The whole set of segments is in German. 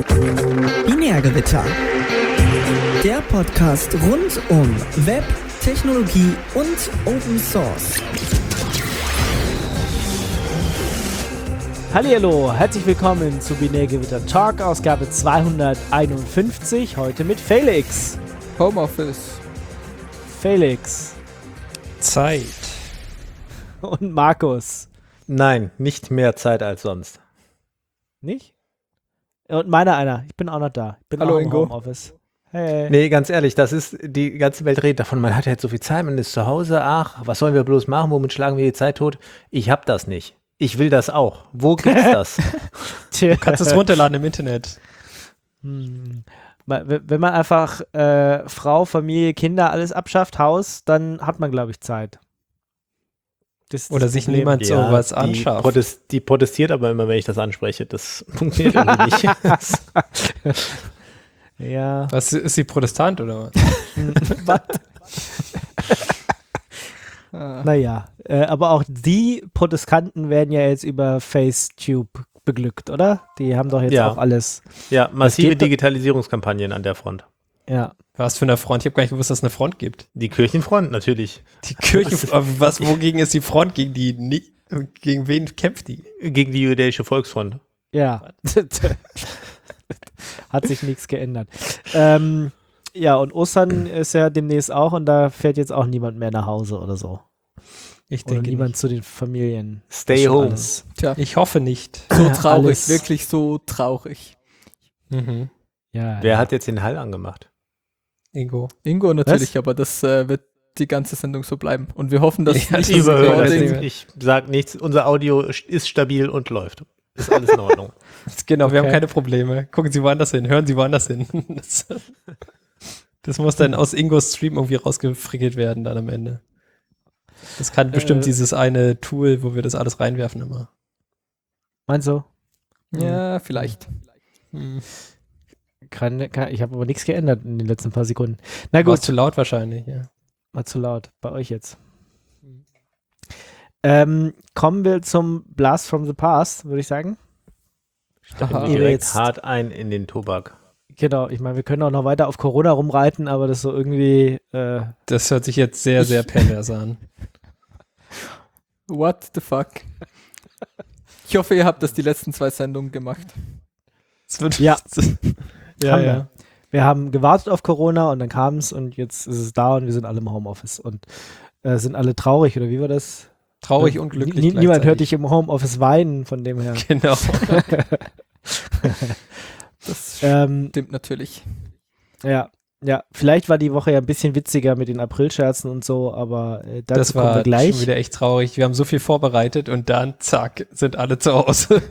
Binärgewitter. Der Podcast rund um Web, Technologie und Open Source. Hallihallo, herzlich willkommen zu Binärgewitter Talk, Ausgabe 251, heute mit Felix. Homeoffice. Felix. Zeit. Und Markus. Nein, nicht mehr Zeit als sonst. Nicht? Und meiner einer, ich bin auch noch da. Ich bin Hallo, auch im Ingo. Homeoffice. Hey. Nee, ganz ehrlich, das ist, die ganze Welt redet davon, man hat ja jetzt so viel Zeit, man ist zu Hause, ach, was sollen wir bloß machen, womit schlagen wir die Zeit tot? Ich hab das nicht. Ich will das auch. Wo gibt's das? Tja. Du kannst es runterladen im Internet. Wenn man einfach Frau, Familie, Kinder, alles abschafft, Haus, dann hat man, glaube ich, Zeit. Das ist Oder das sich Problem. niemand sowas anschafft. Die protestiert aber immer, wenn ich das anspreche. Das funktioniert irgendwie nicht. Ja. Was, ist sie Protestant oder was? Was? Naja, aber auch die Protestanten werden ja jetzt über Facetube beglückt, oder? Die haben doch jetzt Ja. auch alles. Ja, massive geht doch- Digitalisierungskampagnen an der Front. Ja. Was für eine Front? Ich habe gar nicht gewusst, dass es eine Front gibt. Die Kirchenfront, natürlich. Die Kirchenfront, wogegen ist die Front? Gegen wen kämpft die? Gegen die jüdische Volksfront. Ja. Hat sich nichts geändert. Ja, und Ostern ist ja demnächst auch und da fährt jetzt auch niemand mehr nach Hause oder so. Ich Oder denke niemand nicht. zu den Familien. Stay Schon home. alles. Tja, Ich hoffe nicht. so traurig, alles. wirklich so traurig. Mhm. Ja, Wer ja. hat jetzt den Hall angemacht? Ingo. Ingo natürlich, aber das wird die ganze Sendung so bleiben. Und wir hoffen, dass Ja, nicht das das überhören Überhören, das Recording- nicht. ich sag nichts. Unser Audio ist stabil und läuft. Ist alles in Ordnung. Genau, wir Okay. haben keine Probleme. Gucken Sie woanders hin, hören Sie woanders hin. Das muss dann aus Ingos Stream irgendwie rausgefrickelt werden dann am Ende. Das kann bestimmt dieses eine Tool, wo wir das alles reinwerfen immer. Meinst du? Ja, vielleicht. Ich habe aber nichts geändert in den letzten paar Sekunden. Na War gut, zu laut wahrscheinlich, ja. mal zu laut. Bei euch jetzt. Kommen wir zum Blast from the Past, würde ich sagen. Aha. Ihr Direkt jetzt- hart ein in den Tobak. Genau, ich meine, wir können auch noch weiter auf Corona rumreiten, aber das so irgendwie, Das hört sich jetzt sehr, sehr pervers an. What the fuck? Ich hoffe, ihr habt das die letzten 2 Sendungen gemacht. Es wird Ja. ja, haben ja. wir. Wir haben gewartet auf Corona und dann kam es und jetzt ist es da und wir sind alle im Homeoffice und sind alle traurig, oder wie war das? Traurig und glücklich. Niemand hört gleichzeitig. dich im Homeoffice weinen, von dem her. Genau. Das Ähm, stimmt natürlich. ja, vielleicht war die Woche ja ein bisschen witziger mit den Aprilscherzen und so, aber dazu Das kommen wir war gleich. schon wieder echt traurig. Wir haben so viel vorbereitet und dann, zack, sind alle zu Hause.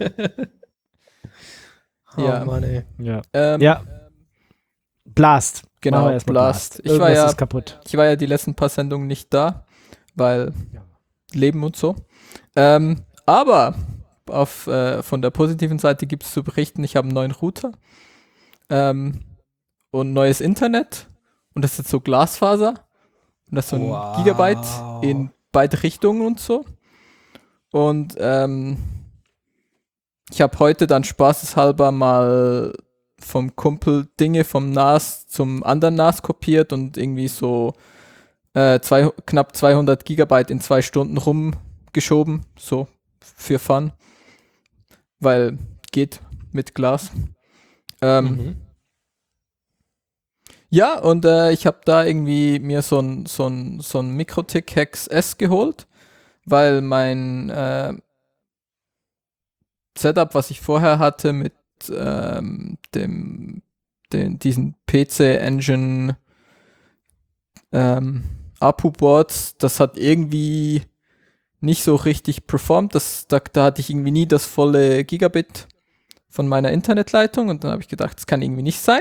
Ja. Oh Mann, ey. Ja. Ähm, Ja. Blast. Genau, Machen wir erstmal Blast. Ich Irgendwas war ja- ist kaputt. Ich war ja die letzten paar Sendungen nicht da, weil Leben und so. Aber von der positiven Seite gibt es zu berichten, ich habe einen neuen Router und neues Internet und das ist jetzt so Glasfaser und das ist so ein Wow. Gigabyte in beide Richtungen und so. Und ich habe heute dann spaßeshalber mal vom Kumpel Dinge vom NAS zum anderen NAS kopiert und irgendwie so knapp 200 Gigabyte in 2 Stunden rumgeschoben, so für Fun, weil geht mit Glas. Ja, und ich habe da irgendwie mir so ein Mikrotik Hex S geholt, weil mein Setup, was ich vorher hatte mit diesen PC Engine APU-Boards, das hat irgendwie nicht so richtig performt. Da hatte ich irgendwie nie das volle Gigabit von meiner Internetleitung und dann habe ich gedacht, das kann irgendwie nicht sein.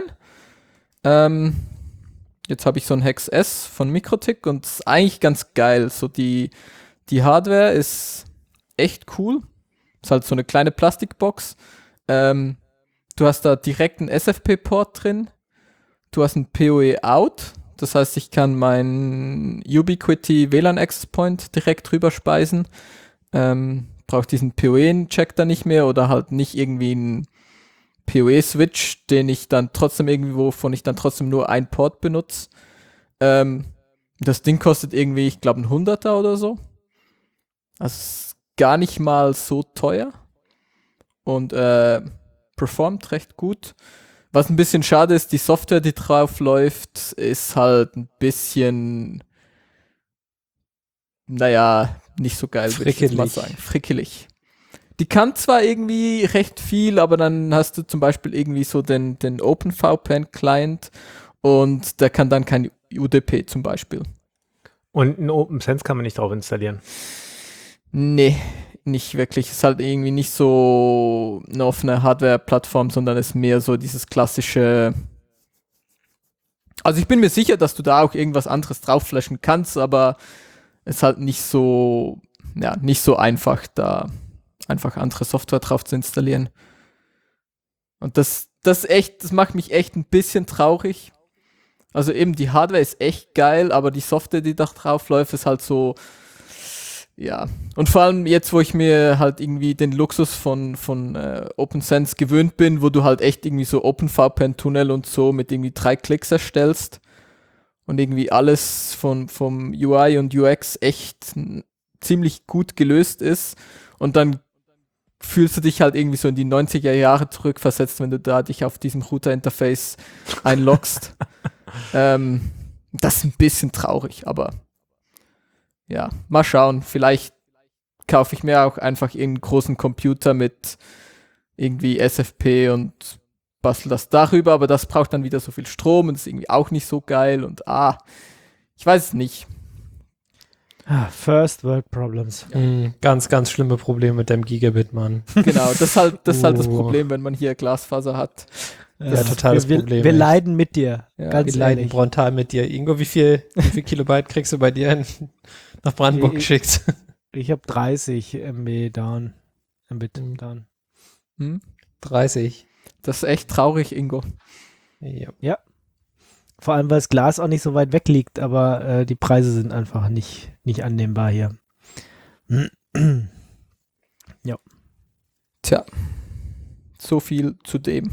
Jetzt habe ich so ein Hex S von Mikrotik und es ist eigentlich ganz geil. So die Hardware ist echt cool. Ist halt so eine kleine Plastikbox. Du hast da direkt einen SFP-Port drin. Du hast einen PoE-Out. Das heißt, ich kann meinen Ubiquiti WLAN Access Point direkt drüber speisen. Brauche diesen PoE-Check da nicht mehr oder halt nicht irgendwie einen PoE-Switch, den ich dann trotzdem wovon ich dann trotzdem nur einen Port benutze. Das Ding kostet irgendwie, ich glaube, ein 100er oder so. Also ist gar nicht mal so teuer. Und performt recht gut. Was ein bisschen schade ist, die Software, die drauf läuft, ist halt ein bisschen, naja, nicht so geil, würde ich jetzt mal sagen. Frickelig. Die kann zwar irgendwie recht viel, aber dann hast du zum Beispiel irgendwie so den OpenVPN-Client und der kann dann kein UDP zum Beispiel. Und ein OpenSense kann man nicht drauf installieren. Nee, nicht wirklich. Es ist halt irgendwie nicht so eine offene Hardware-Plattform, sondern es ist mehr so dieses klassische. Also ich bin mir sicher, dass du da auch irgendwas anderes drauf flashen kannst, aber es ist halt nicht so einfach, da einfach andere Software drauf zu installieren. Und das macht mich echt ein bisschen traurig. Also eben die Hardware ist echt geil, aber die Software, die da drauf läuft, ist halt so, ja. Und vor allem jetzt, wo ich mir halt irgendwie den Luxus von OpenSense gewöhnt bin, wo du halt echt irgendwie so OpenVPN-Tunnel und so mit irgendwie 3 Klicks erstellst und irgendwie alles vom UI und UX echt ziemlich gut gelöst ist und dann fühlst du dich halt irgendwie so in die 90er Jahre zurückversetzt, wenn du da dich auf diesem Router-Interface einloggst. Das ist ein bisschen traurig, aber ja, mal schauen. Vielleicht kaufe ich mir auch einfach irgendeinen großen Computer mit irgendwie SFP und bastel das darüber, aber das braucht dann wieder so viel Strom und ist irgendwie auch nicht so geil und ich weiß es nicht. First World Problems. Ganz, ganz schlimme Probleme mit dem Gigabit, Mann. Genau, das ist halt das Problem, wenn man hier Glasfaser hat. Ja, totales Problem. Wir echt. leiden mit dir. Ja, ganz Wir leiden ehrlich. frontal mit dir. Ingo, wie viel Kilobyte kriegst du bei dir nach Brandenburg geschickt? Ich habe 30 MB down. Mbit down. 30. Das ist echt traurig, Ingo. Ja. Vor allem, weil das Glas auch nicht so weit weg liegt, aber die Preise sind einfach nicht annehmbar hier. Ja. Tja, so viel zu dem.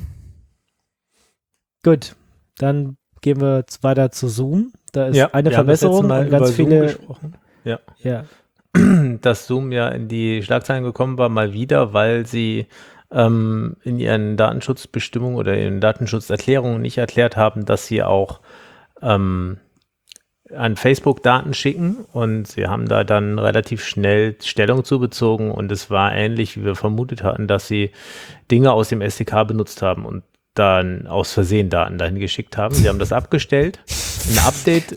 Gut, dann gehen wir jetzt weiter zu Zoom. Da ist Ja, eine wir haben das letzte Verbesserung Mal und ganz über Zoom viele. gesprochen. Ja. Ja, Dass Zoom ja in die Schlagzeilen gekommen war, mal wieder, weil sie in ihren Datenschutzbestimmungen oder in Datenschutzerklärungen nicht erklärt haben, dass sie auch an Facebook Daten schicken, und sie haben da dann relativ schnell Stellung zu bezogen, und es war ähnlich, wie wir vermutet hatten, dass sie Dinge aus dem SDK benutzt haben und dann aus Versehen Daten dahin geschickt haben. Sie haben das abgestellt, ein Update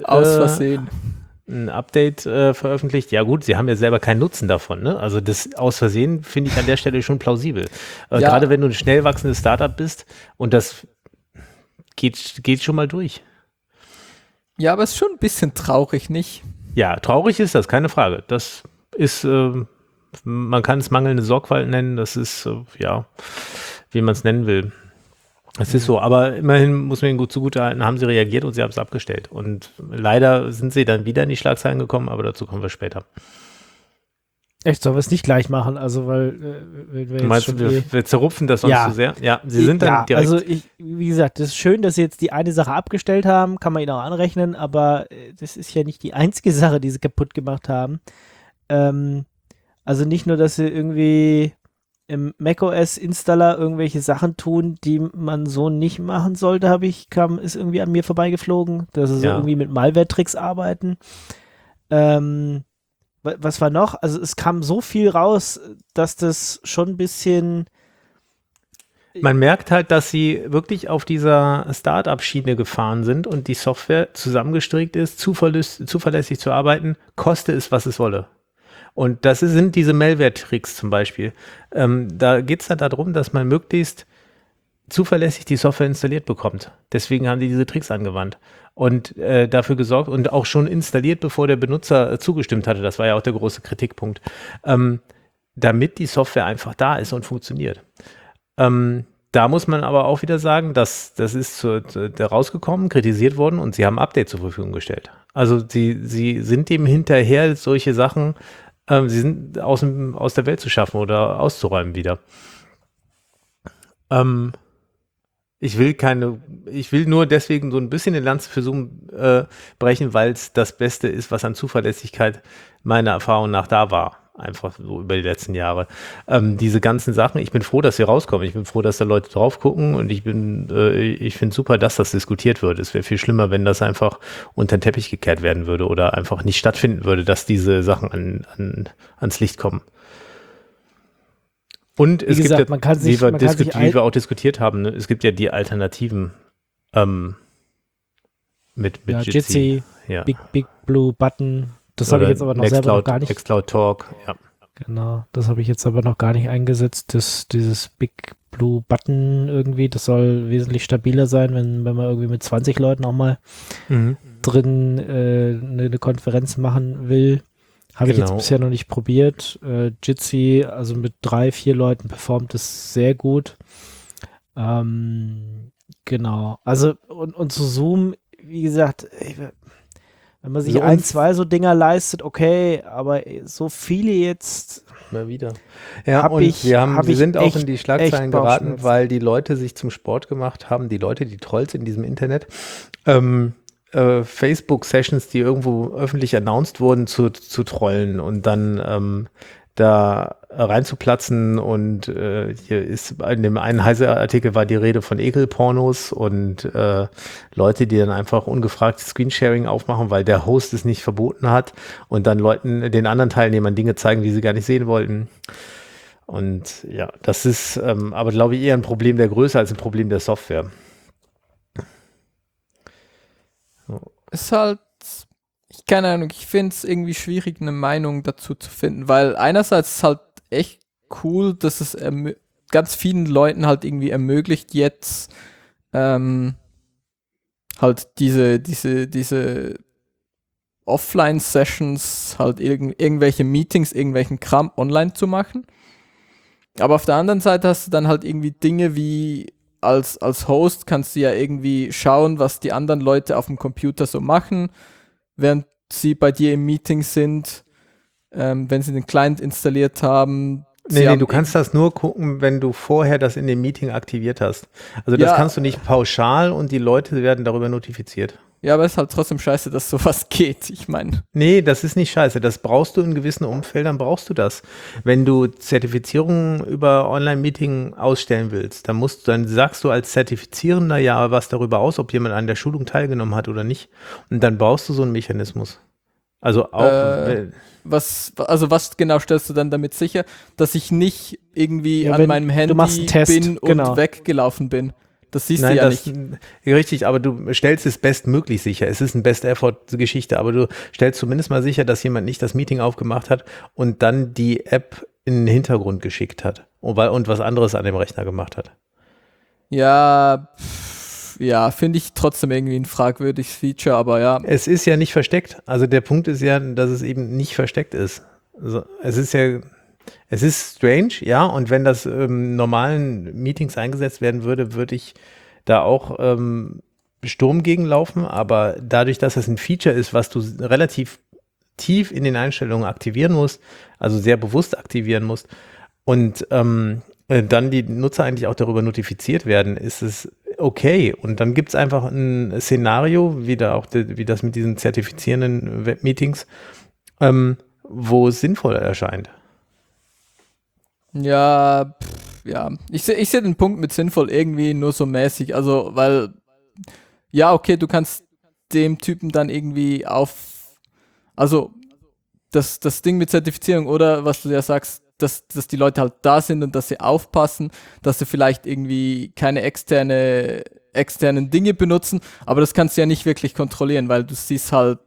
veröffentlicht. Ja gut, sie haben ja selber keinen Nutzen davon, ne? Also das aus Versehen finde ich an der Stelle schon plausibel. Ja. Gerade wenn du ein schnell wachsendes Startup bist, und das geht schon mal durch. Ja, aber es ist schon ein bisschen traurig, nicht? Ja, traurig ist das, keine Frage. Das ist, man kann es mangelnde Sorgfalt nennen, das ist, wie man es nennen will. Es ist so, aber immerhin muss man ihnen gut zugutehalten, haben sie reagiert und sie haben es abgestellt. Und leider sind sie dann wieder in die Schlagzeilen gekommen, aber dazu kommen wir später. echt, sollen wir es nicht gleich machen? Also, weil wenn wir Du meinst, jetzt wir zerrupfen das sonst Ja. zu sehr? Ja, sie sind dann direkt. Also wie gesagt, das ist schön, dass sie jetzt die eine Sache abgestellt haben, kann man ihnen auch anrechnen, aber das ist ja nicht die einzige Sache, die sie kaputt gemacht haben. Also nicht nur, dass sie irgendwie im macOS-Installer irgendwelche Sachen tun, die man so nicht machen sollte, ist irgendwie an mir vorbeigeflogen, dass sie so Ja. irgendwie mit Malware-Tricks arbeiten. Was war noch? Also es kam so viel raus, dass das schon ein bisschen. Man merkt halt, dass sie wirklich auf dieser Start-up-Schiene gefahren sind und die Software zusammengestrickt ist, zuverlässig zu arbeiten, koste es, was es wolle. Und das sind diese Malware-Tricks zum Beispiel. Da geht es dann darum, dass man möglichst zuverlässig die Software installiert bekommt. Deswegen haben die diese Tricks angewandt und dafür gesorgt und auch schon installiert, bevor der Benutzer zugestimmt hatte. Das war ja auch der große Kritikpunkt. Damit die Software einfach da ist und funktioniert. Da muss man aber auch wieder sagen, dass das ist rausgekommen, kritisiert worden, und sie haben ein Update zur Verfügung gestellt. Also sie sind dem hinterher, solche Sachen, sie sind aus der Welt zu schaffen oder auszuräumen wieder. Ich will nur deswegen so ein bisschen den Lanze für Zoom brechen, weil es das Beste ist, was an Zuverlässigkeit meiner Erfahrung nach da war. Einfach so über die letzten Jahre. Diese ganzen Sachen, ich bin froh, dass sie rauskommen. Ich bin froh, dass da Leute drauf gucken und ich finde super, dass das diskutiert wird. Es wäre viel schlimmer, wenn das einfach unter den Teppich gekehrt werden würde oder einfach nicht stattfinden würde, dass diese Sachen ans Licht kommen. Und es gibt ja, wie wir auch diskutiert haben, ne, es gibt ja die Alternativen mit Jitsi, ja. Big Blue Button. Das habe ich jetzt aber noch selber noch gar nicht. Nextcloud Talk, ja. Genau, das habe ich jetzt aber noch gar nicht eingesetzt. Dieses Big Blue Button irgendwie, das soll wesentlich stabiler sein, wenn man irgendwie mit 20 Leuten auch mal drin eine Konferenz machen will. Habe ich jetzt bisher noch nicht probiert. Jitsi, also mit 3, 4 Leuten performt es sehr gut. Genau. Also und zu Zoom, wie gesagt, wenn man sich So 1, 2 so Dinger leistet, okay, aber so viele jetzt mal wieder. Ja, wir sind auch in die Schlagzeilen geraten, weil die Leute sich zum Sport gemacht haben, die Leute, die Trolls in diesem Internet, Facebook-Sessions, die irgendwo öffentlich announced wurden, zu trollen und dann da reinzuplatzen und hier ist in dem einen Heise-Artikel war die Rede von Ekelpornos und Leute, die dann einfach ungefragt Screensharing aufmachen, weil der Host es nicht verboten hat und dann den anderen Teilnehmern Dinge zeigen, die sie gar nicht sehen wollten. Und ja, das ist aber glaube ich eher ein Problem der Größe als ein Problem der Software. Ist halt, keine Ahnung, ich finde es irgendwie schwierig, eine Meinung dazu zu finden, weil einerseits ist halt echt cool, dass es ganz vielen Leuten halt irgendwie ermöglicht, jetzt halt diese Offline-Sessions, halt irgendwelche Meetings, irgendwelchen Kram online zu machen. Aber auf der anderen Seite hast du dann halt irgendwie Dinge wie als Host kannst du ja irgendwie schauen, was die anderen Leute auf dem Computer so machen, während sie bei dir im Meeting sind, wenn sie den Client installiert haben. Nee, du kannst das nur gucken, wenn du vorher das in dem Meeting aktiviert hast. Also das kannst du nicht pauschal und die Leute werden darüber notifiziert. Ja, aber es ist halt trotzdem scheiße, dass sowas geht. Ich meine. Nee, das ist nicht scheiße. Das brauchst du in gewissen Umfeldern, brauchst du das. Wenn du Zertifizierungen über Online-Meeting ausstellen willst, dann sagst du als Zertifizierender ja was darüber aus, ob jemand an der Schulung teilgenommen hat oder nicht. Und dann brauchst du so einen Mechanismus. Also auch. Was genau stellst du dann damit sicher, dass ich nicht irgendwie an meinem Handy bin und weggelaufen bin? Das siehst du ja nicht. Richtig, aber du stellst es bestmöglich sicher. Es ist eine Best-Effort-Geschichte, aber du stellst zumindest mal sicher, dass jemand nicht das Meeting aufgemacht hat und dann die App in den Hintergrund geschickt hat und was anderes an dem Rechner gemacht hat. Ja, finde ich trotzdem irgendwie ein fragwürdiges Feature, aber ja. Es ist ja nicht versteckt. Also der Punkt ist ja, dass es eben nicht versteckt ist. Also es ist strange, ja, und wenn das normalen Meetings eingesetzt werden würde, würde ich da auch Sturm gegenlaufen, aber dadurch, dass es ein Feature ist, was du relativ tief in den Einstellungen aktivieren musst, also sehr bewusst aktivieren musst und dann die Nutzer eigentlich auch darüber notifiziert werden, ist es okay. Und dann gibt es einfach ein Szenario, wie das mit diesen zertifizierenden Webmeetings, wo es sinnvoll erscheint. Ja, ich sehe den Punkt mit sinnvoll irgendwie nur so mäßig, also, weil, ja, okay, du kannst dem Typen dann irgendwie also, das Ding mit Zertifizierung oder was du ja sagst, dass die Leute halt da sind und dass sie aufpassen, dass sie vielleicht irgendwie keine externen Dinge benutzen, aber das kannst du ja nicht wirklich kontrollieren, weil du siehst halt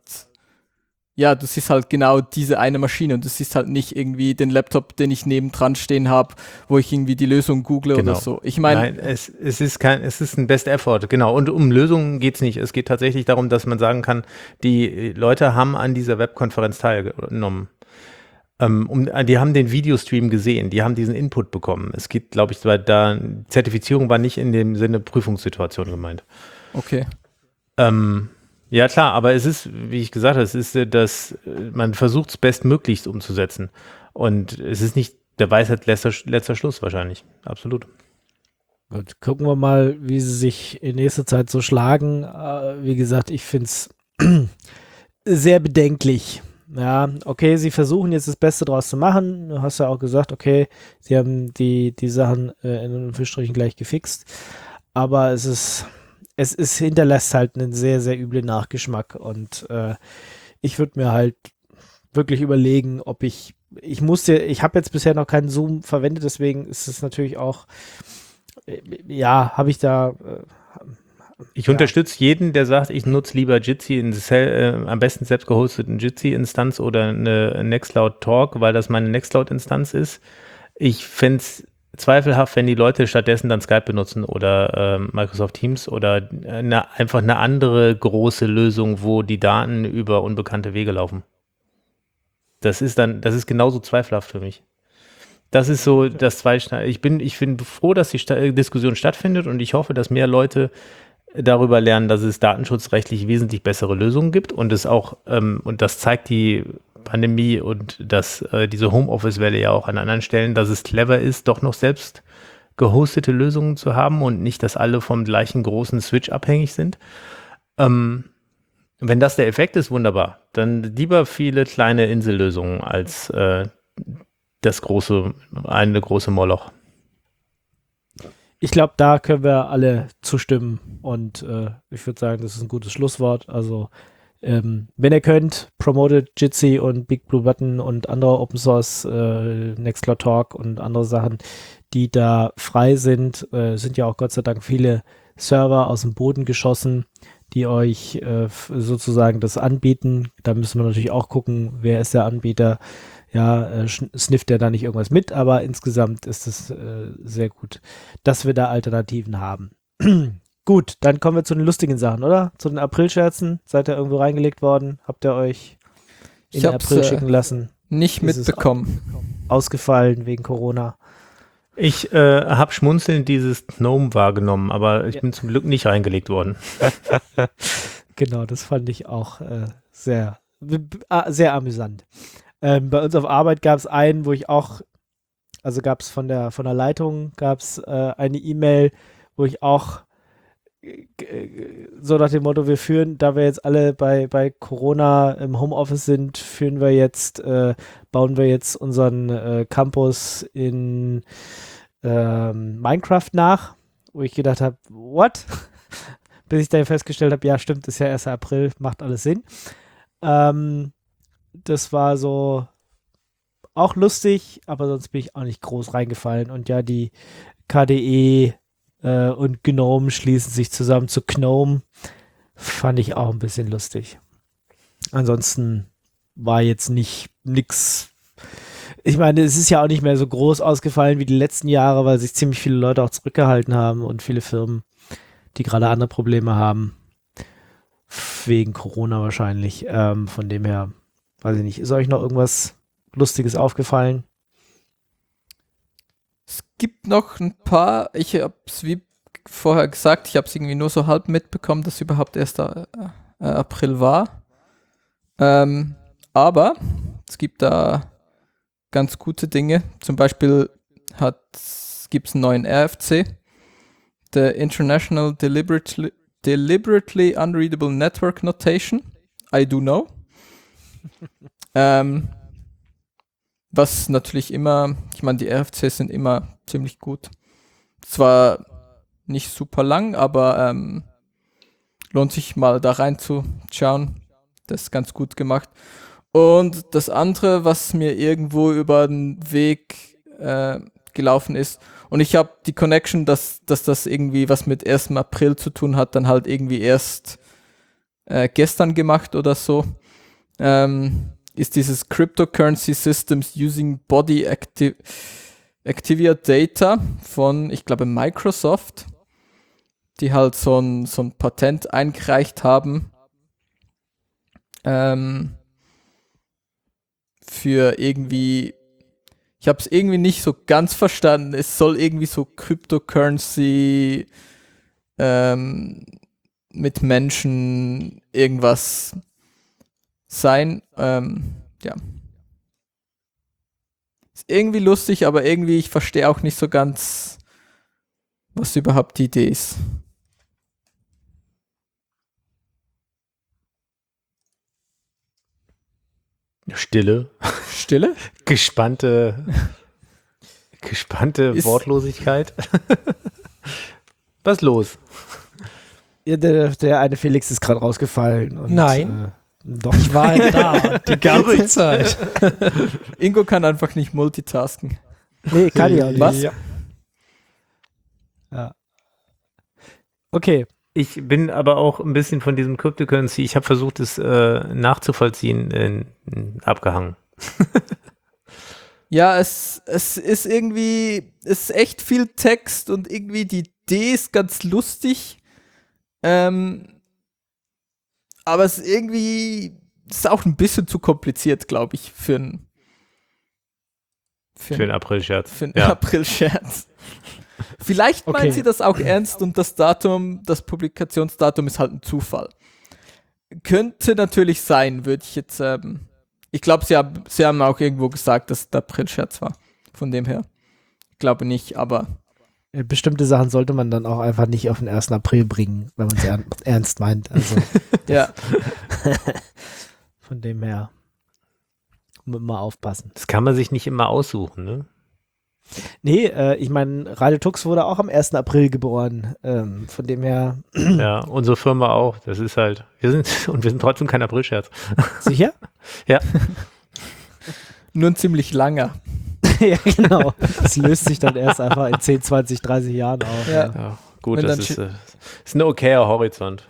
genau diese eine Maschine und du siehst halt nicht irgendwie den Laptop, den ich nebendran stehen habe, wo ich irgendwie die Lösung google oder so. Ich meine, nein, es ist ein Best Effort, genau. Und um Lösungen geht's nicht. Es geht tatsächlich darum, dass man sagen kann, die Leute haben an dieser Webkonferenz teilgenommen. Die haben den Videostream gesehen, die haben diesen Input bekommen. Es geht, glaube ich, Zertifizierung war nicht in dem Sinne Prüfungssituation gemeint. Okay. Ja klar, aber es ist, wie ich gesagt habe, man versucht es bestmöglichst umzusetzen. Und es ist nicht der Weisheit letzter Schluss wahrscheinlich. Absolut. Gut, gucken wir mal, wie sie sich in nächster Zeit so schlagen. Wie gesagt, ich finde es sehr bedenklich. Ja, okay, sie versuchen jetzt das Beste draus zu machen. Du hast ja auch gesagt, okay, sie haben die Sachen in Anführungsstrichen gleich gefixt. Aber es hinterlässt halt einen sehr, sehr üblen Nachgeschmack. Und ich würde mir halt wirklich überlegen, ob ich habe jetzt bisher noch keinen Zoom verwendet, deswegen ist es natürlich auch, habe ich da. Ich unterstütze jeden, der sagt, ich nutze lieber Jitsi, am besten selbst gehosteten Jitsi-Instanz oder eine Nextcloud Talk, weil das meine Nextcloud-Instanz ist. Ich fände es zweifelhaft, wenn die Leute stattdessen dann Skype benutzen oder Microsoft Teams oder einfach eine andere große Lösung, wo die Daten über unbekannte Wege laufen. Das ist genauso zweifelhaft für mich. Das ist so das ich bin froh, dass die Diskussion stattfindet und ich hoffe, dass mehr Leute darüber lernen, dass es datenschutzrechtlich wesentlich bessere Lösungen gibt und es auch, und das zeigt die Pandemie und diese Homeoffice-Welle ja auch an anderen Stellen, dass es clever ist, doch noch selbst gehostete Lösungen zu haben und nicht, dass alle vom gleichen großen Switch abhängig sind. Wenn das der Effekt ist, wunderbar. Dann lieber viele kleine Insellösungen als eine große Moloch. Ich glaube, da können wir alle zustimmen und ich würde sagen, das ist ein gutes Schlusswort. Also, wenn ihr könnt, promotet Jitsi und Big Blue Button und andere Open Source, Nextcloud Talk und andere Sachen, die da frei sind. Sind ja auch Gott sei Dank viele Server aus dem Boden geschossen, die euch sozusagen das anbieten. Da müssen wir natürlich auch gucken, wer ist der Anbieter. Ja, snifft der da nicht irgendwas mit, aber insgesamt ist es sehr gut, dass wir da Alternativen haben. Gut, dann kommen wir zu den lustigen Sachen, oder? Zu den Aprilscherzen. Seid ihr irgendwo reingelegt worden? Habt ihr euch in den April schicken lassen? Nicht mitbekommen. Ausgefallen wegen Corona. Ich habe schmunzelnd dieses Gnome wahrgenommen, aber ich bin zum Glück nicht reingelegt worden. Genau, das fand ich auch sehr, sehr amüsant. Bei uns auf Arbeit gab es einen, wo ich auch, also gab es von der Leitung, gab es eine E-Mail, wo ich auch so nach dem Motto, da wir jetzt alle bei Corona im Homeoffice sind, bauen wir jetzt unseren Campus in Minecraft nach, wo ich gedacht habe, what? Bis ich dann festgestellt habe, ja stimmt, ist ja 1. April, macht alles Sinn. Das war so auch lustig, aber sonst bin ich auch nicht groß reingefallen. Und ja, die KDE und GNOME schließen sich zusammen zu GNOME. Fand ich auch ein bisschen lustig. Ansonsten war jetzt nix. Ich meine, es ist ja auch nicht mehr so groß ausgefallen wie die letzten Jahre, weil sich ziemlich viele Leute auch zurückgehalten haben und viele Firmen, die gerade andere Probleme haben. Wegen Corona wahrscheinlich. Von dem her, weiß ich nicht. Ist euch noch irgendwas Lustiges aufgefallen? Es gibt noch ein paar, ich habe es wie vorher gesagt, ich habe es irgendwie nur so halb mitbekommen, dass überhaupt 1. April war. Aber es gibt da ganz gute Dinge. Zum Beispiel gibt es einen neuen RFC, der International Deliberately Unreadable Network Notation. I do know. Was natürlich immer, ich meine, die RFCs sind immer ziemlich gut. Zwar nicht super lang, aber lohnt sich mal da reinzuschauen. Das ist ganz gut gemacht. Und das andere, was mir irgendwo über den Weg gelaufen ist, und ich habe die Connection, dass das irgendwie was mit 1. April zu tun hat, dann halt irgendwie erst gestern gemacht oder so, ist dieses Cryptocurrency Systems Using Body Activia Data von, ich glaube, Microsoft, die halt so ein Patent eingereicht haben für irgendwie, ich habe es irgendwie nicht so ganz verstanden, es soll irgendwie so Cryptocurrency mit Menschen irgendwas sein, ja. Ist irgendwie lustig, aber irgendwie, ich verstehe auch nicht so ganz, was überhaupt die Idee ist. Stille. Stille? Gespannte Ist- Wortlosigkeit. Was ist los? Ja, der eine Felix ist gerade rausgefallen. Und, Nein. Doch. Ich war halt da, die ganze Zeit. Ingo kann einfach nicht multitasken. Nee, kann ich auch nicht. Was? Ja. Ja. Okay. Ich bin aber auch ein bisschen von diesem Cryptocurrency, ich habe versucht, es nachzuvollziehen, abgehangen. Ja, es ist irgendwie, es ist echt viel Text und irgendwie die Idee ist ganz lustig. Aber es ist irgendwie, es ist auch ein bisschen zu kompliziert, glaube ich, für einen Für einen April-Scherz. für einen Ja. April-Scherz. Vielleicht Okay. meint sie das auch ernst und das Publikationsdatum ist halt ein Zufall. Könnte natürlich sein, würde ich jetzt, ich glaube, sie haben auch irgendwo gesagt, dass es der April-Scherz war. Von dem her. Ich glaube nicht, aber Bestimmte Sachen sollte man dann auch einfach nicht auf den 1. April bringen, wenn man es ernst meint. Also ja. von dem her. Mal aufpassen. Das kann man sich nicht immer aussuchen, ne? Nee, ich meine, Radio Tux wurde auch am 1. April geboren. Von dem her, Ja, unsere Firma auch. Das ist halt, wir sind trotzdem kein April-Scherz. sicher? Ja. Nur ein ziemlich langer. Ja, genau. Das löst sich dann erst einfach in 10, 20, 30 Jahren auf. Ja. Ja, gut, Wenn das dann ist ein okayer Horizont.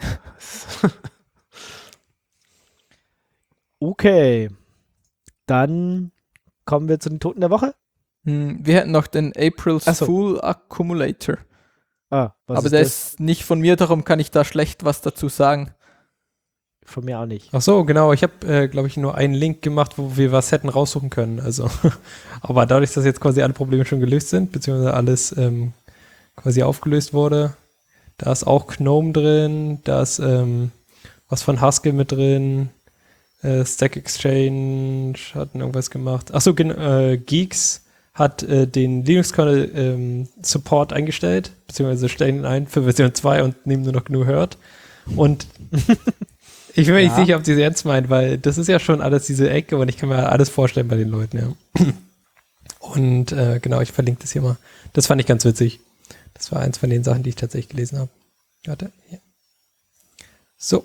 Okay. Dann kommen wir zu den Toten der Woche. Wir hätten noch den April's Ach so. Fool Accumulator. Ah, was Aber ist der das? ist nicht von mir, darum kann ich da schlecht was dazu sagen. Von mir auch nicht. Ach so, genau. Ich habe, glaube ich, nur einen Link gemacht, wo wir was hätten raussuchen können. Also, aber dadurch, dass jetzt quasi alle Probleme schon gelöst sind, beziehungsweise alles quasi aufgelöst wurde, da ist auch GNOME drin, da ist was von Haskell mit drin, Stack Exchange hat irgendwas gemacht. Ach so, Geeks hat den Linux-Kernel Support eingestellt, beziehungsweise stellen ihn ein für Version 2 und nehmen nur noch GNU Hurt. Und ich bin mir nicht sicher, ob die es ernst meint, weil das ist ja schon alles diese Ecke und ich kann mir alles vorstellen bei den Leuten, ja. Und genau, ich verlinke das hier mal. Das fand ich ganz witzig. Das war eins von den Sachen, die ich tatsächlich gelesen habe. Warte, hier. So.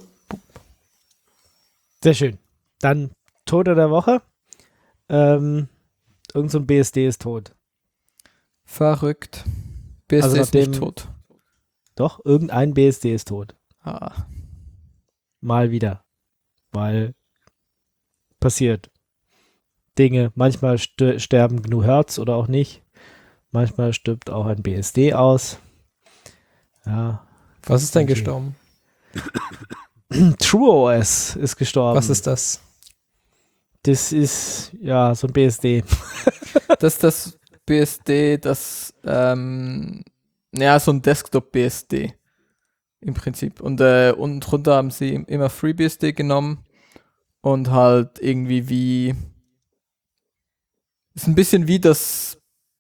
Sehr schön. Dann Tote der Woche. Irgend so ein BSD ist tot. Verrückt. BSD Also ist nicht nachdem- tot. Doch, irgendein BSD ist tot. Ah. Mal wieder. Weil passiert. Dinge. Manchmal sterben GNU Hertz oder auch nicht. Manchmal stirbt auch ein BSD aus. Ja. Was ist denn Okay. gestorben? TrueOS ist gestorben. Was ist das? Das ist ja so ein BSD. Das ist das BSD, das, ja, so ein Desktop-BSD im Prinzip. Und unten drunter haben sie immer FreeBSD genommen und halt irgendwie wie, ist ein bisschen wie das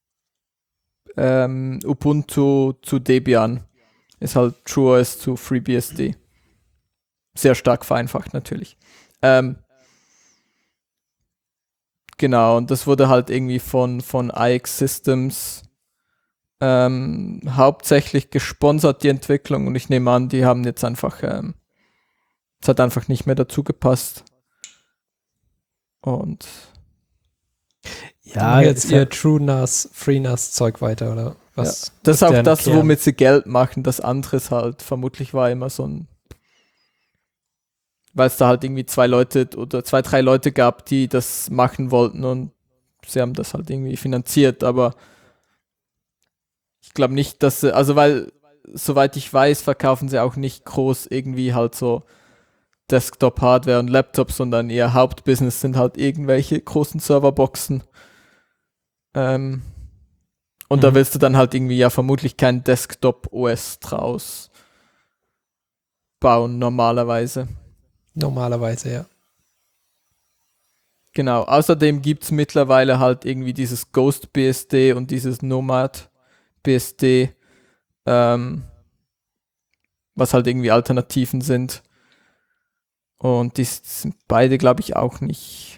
Ubuntu zu Debian. Ist halt TrueOS zu FreeBSD. Sehr stark vereinfacht natürlich. Genau, und das wurde halt irgendwie von IX Systems hauptsächlich gesponsert, die Entwicklung, und ich nehme an, die haben jetzt einfach, es hat einfach nicht mehr dazu gepasst. Und Ja, jetzt ist ja- ihr TrueNAS, FreeNAS-Zeug weiter, oder was? das ist was auch deren das, Kern? womit sie Geld machen. Das andere ist halt, vermutlich war immer so ein, weil es da halt irgendwie 2, 3 Leute gab, die das machen wollten, und sie haben das halt irgendwie finanziert, aber ich glaube nicht, dass sie, also weil, soweit ich weiß, verkaufen sie auch nicht groß irgendwie halt so Desktop-Hardware und Laptops, sondern ihr Hauptbusiness sind halt irgendwelche großen Serverboxen. Und da willst du dann halt irgendwie ja vermutlich kein Desktop-OS draus bauen, normalerweise. Normalerweise, ja. Genau, außerdem gibt es mittlerweile halt irgendwie dieses Ghost BSD und dieses Nomad BSD, was halt irgendwie Alternativen sind. Und die sind beide, glaube ich, auch nicht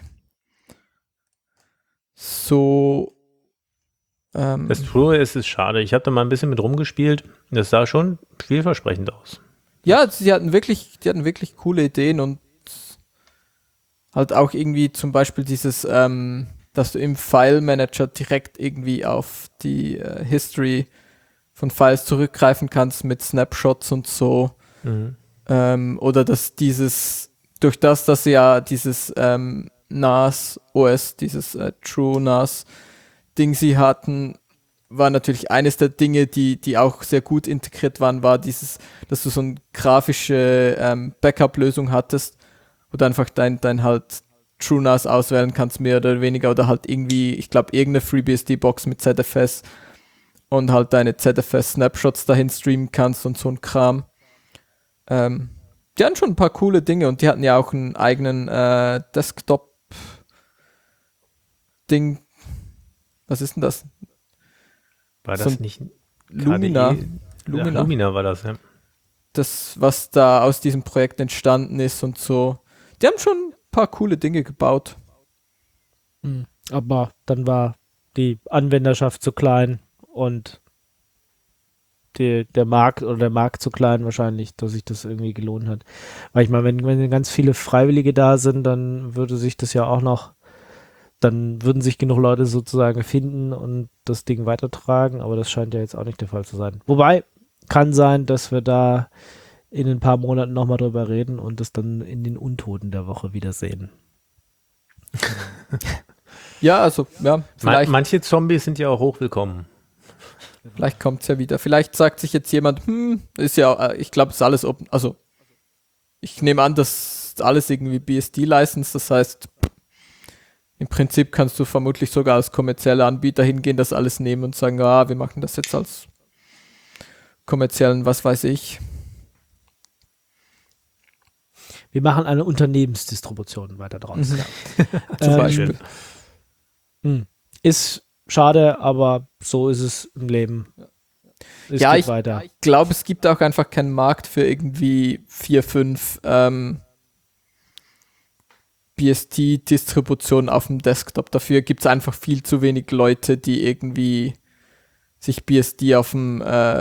so. Das True ist schade. Ich habe da mal ein bisschen mit rumgespielt. Das sah schon vielversprechend aus. Ja, die hatten wirklich coole Ideen und halt auch irgendwie zum Beispiel dieses, dass du im File-Manager direkt irgendwie auf die History von Files zurückgreifen kannst mit Snapshots und so. Oder dass durch das, dass sie ja dieses NAS OS, dieses True NAS Ding sie hatten, war natürlich eines der Dinge, die auch sehr gut integriert waren, war dieses, dass du so eine grafische Backup-Lösung hattest, wo du einfach dein halt True NAS auswählen kannst, mehr oder weniger, oder halt irgendwie, ich glaube, irgendeine FreeBSD-Box mit ZFS und halt deine ZFS-Snapshots dahin streamen kannst und so ein Kram. Die hatten schon ein paar coole Dinge und die hatten ja auch einen eigenen Desktop-Ding. Was ist denn das? War so das nicht Lumina? KDE? Lumina war das, ja. Das, was da aus diesem Projekt entstanden ist und so. Die haben schon ein paar coole Dinge gebaut. Aber dann war die Anwenderschaft zu klein und der Markt zu klein wahrscheinlich, dass sich das irgendwie gelohnt hat. Weil ich meine, wenn ganz viele Freiwillige da sind, dann würden sich genug Leute sozusagen finden und das Ding weitertragen, aber das scheint ja jetzt auch nicht der Fall zu sein. Wobei, kann sein, dass wir da in ein paar Monaten nochmal drüber reden und das dann in den Untoten der Woche wiedersehen. Ja, also, ja, vielleicht. Manche Zombies sind ja auch hochwillkommen. Vielleicht kommt es ja wieder. Vielleicht sagt sich jetzt jemand, ist ja, ich glaube, es ist alles open. Also, ich nehme an, dass alles irgendwie BSD-License, das heißt, im Prinzip kannst du vermutlich sogar als kommerzieller Anbieter hingehen, das alles nehmen und sagen, wir machen das jetzt als kommerziellen, was weiß ich. Wir machen eine Unternehmensdistribution weiter draus. Ja. Zum Beispiel. Ist schade, aber so ist es im Leben. Es Ja, geht weiter. ich glaube, es gibt auch einfach keinen Markt für irgendwie 4, 5 BSD-Distributionen auf dem Desktop. Dafür gibt es einfach viel zu wenig Leute, die irgendwie sich BSD auf dem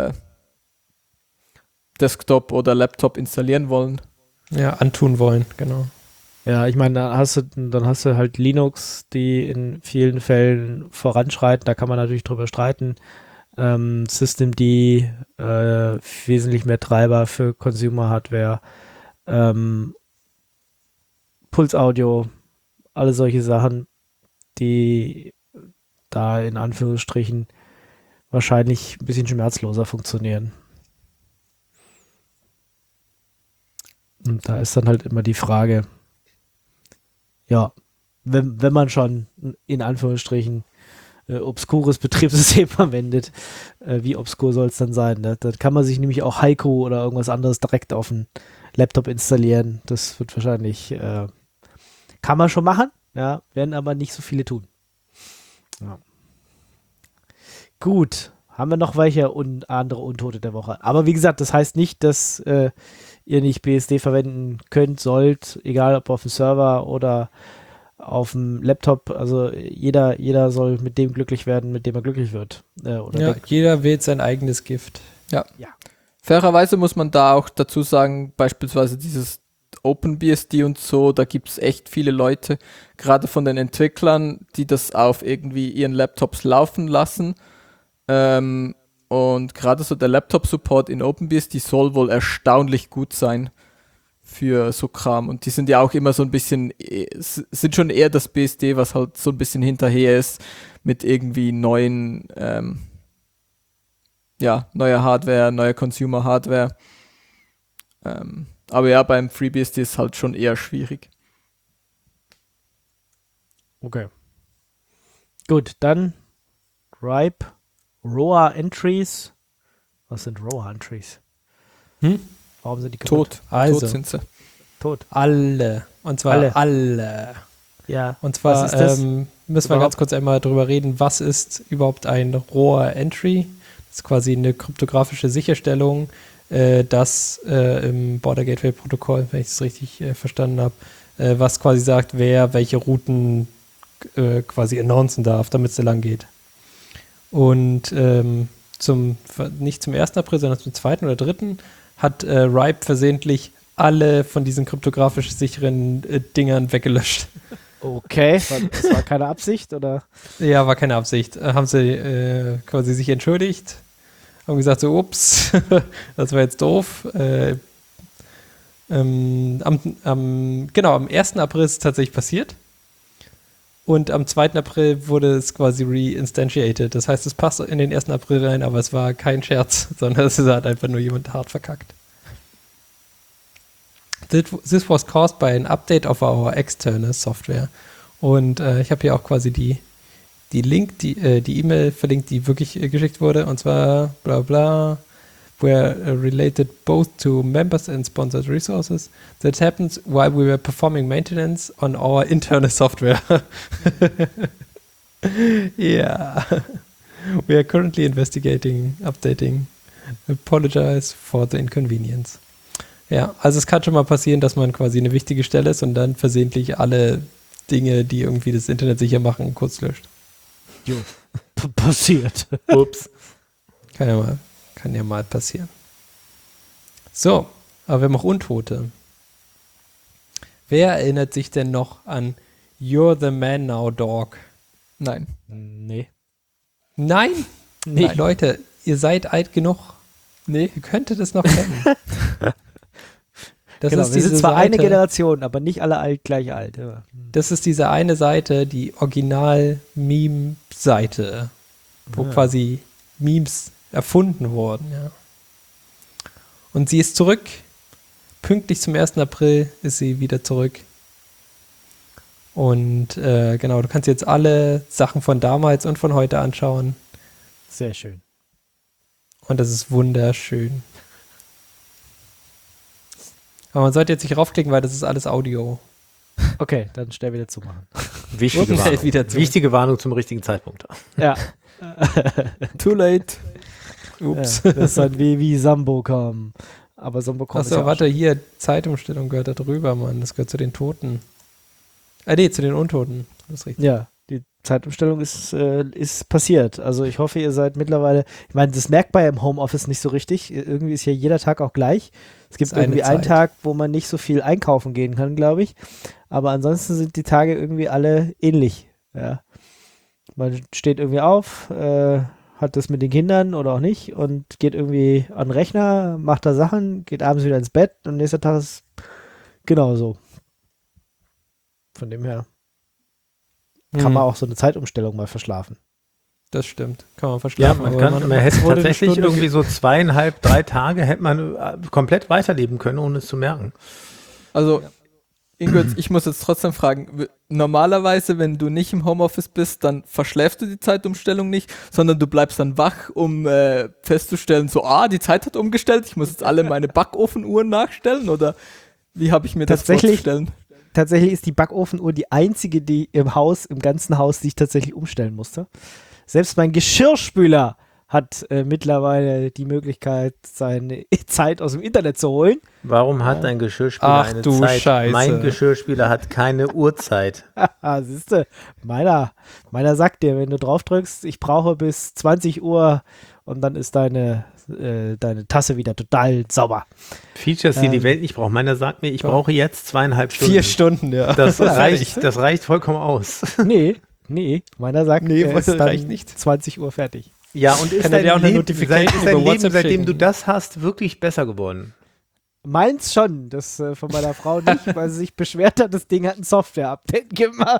Desktop oder Laptop installieren wollen. Ja, antun wollen, genau. Ja, ich meine, dann hast du halt Linux, die in vielen Fällen voranschreiten. Da kann man natürlich drüber streiten. Systemd, wesentlich mehr Treiber für Consumer-Hardware, Pulse-Audio, alle solche Sachen, die da in Anführungsstrichen wahrscheinlich ein bisschen schmerzloser funktionieren. Und da ist dann halt immer die Frage, ja, wenn man schon in Anführungsstrichen obskures Betriebssystem verwendet, wie obskur soll es dann sein? Ne? Da kann man sich nämlich auch Haiku oder irgendwas anderes direkt auf den Laptop installieren. Das wird wahrscheinlich, kann man schon machen, ja, werden aber nicht so viele tun. Ja. Gut, haben wir noch welche andere Untote der Woche. Aber wie gesagt, das heißt nicht, dass ihr nicht BSD verwenden könnt, sollt, egal ob auf dem Server oder auf dem Laptop. Also jeder soll mit dem glücklich werden, mit dem er glücklich wird. Jeder wählt sein eigenes Gift. Ja. Fairerweise muss man da auch dazu sagen, beispielsweise dieses OpenBSD und so, da gibt es echt viele Leute, gerade von den Entwicklern, die das auf irgendwie ihren Laptops laufen lassen. Und gerade so der Laptop-Support in OpenBSD soll wohl erstaunlich gut sein für so Kram. Und die sind ja auch immer so ein bisschen, sind schon eher das BSD, was halt so ein bisschen hinterher ist mit irgendwie neuen, neuer Hardware, neuer Consumer-Hardware. Aber ja, beim FreeBSD ist halt schon eher schwierig. Okay. Gut, dann RIPE. ROA Entries. Was sind ROA Entries? Warum sind die kaputt? Also, tot sind sie. Tot. Alle. Und zwar alle. Ja. Und zwar was ist das müssen wir ganz kurz einmal drüber reden, was ist überhaupt ein ROA Entry? ist quasi eine kryptografische Sicherstellung, dass im Border Gateway Protokoll, wenn ich es richtig verstanden habe, was quasi sagt, wer welche Routen quasi announcen darf, damit es da lang geht. Und nicht zum 1. April, sondern zum 2. oder 3. hat Ripe versehentlich alle von diesen kryptografisch sicheren Dingern weggelöscht. Okay, das war keine Absicht, oder? Ja, war keine Absicht. Haben sie quasi sich entschuldigt, haben gesagt so, ups, das war jetzt doof. Am 1. April ist es tatsächlich passiert. Und am 2. April wurde es quasi reinstantiated. Das heißt, es passt in den 1. April rein, aber es war kein Scherz, sondern es hat einfach nur jemand hart verkackt. This was caused by an update of our external software. Und ich habe hier auch quasi die E-Mail verlinkt, die wirklich geschickt wurde. Und zwar bla bla, were related both to members and sponsored resources. That happens while we were performing maintenance on our internal software. Yeah. We are currently investigating, updating. Apologize for the inconvenience. Ja, also es kann schon mal passieren, dass man quasi eine wichtige Stelle ist und dann versehentlich alle Dinge, die irgendwie das Internet sicher machen, kurz löscht. Jo. Passiert. Ups. Kann ja mal passieren. So, aber wir haben auch Untote. Wer erinnert sich denn noch an You're the Man Now, Dog? Nein. Nee. Nein? Nee. Leute, ihr seid alt genug. Nee. Ihr könntet es noch kennen. Das Genau, ist wir sind diese zwar eine Seite- Generation, aber nicht alle gleich alt. Ja. Das ist diese eine Seite, die Original-Meme-Seite, wo quasi Memes erfunden wurden. Ja. Und sie ist zurück. Pünktlich zum 1. April ist sie wieder zurück. Und genau, du kannst jetzt alle Sachen von damals und von heute anschauen. Sehr schön. Und das ist wunderschön. Aber man sollte jetzt nicht raufklicken, weil das ist alles Audio. Okay, dann schnell wieder zumachen. Wichtige Und Warnung. hält wieder zu. Wichtige Warnung zum richtigen Zeitpunkt. Ja. Too late. Ups. Ja, das ist dann wie Sambo kam. Aber Sambo kommt Achso, warte, hier, Zeitumstellung gehört da drüber, Mann. Das gehört zu den Toten. Nee, zu den Untoten. Das ist richtig. Ja, die Zeitumstellung ist passiert. Also ich hoffe, ihr seid mittlerweile, ich meine, das merkt man ja im Homeoffice nicht so richtig. Irgendwie ist ja jeder Tag auch gleich. Es gibt ist eine irgendwie einen Zeit. Tag, wo man nicht so viel einkaufen gehen kann, glaube ich. Aber ansonsten sind die Tage irgendwie alle ähnlich. Ja. Man steht irgendwie auf, hat das mit den Kindern oder auch nicht und geht irgendwie an den Rechner, macht da Sachen, geht abends wieder ins Bett und nächster Tag ist genauso. Von dem her kann man auch so eine Zeitumstellung mal verschlafen. Das stimmt. Kann man Ja, verschlafen. man aber hätte wurde eine tatsächlich Stunde- irgendwie so 2,5, 3 Tage hätte man komplett weiterleben können, ohne es zu merken. Also, Ingrid, ich muss jetzt trotzdem fragen, normalerweise, wenn du nicht im Homeoffice bist, dann verschläfst du die Zeitumstellung nicht, sondern du bleibst dann wach, um festzustellen, so, die Zeit hat umgestellt, ich muss jetzt alle meine Backofenuhren nachstellen, oder wie habe ich mir das Tatsächlich- vorzustellen? Tatsächlich ist die Backofenuhr die einzige, die im ganzen Haus, die ich tatsächlich umstellen musste. Selbst mein Geschirrspüler hat mittlerweile die Möglichkeit, seine Zeit aus dem Internet zu holen. Warum hat dein Geschirrspüler Ach eine du Zeit? Scheiße. Mein Geschirrspüler hat keine Uhrzeit. Siehste, meiner sagt dir, wenn du drauf drückst, ich brauche bis 20 Uhr und dann ist deine Tasse wieder total sauber. Features, die die Welt nicht braucht. Meiner sagt mir, ich brauche jetzt 2,5 Stunden. 4 Stunden, ja. Das reicht vollkommen aus. Nee, meiner sagt, Nee, er ist dann reicht nicht. 20 Uhr fertig. Ja, und ist Kann er dein dir auch eine Leben, Notification ist dein über Leben, WhatsApp seitdem schicken? du das hast, wirklich besser geworden? Meins schon, das von meiner Frau nicht, weil sie sich beschwert hat, das Ding hat ein Software-Update gemacht.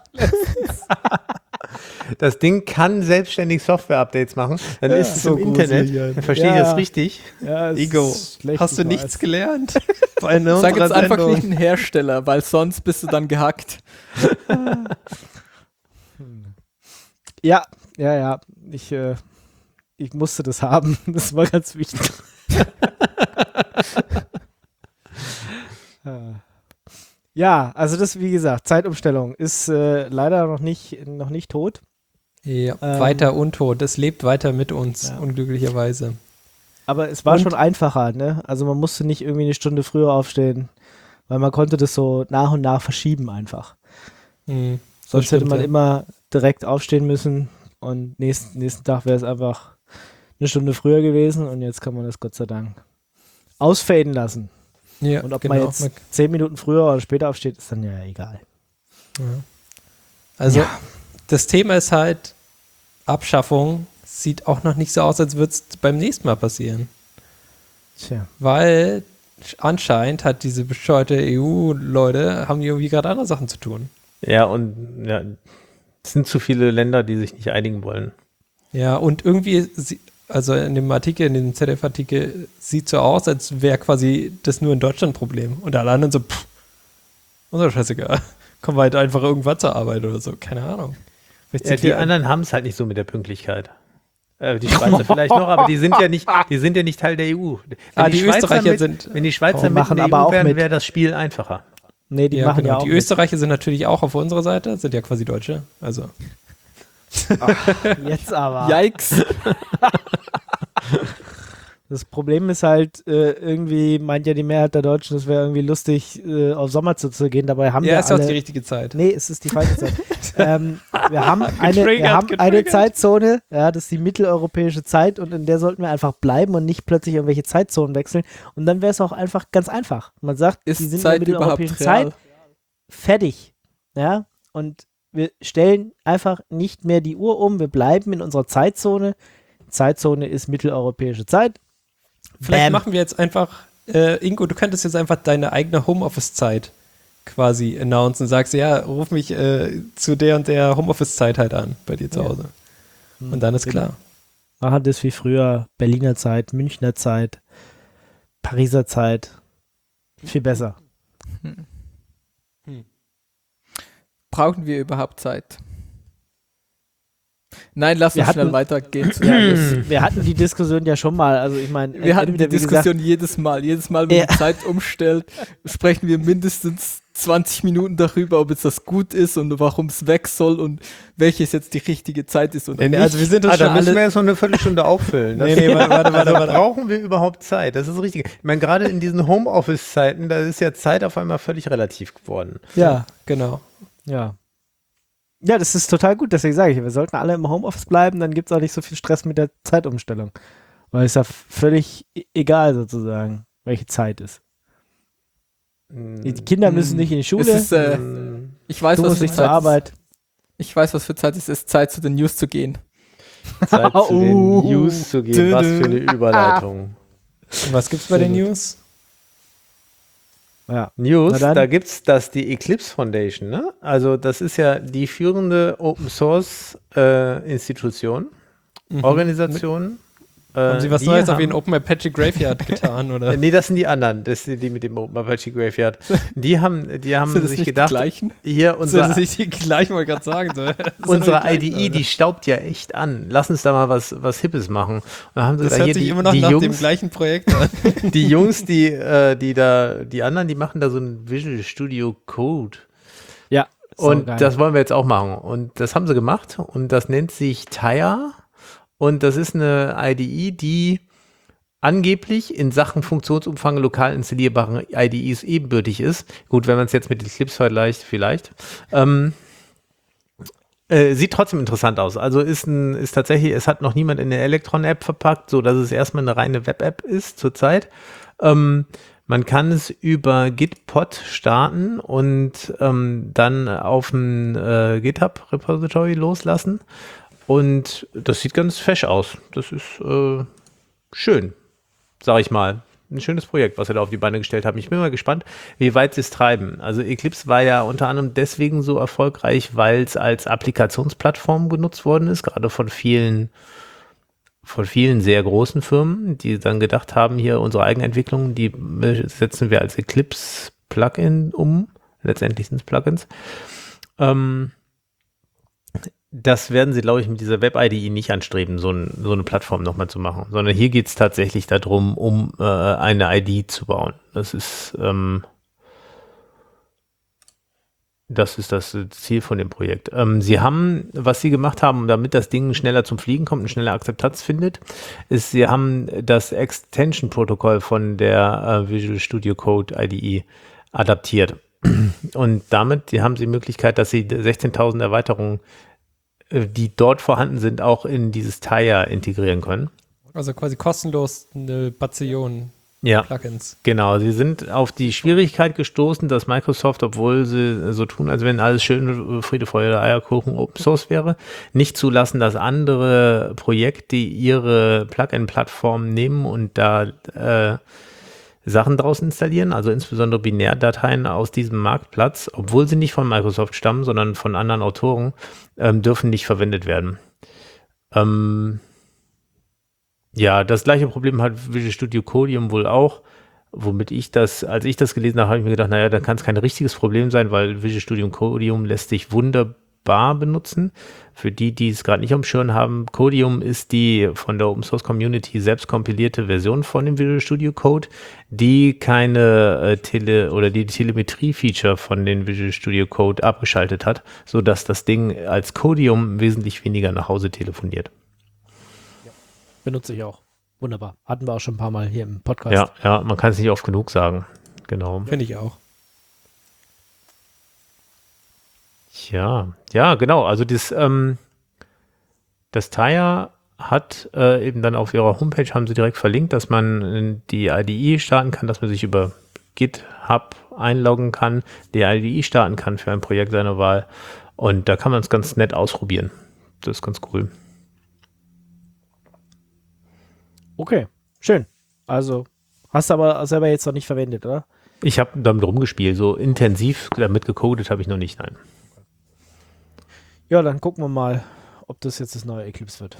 Das Ding kann selbstständig Software-Updates machen. Dann ist es so im Internet. gruselig, Dann verstehe ich Ja. das richtig. Ja, es Ego, ist schlecht, hast du ich nichts weiß. gelernt? Bei einer Sag jetzt unserer einfach Sendung. nicht einen Hersteller, weil sonst bist du dann gehackt. Ja. Ich musste das haben. Das war ganz wichtig. Ja, also das, wie gesagt, Zeitumstellung ist leider noch nicht tot. Ja, weiter untot. Es lebt weiter mit uns, unglücklicherweise. Aber es war schon einfacher, ne? Also man musste nicht irgendwie eine Stunde früher aufstehen, weil man konnte das so nach und nach verschieben einfach. Sonst hätte man immer direkt aufstehen müssen und nächsten Tag wäre es einfach eine Stunde früher gewesen und jetzt kann man das Gott sei Dank ausfaden lassen. Ja, und ob man jetzt 10 Minuten früher oder später aufsteht, ist dann ja egal. Ja. Also das Thema ist halt, Abschaffung sieht auch noch nicht so aus, als würde es beim nächsten Mal passieren. Tja. Weil anscheinend hat diese bescheuerte EU-Leute, haben die irgendwie gerade andere Sachen zu tun. Ja, und es sind zu viele Länder, die sich nicht einigen wollen. Ja, und irgendwie, also in dem Artikel, in dem ZDF-Artikel, sieht so aus, als wäre quasi das nur in Deutschland ein Problem. Und alle anderen so, uns ist scheißegal. Kommen wir halt einfach irgendwann zur Arbeit oder so, keine Ahnung. Die anderen haben es halt nicht so mit der Pünktlichkeit. Die Schweizer vielleicht noch, aber die sind ja nicht Teil der EU. Wenn die Österreicher sind. Wenn die Schweizer mit machen in der aber EU auch wären, mit. wäre das Spiel einfacher. Nee, die machen ja auch Die mit. Österreicher sind natürlich auch auf unserer Seite, sind ja quasi Deutsche. Also. Jetzt aber. Yikes. Das Problem ist halt, irgendwie meint ja die Mehrheit der Deutschen, es wäre irgendwie lustig, auf Sommer zu gehen. Dabei haben wir ist auch alle... die richtige Zeit. Nee, es ist die falsche Zeit. Wir haben eine Zeitzone, ja, das ist die mitteleuropäische Zeit und in der sollten wir einfach bleiben und nicht plötzlich irgendwelche Zeitzonen wechseln. Und dann wäre es auch einfach ganz einfach. Man sagt, Ist die sind Zeit in der mitteleuropäischen überhaupt real? Zeit fertig. Ja, und wir stellen einfach nicht mehr die Uhr um, wir bleiben in unserer Zeitzone. Zeitzone ist mitteleuropäische Zeit. Vielleicht machen wir jetzt einfach, Ingo, du könntest jetzt einfach deine eigene Homeoffice-Zeit quasi announcen und sagst, ja, ruf mich zu der und der Homeoffice-Zeit halt an, bei dir zu Hause. Und dann ist klar. Machen das wie früher, Berliner Zeit, Münchner Zeit, Pariser Zeit. Viel besser. Brauchen wir überhaupt Zeit? Nein, lass uns schnell weitergehen. Wir hatten die Diskussion ja schon mal. Also ich meine, wir hatten die Diskussion jedes Mal. Jedes Mal, wenn die Zeit umstellt, sprechen wir mindestens 20 Minuten darüber, ob jetzt das gut ist und warum es weg soll und welches jetzt die richtige Zeit ist. Und also wir sind uns da schon müssen alle... wir jetzt noch eine Viertelstunde auffüllen. warte. Brauchen wir überhaupt Zeit? Das ist richtig. Ich meine, gerade in diesen Homeoffice-Zeiten, da ist ja Zeit auf einmal völlig relativ geworden. Ja, genau. Ja. Ja, das ist total gut, deswegen sage ich, wir sollten alle im Homeoffice bleiben, dann gibt es auch nicht so viel Stress mit der Zeitumstellung. Weil es ja völlig egal sozusagen, welche Zeit ist. Die Kinder müssen nicht in die Schule, es ist, ich weiß, du was musst für nicht zur Zeit Arbeit. Ich weiß, was für Zeit es ist. Zeit, zu den News zu gehen. Zeit zu den News zu gehen. Was für eine Überleitung. Und was gibt's bei den News? Ja. News, da gibt es die Eclipse Foundation, ne? Also das ist ja die führende Open Source Institution, Organisation. Haben Sie was Neues auf Ihren Open Apache Graveyard getan, oder? Nee, das sind die anderen, das sind die mit dem Open Apache Graveyard. Die haben sich gedacht, hier Sind das nicht die gleichen, wollte ich gerade sagen. So. Unsere IDE, die staubt ja echt an. Lass uns da mal was Hippes machen. Und dann haben sie das da hört hier sich immer noch nach dem gleichen Projekt an. Die Jungs, die anderen, die machen da so ein Visual Studio Code. Ja. Und das wollen wir jetzt auch machen. Und das haben sie gemacht. Und das nennt sich Taya. Und das ist eine IDE, die angeblich in Sachen Funktionsumfang lokal installierbaren IDEs ebenbürtig ist. Gut, wenn man es jetzt mit Eclipse vergleicht, vielleicht. Sieht trotzdem interessant aus. Also ist tatsächlich, es hat noch niemand in eine Electron-App verpackt, so dass es erstmal eine reine Web-App ist zurzeit. Man kann es über Gitpod starten und dann auf ein GitHub-Repository loslassen. Und das sieht ganz fesch aus. Das ist schön, sag ich mal. Ein schönes Projekt, was sie da auf die Beine gestellt haben. Ich bin mal gespannt, wie weit sie es treiben. Also Eclipse war ja unter anderem deswegen so erfolgreich, weil es als Applikationsplattform genutzt worden ist, gerade von vielen sehr großen Firmen, die dann gedacht haben, hier unsere Eigenentwicklung, die setzen wir als Eclipse-Plugin um. Letztendlich sind es Plugins. Das werden sie, glaube ich, mit dieser Web-IDE nicht anstreben, so eine Plattform nochmal zu machen, sondern hier geht es tatsächlich darum, um eine ID zu bauen. Das ist Das ist das Ziel von dem Projekt. Sie haben, was Sie gemacht haben, damit das Ding schneller zum Fliegen kommt und schneller Akzeptanz findet, ist, Sie haben das Extension-Protokoll von der Visual Studio Code IDE adaptiert. Und damit haben Sie die Möglichkeit, dass Sie 16.000 Erweiterungen, die dort vorhanden sind, auch in dieses Taya integrieren können. Also quasi kostenlos eine Bazillion Ja, Plugins. genau. Sie sind auf die Schwierigkeit gestoßen, dass Microsoft, obwohl sie so tun, als wenn alles schön Friede, Freude, Eierkuchen Open Source wäre, nicht zulassen, dass andere Projekte ihre Plugin-Plattform nehmen und da Sachen draus installieren, also insbesondere Binärdateien aus diesem Marktplatz, obwohl sie nicht von Microsoft stammen, sondern von anderen Autoren, dürfen nicht verwendet werden. Ja, das gleiche Problem hat Visual Studio Codium wohl auch, womit als ich das gelesen habe, habe ich mir gedacht, naja, dann kann es kein richtiges Problem sein, weil Visual Studio Codium lässt sich wunderbar benutzen. Für die es gerade nicht am Schirm haben, Codium ist die von der Open Source Community selbst kompilierte Version von dem Visual Studio Code, die keine die Telemetrie-Feature von den Visual Studio Code abgeschaltet hat, sodass das Ding als Codium wesentlich weniger nach Hause telefoniert. Benutze ich auch. Wunderbar. Hatten wir auch schon ein paar Mal hier im Podcast. Ja, man kann es nicht oft genug sagen. Genau. Finde ich auch. Ja, genau. Also das Taya hat eben dann auf ihrer Homepage, haben sie direkt verlinkt, dass man die IDE starten kann, dass man sich über GitHub einloggen kann, die IDE starten kann für ein Projekt seiner Wahl. Und da kann man es ganz nett ausprobieren. Das ist ganz cool. Okay, schön. Also, hast du aber selber jetzt noch nicht verwendet, oder? Ich habe damit rumgespielt. So intensiv damit gecodet habe ich noch nicht, nein. Ja, dann gucken wir mal, ob das jetzt das neue Eclipse wird.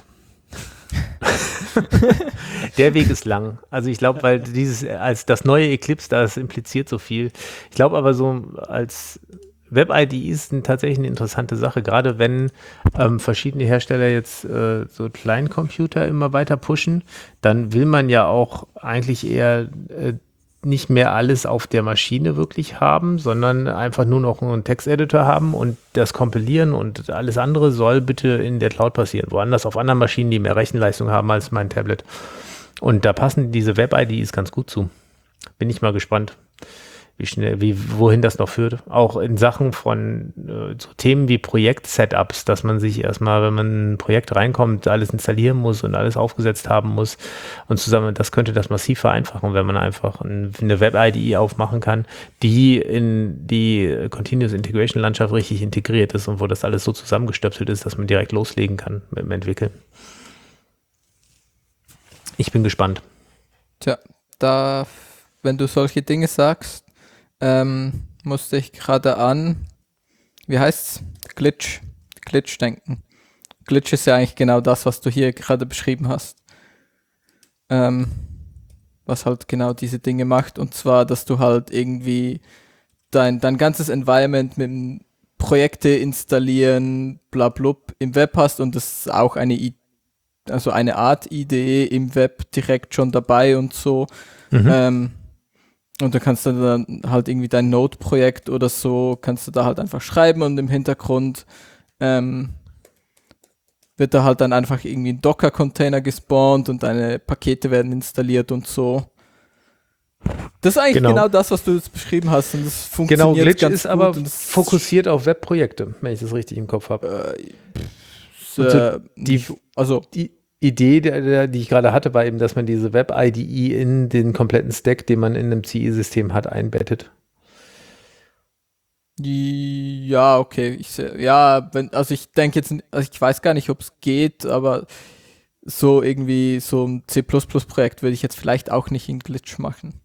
Der Weg ist lang. Also ich glaube, weil als das neue Eclipse, das impliziert so viel. Ich glaube aber so als Web-IDEs sind tatsächlich eine interessante Sache, gerade wenn verschiedene Hersteller jetzt so Kleincomputer immer weiter pushen, dann will man ja auch eigentlich eher nicht mehr alles auf der Maschine wirklich haben, sondern einfach nur noch einen Texteditor haben und das kompilieren und alles andere soll bitte in der Cloud passieren, woanders auf anderen Maschinen, die mehr Rechenleistung haben als mein Tablet. Und da passen diese Web-IDEs ganz gut zu. Bin ich mal gespannt, wohin das noch führt. Auch in Sachen von so Themen wie Projekt-Setups, dass man sich erstmal, wenn man in ein Projekt reinkommt, alles installieren muss und alles aufgesetzt haben muss und zusammen, das könnte das massiv vereinfachen, wenn man einfach eine Web-IDE aufmachen kann, die in die Continuous Integration Landschaft richtig integriert ist und wo das alles so zusammengestöpselt ist, dass man direkt loslegen kann mit dem Entwickeln. Ich bin gespannt. Tja, wenn du solche Dinge sagst, musste ich gerade an, wie heißt's? Glitch denken. Glitch ist ja eigentlich genau das, was du hier gerade beschrieben hast. Was halt genau diese Dinge macht, und zwar, dass du halt irgendwie dein ganzes Environment mit Projekte installieren, blablub, im Web hast und das ist auch eine Art IDE im Web direkt schon dabei und so. Und du kannst dann halt irgendwie dein Node-Projekt oder so, kannst du da halt einfach schreiben und im Hintergrund wird da halt dann einfach irgendwie ein Docker-Container gespawnt und deine Pakete werden installiert und so. Das ist eigentlich genau das, was du jetzt beschrieben hast und das funktioniert Glitch ganz ist gut. aber fokussiert auf Webprojekte, wenn ich das richtig im Kopf habe. Die Idee, die ich gerade hatte, war eben, dass man diese Web-IDE in den kompletten Stack, den man in einem CI-System hat, einbettet. Ja, okay. Ich denke jetzt, ich weiß gar nicht, ob es geht, aber so irgendwie so ein C++-Projekt würde ich jetzt vielleicht auch nicht in Glitch machen.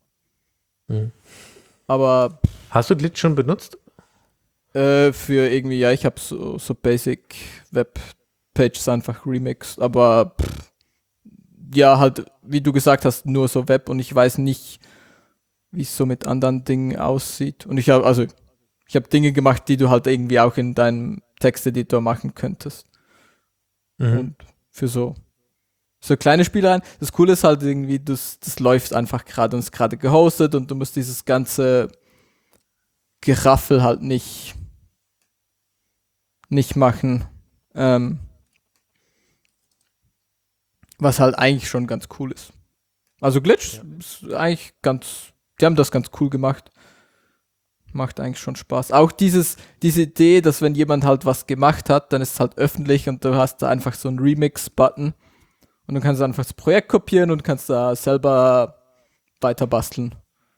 Aber hast du Glitch schon benutzt? Für irgendwie, ja, ich habe so Basic Web Pages einfach remixed, aber ja, halt, wie du gesagt hast, nur so Web und ich weiß nicht, wie es so mit anderen Dingen aussieht. Und ich habe Dinge gemacht, die du halt irgendwie auch in deinem Texteditor machen könntest. Und für so kleine Spielereien. Das Coole ist halt irgendwie, das läuft einfach gerade und ist gerade gehostet und du musst dieses ganze Geraffel halt nicht nicht machen. Was halt eigentlich schon ganz cool ist. Also Glitch ist eigentlich die haben das ganz cool gemacht. Macht eigentlich schon Spaß. Auch diese Idee, dass wenn jemand halt was gemacht hat, dann ist es halt öffentlich und du hast da einfach so einen Remix-Button und dann kannst du einfach das Projekt kopieren und kannst da selber weiter basteln.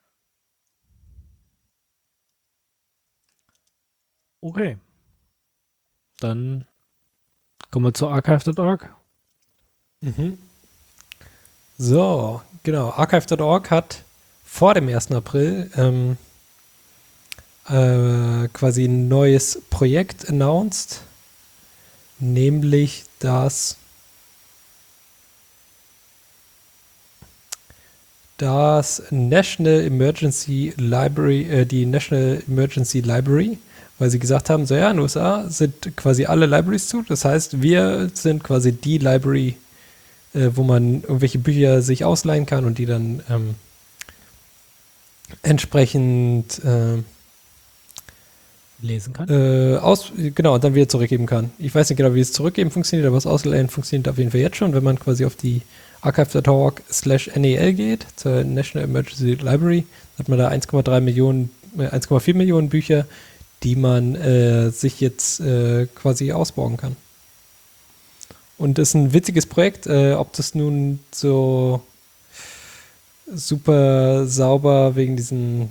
Okay. Dann kommen wir zu archive.org. So, genau. Archive.org hat vor dem 1. April quasi ein neues Projekt announced, nämlich das National Emergency Library, die National Emergency Library, weil sie gesagt haben, so ja, in den USA sind quasi alle Libraries zu, das heißt, wir sind quasi die Library, wo man irgendwelche Bücher sich ausleihen kann und die dann entsprechend Lesen kann. Genau, und dann wieder zurückgeben kann. Ich weiß nicht genau, wie es zurückgeben funktioniert, aber das Ausleihen funktioniert auf jeden Fall jetzt schon, wenn man quasi auf die archive.org/NAL geht, zur National Emergency Library, hat man da 1,4 Millionen Bücher, die man sich jetzt quasi ausborgen kann. Und das ist ein witziges Projekt, ob das nun so super sauber wegen diesen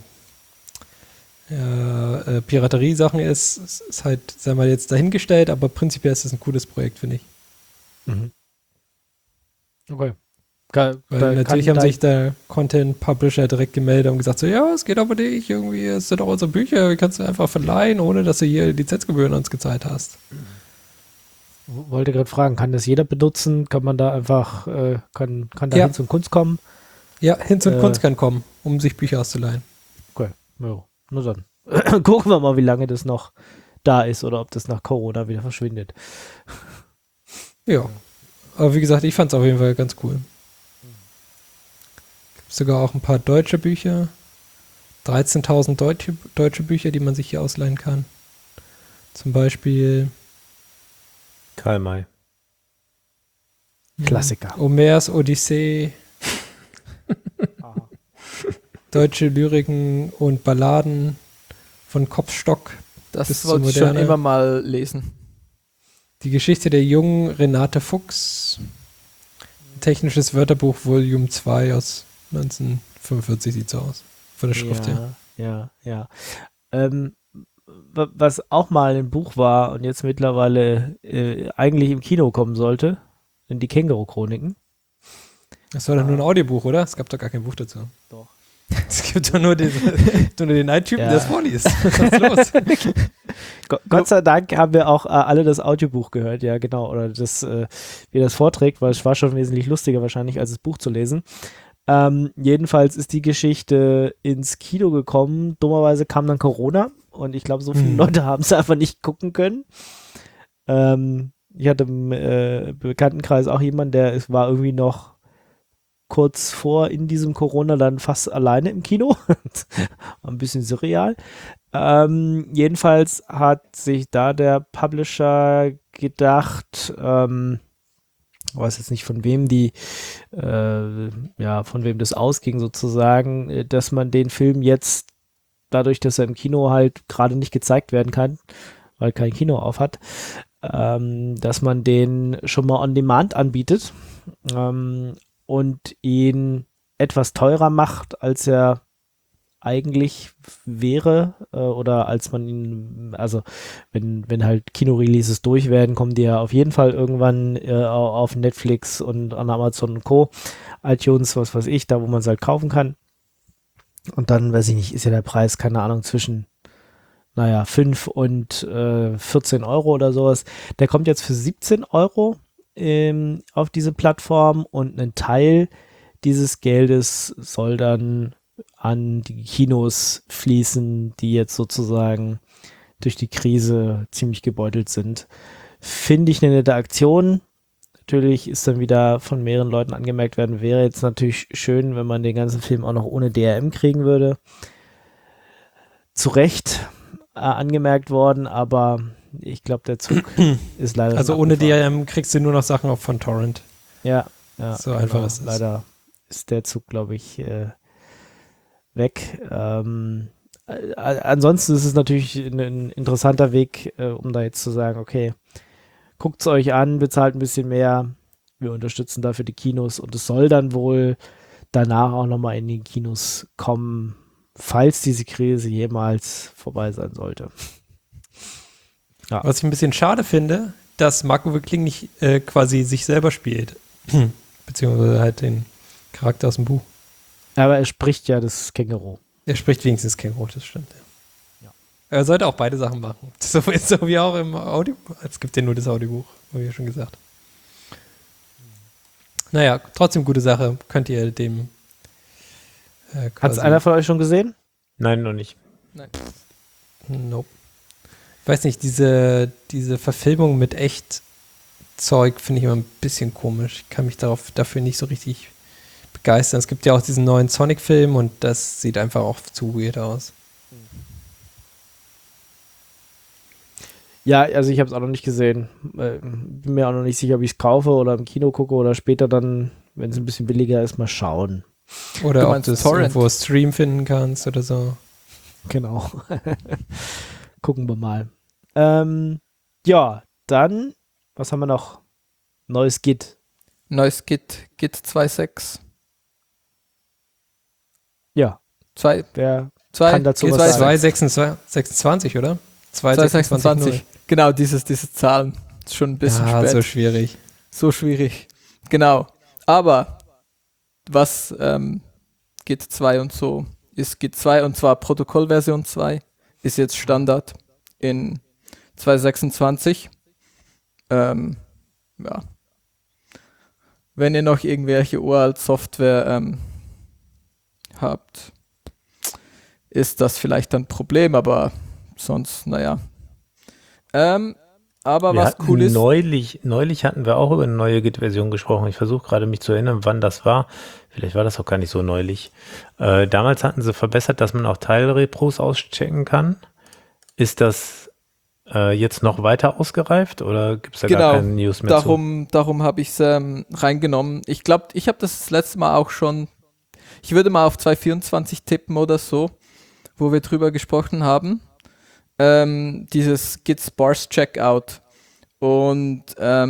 Piraterie-Sachen ist halt, sagen wir jetzt dahingestellt, aber prinzipiell ist das ein cooles Projekt, finde ich. Mhm. Okay. Weil natürlich haben sich der Content-Publisher direkt gemeldet und gesagt so, ja, es geht aber nicht, irgendwie, es sind doch unsere Bücher, die kannst du einfach verleihen, ohne dass du hier Lizenzgebühren uns gezahlt hast. Wollte gerade fragen, kann das jeder benutzen? Kann man da einfach, kann da hin zum Kunst kommen? Ja, hin zum Kunst kann kommen, um sich Bücher auszuleihen. Okay, ja, nur dann. Gucken wir mal, wie lange das noch da ist oder ob das nach Corona wieder verschwindet. Ja, aber wie gesagt, ich fand es auf jeden Fall ganz cool. Gibt sogar auch ein paar deutsche Bücher. 13.000 deutsche Bücher, die man sich hier ausleihen kann. Zum Beispiel Karl May. Klassiker. Homers Odyssee. Deutsche Lyriken und Balladen von Kopfstock. Das wollte ich schon immer mal lesen. Die Geschichte der jungen Renate Fuchs. Technisches Wörterbuch Volume 2 aus 1945 sieht so aus. Von der Schrift her. Ja. Was auch mal ein Buch war und jetzt mittlerweile eigentlich im Kino kommen sollte, sind die Känguru-Chroniken. Das war doch nur ein Audiobuch, oder? Es gab doch gar kein Buch dazu. Doch. Es gibt doch nur den einen Typen, der es vorliest. Was ist los? Gott sei Dank haben wir auch alle das Audiobuch gehört, ja genau, oder das, wie das vorträgt, weil es war schon wesentlich lustiger wahrscheinlich, als das Buch zu lesen. Jedenfalls ist die Geschichte ins Kino gekommen. Dummerweise kam dann Corona und ich glaube, so viele Leute haben es einfach nicht gucken können. Ich hatte im Bekanntenkreis auch jemanden, der war irgendwie noch kurz vor in diesem Corona dann fast alleine im Kino. War ein bisschen surreal. Jedenfalls hat sich da der Publisher gedacht, weiß jetzt nicht von wem von wem das ausging sozusagen, dass man den Film jetzt, dadurch, dass er im Kino halt gerade nicht gezeigt werden kann, weil kein Kino auf hat, dass man den schon mal on demand anbietet und ihn etwas teurer macht, als er eigentlich wäre oder als man ihn, also wenn halt Kinoreleases durch werden, kommen die ja auf jeden Fall irgendwann auf Netflix und an Amazon und Co., iTunes, was weiß ich, da wo man es halt kaufen kann. Und dann, weiß ich nicht, ist ja der Preis, keine Ahnung, zwischen 5 und 14 Euro oder sowas. Der kommt jetzt für 17 Euro auf diese Plattform und ein Teil dieses Geldes soll dann an die Kinos fließen, die jetzt sozusagen durch die Krise ziemlich gebeutelt sind. Finde ich eine nette Aktion. Natürlich ist dann wieder von mehreren Leuten angemerkt werden, wäre jetzt natürlich schön, wenn man den ganzen Film auch noch ohne DRM kriegen würde. Zu Recht angemerkt worden, aber ich glaube, der Zug ist leider Also schon ohne abgefahren. DRM kriegst du nur noch Sachen auch von Torrent. Ja, So einfach ist es. Leider ist der Zug, glaube ich, weg. Ansonsten ist es natürlich ein interessanter Weg, um da jetzt zu sagen, okay, guckt es euch an, bezahlt ein bisschen mehr, wir unterstützen dafür die Kinos und es soll dann wohl danach auch nochmal in die Kinos kommen, falls diese Krise jemals vorbei sein sollte. Was ich ein bisschen schade finde, dass Marco Wickling nicht quasi sich selber spielt. Beziehungsweise halt den Charakter aus dem Buch. Aber er spricht ja das Känguru. Er spricht wenigstens Känguru, das stimmt. Ja. Er sollte auch beide Sachen machen. So wie auch im Audiobuch. Es gibt ja nur das Audiobuch, habe ich ja schon gesagt. Naja, trotzdem gute Sache. Könnt ihr dem Hat es einer von euch schon gesehen? Nein, noch nicht. Nope. Ich weiß nicht, diese Verfilmung mit echt Zeug finde ich immer ein bisschen komisch. Ich kann mich dafür nicht so richtig begeistern. Es gibt ja auch diesen neuen Sonic-Film und das sieht einfach auch zu weird aus. Ja, also ich habe es auch noch nicht gesehen. Bin mir auch noch nicht sicher, ob ich es kaufe oder im Kino gucke oder später dann, wenn es ein bisschen billiger ist, mal schauen. Oder ob meinst du es Torrent? irgendwo Stream finden kannst oder so. Genau. Gucken wir mal. Ja, dann, was haben wir noch? Neues Git. Neues Git 2.6. Ja, 2, wer 2, kann dazu Git was sagen? 2.26, oder? 2.26. Genau, diese Zahlen. Ist schon ein bisschen ja, spät. so schwierig. So schwierig. Genau. Aber was Git 2 und so ist Git 2 und zwar Protokollversion 2 ist jetzt Standard in 2.26. Ja. Wenn ihr noch irgendwelche uralt Software habt, ist das vielleicht ein Problem, aber sonst, naja. Aber was cool ist. Neulich hatten wir auch über eine neue Git-Version gesprochen. Ich versuche gerade mich zu erinnern, wann das war. Vielleicht war das auch gar nicht so neulich. Damals hatten sie verbessert, dass man auch Teilrepros auschecken kann. Ist das jetzt noch weiter ausgereift oder gibt es da gar keine News mehr zu? Darum habe ich es reingenommen. Ich glaube, ich habe das letzte Mal auch schon, ich würde mal auf 2.24 tippen oder so, wo wir drüber gesprochen haben. Dieses Git Sparse Checkout. Und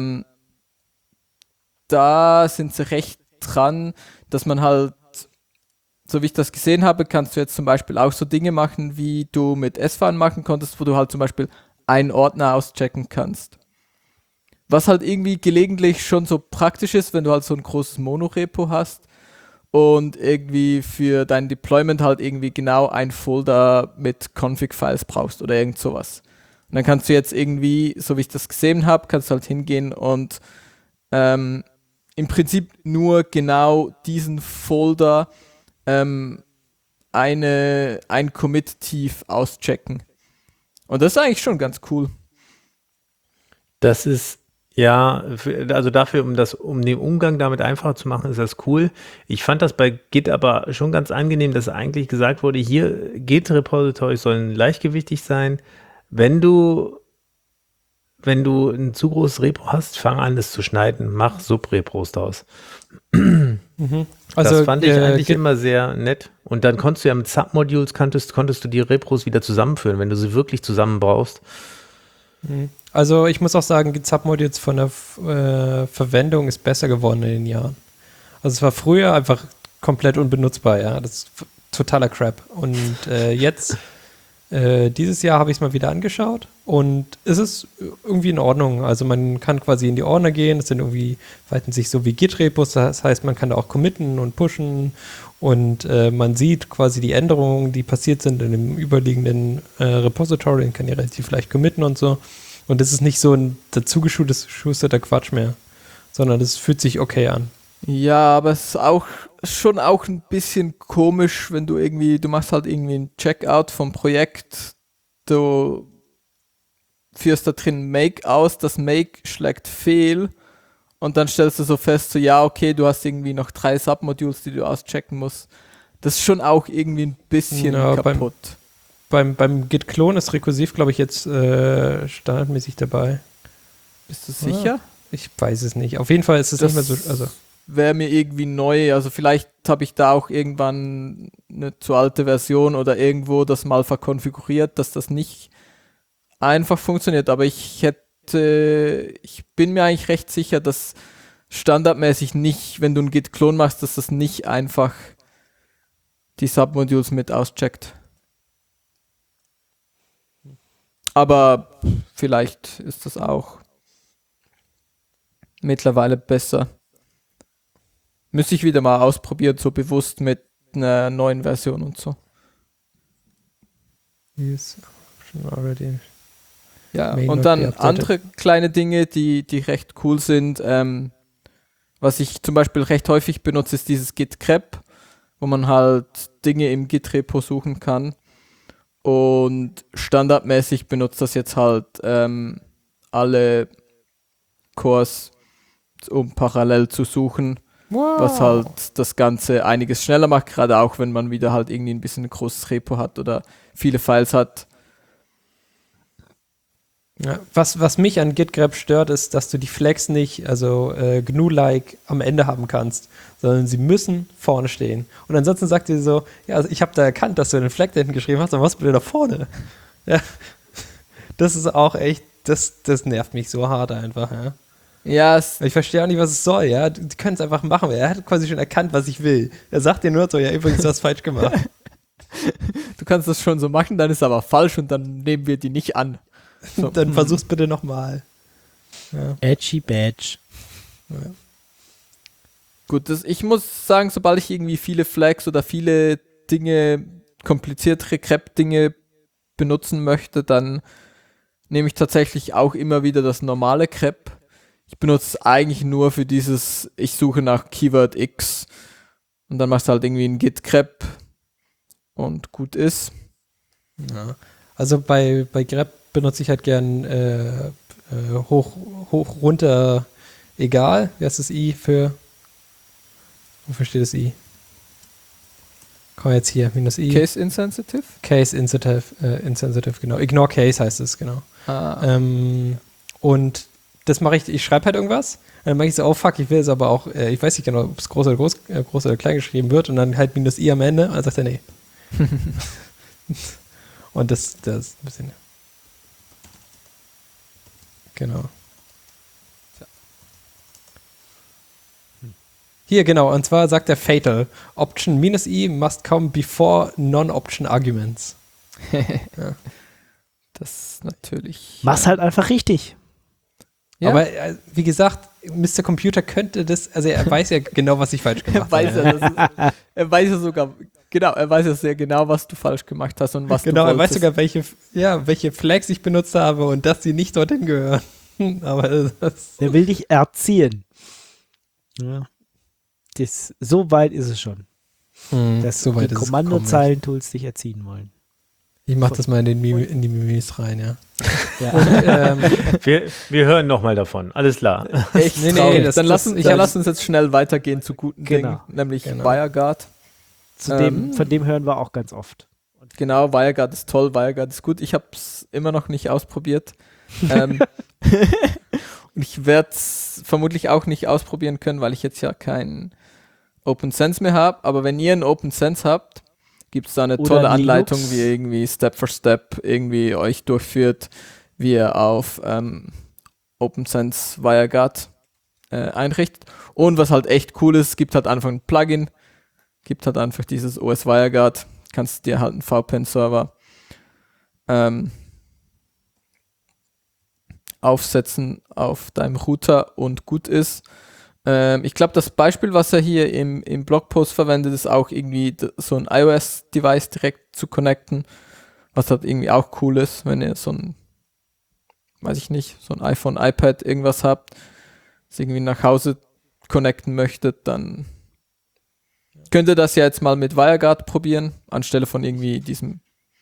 da sind sie recht dran, dass man halt, so wie ich das gesehen habe, kannst du jetzt zum Beispiel auch so Dinge machen, wie du mit S-Bahn machen konntest, wo du halt zum Beispiel einen Ordner auschecken kannst. Was halt irgendwie gelegentlich schon so praktisch ist, wenn du halt so ein großes Monorepo hast und irgendwie für dein Deployment halt irgendwie genau ein Folder mit Config-Files brauchst oder irgend sowas. Und dann kannst du jetzt irgendwie, so wie ich das gesehen habe, kannst du halt hingehen und im Prinzip nur genau diesen Folder ein Commit tief auschecken. Und das ist eigentlich schon ganz cool. Das ist, ja, also dafür, um den Umgang damit einfacher zu machen, ist das cool. Ich fand das bei Git aber schon ganz angenehm, dass eigentlich gesagt wurde, hier Git-Repositories sollen leichtgewichtig sein. Wenn du ein zu großes Repo hast, fang an, es zu schneiden, mach Subrepos daraus. Also, das fand ich eigentlich immer sehr nett. Und dann konntest du ja mit Submodules, konntest du die Repos wieder zusammenführen, wenn du sie wirklich zusammen brauchst. Also ich muss auch sagen, Git Submodules von der Verwendung ist besser geworden in den Jahren. Also es war früher einfach komplett unbenutzbar, ja. Das ist totaler Crap. Und jetzt, dieses Jahr habe ich es mal wieder angeschaut und es ist irgendwie in Ordnung. Also man kann quasi in die Ordner gehen, es sind irgendwie, verhalten sich so wie Git-Repos, das heißt, man kann da auch committen und pushen und man sieht quasi die Änderungen, die passiert sind in dem überliegenden Repository und kann die relativ leicht committen und so. Und das ist nicht so ein dazugeschusterter Quatsch mehr, sondern das fühlt sich okay an. Ja, aber es ist schon auch ein bisschen komisch, wenn du machst halt irgendwie einen Checkout vom Projekt, du führst da drin Make aus, das Make schlägt fehl und dann stellst du so fest, so ja, okay, du hast irgendwie noch 3 Submodules, die du auschecken musst. Das ist schon auch irgendwie ein bisschen kaputt. beim Git-Clone ist rekursiv, glaube ich, jetzt standardmäßig dabei. Bist du sicher? Ich weiß es nicht. Auf jeden Fall ist es nicht mehr so. Also. Wäre mir irgendwie neu. Also vielleicht habe ich da auch irgendwann eine zu alte Version oder irgendwo das mal verkonfiguriert, dass das nicht einfach funktioniert. Aber ich bin mir eigentlich recht sicher, dass standardmäßig nicht, wenn du einen Git-Clone machst, dass das nicht einfach die Submodules mit auscheckt. Aber vielleicht ist das auch mittlerweile besser. Müsste ich wieder mal ausprobieren, so bewusst mit einer neuen Version und so. Yes, schon already. Ja, May und not dann be updated. andere kleine Dinge, die recht cool sind. Was ich zum Beispiel recht häufig benutze, ist dieses Git grep, wo man halt Dinge im Git-Repo suchen kann. Und standardmäßig benutzt das jetzt halt alle Cores, um parallel zu suchen. Was halt das Ganze einiges schneller macht, gerade auch wenn man wieder halt irgendwie ein bisschen ein großes Repo hat oder viele Files hat. Ja, was mich an Git grep stört, ist, dass du die Flags nicht, also GNU-like am Ende haben kannst, sondern sie müssen vorne stehen. Und ansonsten sagt sie so, ja, also ich habe da erkannt, dass du den Flag da hinten geschrieben hast, aber was bitte da vorne? Ja, das ist auch echt, das nervt mich so hart einfach, ja. Ja, Ich verstehe auch nicht, was es soll, ja. Die können es einfach machen, weil er hat quasi schon erkannt, was ich will. Er sagt dir nur so, ja, übrigens, du hast falsch gemacht. du kannst das schon so machen, dann ist aber falsch und dann nehmen wir die nicht an. So. Dann versuch's bitte nochmal. Ja. Edgy Badge. Ja. Gut, ich muss sagen, sobald ich irgendwie viele Flags oder viele Dinge, kompliziertere grep-Dinge benutzen möchte, dann nehme ich tatsächlich auch immer wieder das normale grep. Ich benutze es eigentlich nur für dieses, ich suche nach Keyword X und dann machst du halt irgendwie ein Git grep und gut ist. Ja. Also bei grep benutze ich halt gern hoch, runter, egal. Wie heißt das I für? Wofür steht das I? Komm jetzt hier, minus I. Case insensitive? Case insensitive, genau. Ignore Case heißt es, genau. Und das mache ich schreibe halt irgendwas. Dann mache ich so, oh fuck, ich will es aber auch, ich weiß nicht genau, ob es groß oder klein geschrieben wird und dann halt minus I am Ende und dann sagt er, nee. Und das ist ein bisschen. Genau. Hier, genau, und zwar sagt der Fatal, Option minus I must come before non-option arguments. Ja. Das ist natürlich. Mach's halt einfach richtig. Ja. Aber wie gesagt, Mr. Computer könnte das, also er weiß ja genau, was ich falsch gemacht habe. Er weiß ja sogar, genau, er weiß ja sehr genau, was du falsch gemacht hast und was Genau, du er weiß wolltest. sogar, welche Flags ich benutzt habe und dass sie nicht dorthin gehören. Aber das Der will dich erziehen. Ja. So weit ist es schon. Dass so weit die ist es Kommandozeilen-Tools dich erziehen wollen. ich mach das mal in die Mimis rein, ja. Ja. Und, Wir hören nochmal davon, alles klar. Echt Nee, traurig. das- Dann das- lass uns jetzt schnell weitergehen zu guten Genau. Dingen, nämlich Genau. WireGuard. Von dem hören wir auch ganz oft. Genau, WireGuard ist toll, WireGuard ist gut. Ich habe es immer noch nicht ausprobiert. Und ich werde es vermutlich auch nicht ausprobieren können, weil ich jetzt ja keinen OpenSense mehr habe. Aber wenn ihr einen OpenSense habt, gibt es da eine Oder tolle Linux. Anleitung, wie ihr irgendwie Step for Step irgendwie euch durchführt, wie ihr auf OpenSense WireGuard einrichtet. Und was halt echt cool ist, gibt halt einfach ein Plugin, gibt halt einfach dieses OS WireGuard, kannst dir halt einen VPN-Server aufsetzen auf deinem Router und gut ist. Ich glaube, das Beispiel, was er hier im Blogpost verwendet, ist auch irgendwie so ein iOS-Device direkt zu connecten, was halt irgendwie auch cool ist, wenn ihr so ein, weiß ich nicht, so ein iPhone, iPad, irgendwas habt, das irgendwie nach Hause connecten möchtet, dann könnt ihr das ja jetzt mal mit WireGuard probieren, anstelle von irgendwie diesem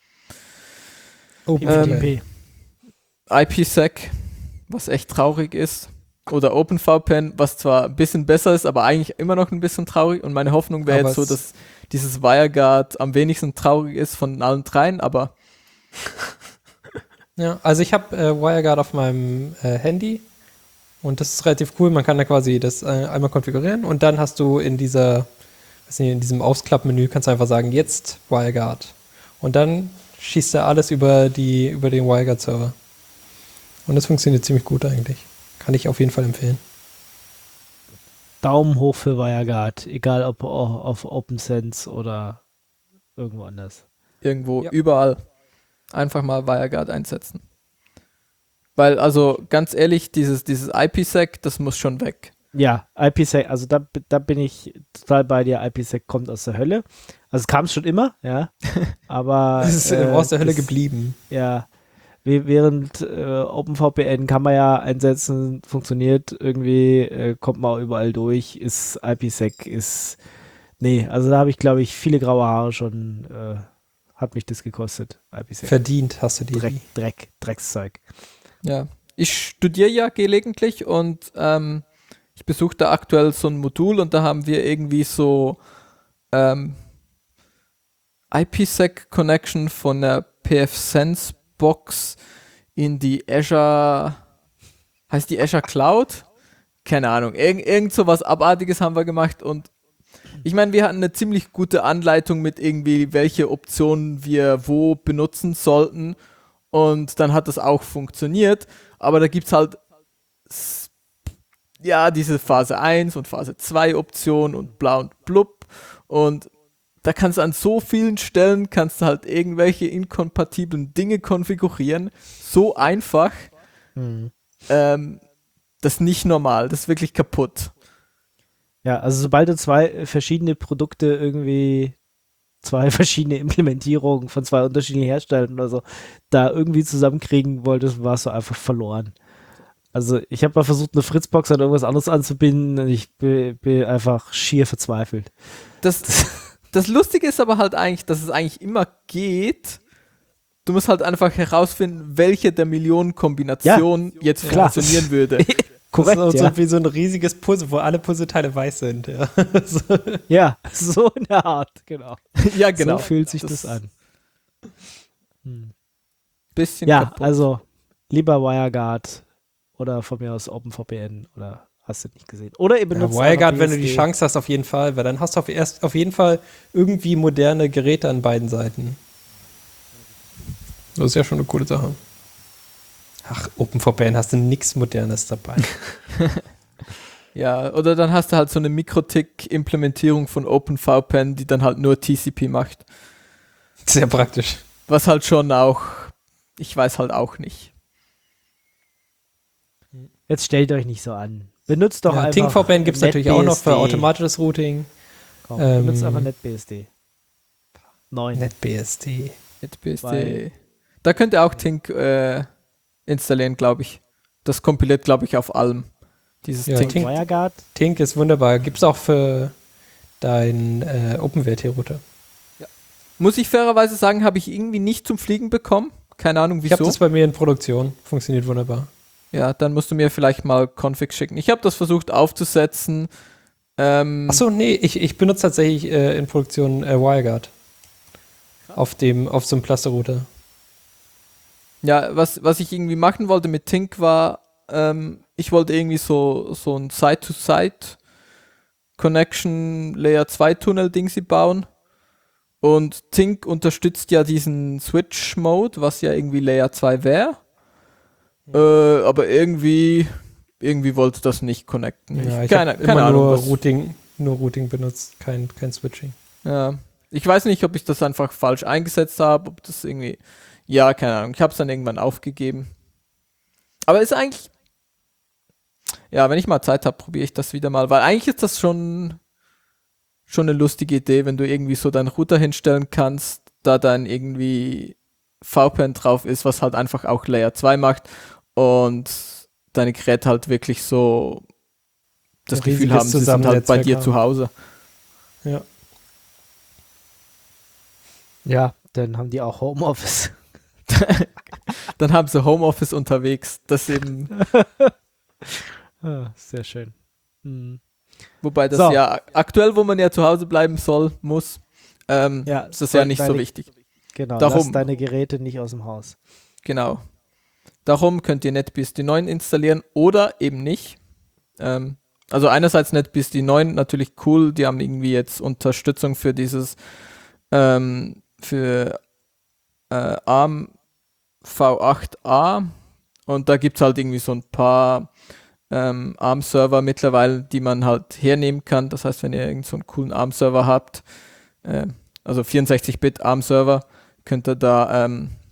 PGP. IPsec, was echt traurig ist. Oder OpenVPN, was zwar ein bisschen besser ist, aber eigentlich immer noch ein bisschen traurig. Und meine Hoffnung wäre Aber jetzt so, dass dieses WireGuard am wenigsten traurig ist von allen dreien, aber Ja, also ich habe WireGuard auf meinem Handy und das ist relativ cool. Man kann da quasi das einmal konfigurieren und dann hast du in diesem Ausklappmenü kannst du einfach sagen, jetzt WireGuard. Und dann schießt er alles über den WireGuard-Server. Und das funktioniert ziemlich gut eigentlich. Kann ich auf jeden Fall empfehlen. Daumen hoch für WireGuard, egal ob auf OpenSense oder irgendwo anders. Irgendwo, Ja. überall. Einfach mal WireGuard einsetzen. Weil, also ganz ehrlich, dieses IPsec, das muss schon weg. Ja, IPsec, also da bin ich total bei dir. IPsec kommt aus der Hölle. Also es kam schon immer, ja. Aber Es ist aus der Hölle das- geblieben. Ja, während OpenVPN kann man ja einsetzen, funktioniert irgendwie, kommt man auch überall durch, ist IPsec, nee, also da habe ich, glaube ich, viele graue Haare schon, hat mich das gekostet, IPsec. Verdient hast du die. Dreckszeug. Ja. Ich studiere ja gelegentlich und ich besuche da aktuell so ein Modul und da haben wir irgendwie so IPsec Connection von der pfSense Box in die Azure, heißt die Azure Cloud? Keine Ahnung, irgend so was Abartiges haben wir gemacht und ich meine, wir hatten eine ziemlich gute Anleitung mit irgendwie, welche Optionen wir wo benutzen sollten und dann hat das auch funktioniert, aber da gibt es halt diese Phase 1 und Phase 2 Option und bla und blub und da kannst du an so vielen Stellen kannst du halt irgendwelche inkompatiblen Dinge konfigurieren. So einfach. Das ist nicht normal. Das ist wirklich kaputt. Ja, also sobald du zwei verschiedene Produkte irgendwie, zwei verschiedene Implementierungen von zwei unterschiedlichen Herstellern oder so, da irgendwie zusammenkriegen wolltest, warst du einfach verloren. Also ich habe mal versucht, eine Fritzbox an irgendwas anderes anzubinden und ich bin einfach schier verzweifelt. Das Lustige ist aber halt eigentlich, dass es eigentlich immer geht. Du musst halt einfach herausfinden, welche der Millionen Kombinationen jetzt klar. funktionieren würde. Korrekt, das ist ja. so wie so ein riesiges Puzzle, wo alle Puzzleteile weiß sind. Ja. Ja, so in der Art, genau. Ja, genau. So fühlt sich das an. Bisschen Ja, kaputt. also lieber WireGuard oder von mir aus OpenVPN oder hast du nicht gesehen. Oder ihr benutzt WireGuard, einfach wenn du die BSD. Chance hast, auf jeden Fall, weil dann hast du auf jeden Fall irgendwie moderne Geräte an beiden Seiten. Das ist ja schon eine coole Sache. Ach, OpenVPN hast du nichts Modernes dabei. Ja, oder dann hast du halt so eine Mikrotik-Implementierung von OpenVPN, die dann halt nur TCP macht. Sehr praktisch. Was halt schon auch, ich weiß halt auch nicht. Jetzt stellt euch nicht so an. Benutzt doch Ja, einfach TinkVPN gibt es natürlich auch noch für NetBSD. automatisches Routing. Komm, benutzt Ähm, einfach NetBSD. 9. NetBSD. NetBSD. Weil- Da könnt ihr auch Tink installieren, glaube ich. Das kompiliert, glaube ich, auf allem. Dieses Ja, Tink. Tink. WireGuard, Tink ist wunderbar. Gibt es auch für deinen OpenWrt-Router. Muss ich fairerweise sagen, habe ich irgendwie nicht zum Fliegen bekommen. Keine Ahnung Ich habe wieso. das bei mir in Produktion. Funktioniert wunderbar. Ja, dann musst du mir vielleicht mal Config schicken. Ich habe das versucht aufzusetzen. Achso, nee, ich benutze tatsächlich in Produktion WireGuard. Auf so einem Cluster-Router. Ja, was ich irgendwie machen wollte mit Tink war, ich wollte irgendwie so ein Side-to-Side-Connection Layer 2 Tunnel-Ding sie bauen. Und Tink unterstützt ja diesen Switch-Mode, was ja irgendwie Layer 2 wäre. Aber irgendwie wollte das nicht connecten. Ja, ich keine habe immer Ahnung. nur Routing benutzt, kein Switching. Ja, ich weiß nicht, ob ich das einfach falsch eingesetzt habe, ob das irgendwie, ja, keine Ahnung. Ich habe es dann irgendwann aufgegeben. Aber ist eigentlich, ja, wenn ich mal Zeit habe, probiere ich das wieder mal, weil eigentlich ist das schon eine lustige Idee, wenn du irgendwie so deinen Router hinstellen kannst, da dann irgendwie VPN drauf ist, was halt einfach auch Layer 2 macht und deine Geräte halt wirklich so das Ein Gefühl riesiges haben, sie sind halt bei Zusammennetzwerk dir haben. zu Hause. Ja. ja, dann haben die auch Homeoffice. Dann haben sie Homeoffice unterwegs. Das eben, Sehr schön. wobei das So. ja aktuell, wo man ja zu Hause bleiben muss, Ja, ist das ja nicht so deine- wichtig. Genau, Darum- lass deine Geräte nicht aus dem Haus. Genau. Darum könnt ihr NetBSD 9 installieren oder eben nicht. Also einerseits NetBSD 9 natürlich cool, die haben irgendwie jetzt Unterstützung für dieses für ARM V8A und da gibt es halt irgendwie so ein paar ARM-Server mittlerweile, die man halt hernehmen kann. Das heißt, wenn ihr irgend so einen coolen ARM-Server habt, also 64-Bit ARM-Server, könnt ihr da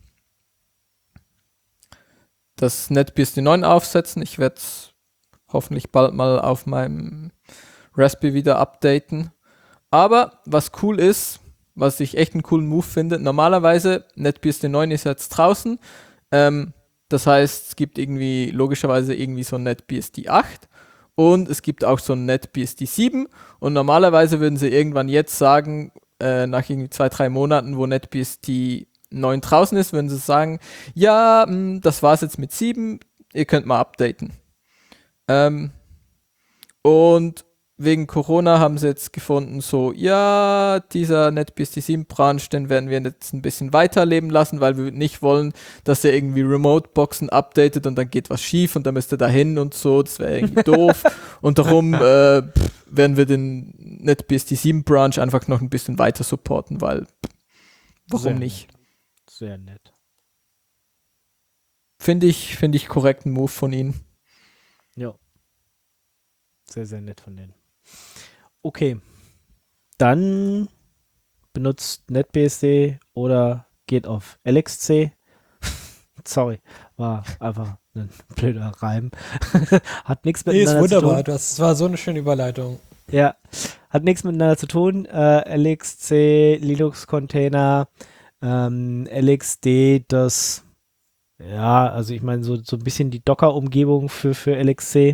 das NetBSD 9 aufsetzen. Ich werde es hoffentlich bald mal auf meinem Raspberry wieder updaten. Aber was cool ist, was ich echt einen coolen Move finde, normalerweise NetBSD 9 ist jetzt draußen. Das heißt, es gibt irgendwie logischerweise irgendwie so ein NetBSD 8 und es gibt auch so ein NetBSD 7 und normalerweise würden sie irgendwann jetzt sagen, nach irgendwie 2-3 Monaten, wo NetBSD 9 draußen ist, würden sie sagen, ja, das war's jetzt mit 7, ihr könnt mal updaten. Und wegen Corona haben sie jetzt gefunden, so, ja, dieser NetBSD 7 Branch, den werden wir jetzt ein bisschen weiterleben lassen, weil wir nicht wollen, dass er irgendwie Remote-Boxen updatet und dann geht was schief und dann müsst ihr da hin und so, das wäre irgendwie doof. Und darum werden wir den NetBSD 7 Branch einfach noch ein bisschen weiter supporten, weil warum Sehr nicht? nett. Sehr nett. Finde ich korrekten Move von ihnen. Ja. Sehr, sehr nett von denen. Okay. Dann benutzt NetBSD oder geht auf LXC. Sorry, war einfach ein blöder Reim. Hat nichts Nee, ist miteinander zu wunderbar. tun. Das war so eine schöne Überleitung. Ja, hat nichts miteinander zu tun. LXC, Linux-Container, LXD, das, ja, also ich meine, so ein bisschen die Docker-Umgebung für LXC.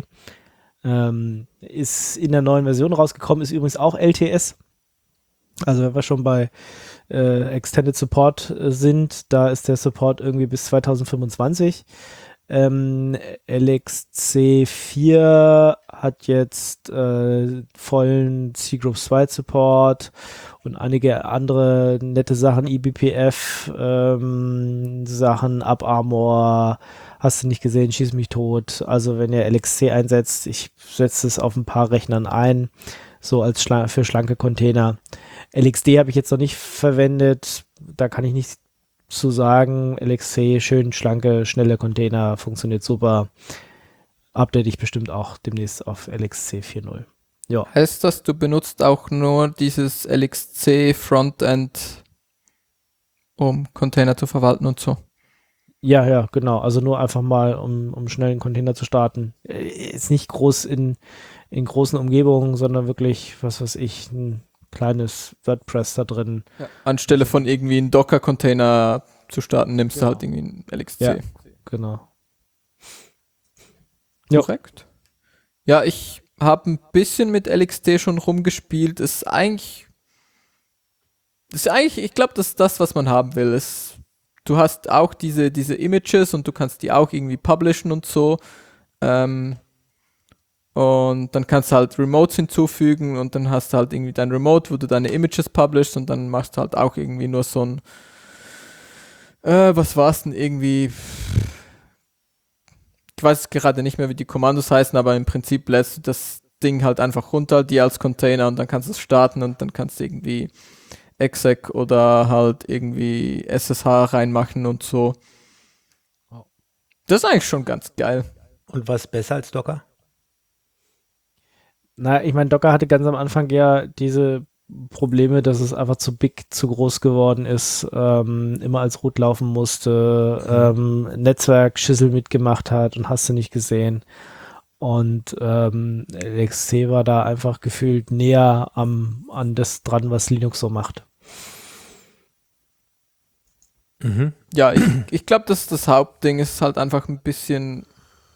Ist in der neuen Version rausgekommen, ist übrigens auch LTS. Also wenn wir schon bei Extended Support sind, da ist der Support irgendwie bis 2025. LXC 4 hat jetzt vollen C-Group 2 Support und einige andere nette Sachen, eBPF Sachen, UpArmor, hast du nicht gesehen, schieß mich tot. Also wenn ihr LXC einsetzt, ich setze es auf ein paar Rechnern ein, so als für schlanke Container. LXD habe ich jetzt noch nicht verwendet, da kann ich nicht zu sagen. LXC, schön schlanke, schnelle Container, funktioniert super. Update ich bestimmt auch demnächst auf LXC 4.0. Ja. Heißt das, du benutzt auch nur dieses LXC Frontend, um Container zu verwalten und so? Ja, genau. Also nur einfach mal, um schnell einen Container zu starten. Ist nicht groß in großen Umgebungen, sondern wirklich, was weiß ich, ein kleines WordPress da drin. Ja. Anstelle von irgendwie einen Docker-Container zu starten, nimmst du halt irgendwie einen LXC. Ja, genau. Jo. Korrekt. Ja, ich habe ein bisschen mit LXD schon rumgespielt. Ist eigentlich, ich glaube, das ist das, was man haben will. Du hast auch diese Images und du kannst die auch irgendwie publishen und so. Und dann kannst du halt Remotes hinzufügen und dann hast du halt irgendwie dein Remote, wo du deine Images publishst und dann machst du halt auch irgendwie nur so ein was war's denn irgendwie? Ich weiß gerade nicht mehr, wie die Kommandos heißen, aber im Prinzip lässt du das Ding halt einfach runter, die als Container und dann kannst du es starten und dann kannst du irgendwie exec oder halt irgendwie SSH reinmachen und so. Das ist eigentlich schon ganz geil. Und was besser als Docker? Na, ich meine, Docker hatte ganz am Anfang ja diese Probleme, dass es einfach zu big, zu groß geworden ist, immer als Root laufen musste, Netzwerk-Schissel mitgemacht hat und hast du nicht gesehen. Und LXC war da einfach gefühlt näher an das dran, was Linux so macht. Mhm. Ja, ich glaube, das Hauptding ist halt einfach ein bisschen.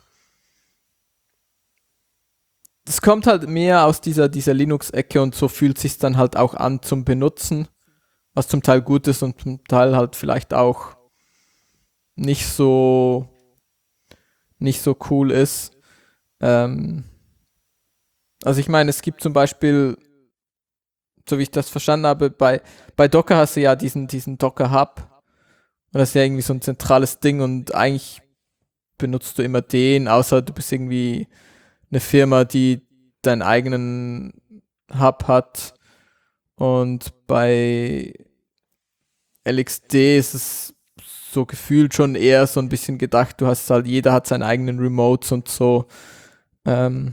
Das kommt halt mehr aus dieser Linux-Ecke und so fühlt sich dann halt auch an zum Benutzen, was zum Teil gut ist und zum Teil halt vielleicht auch nicht so cool ist. Also ich meine, es gibt zum Beispiel so wie ich das verstanden habe, bei Docker hast du ja diesen Docker Hub. Und das ist ja irgendwie so ein zentrales Ding und eigentlich benutzt du immer den, außer du bist irgendwie eine Firma, die deinen eigenen Hub hat. Und bei LXD ist es so gefühlt schon eher so ein bisschen gedacht, jeder hat seinen eigenen Remotes und so. Und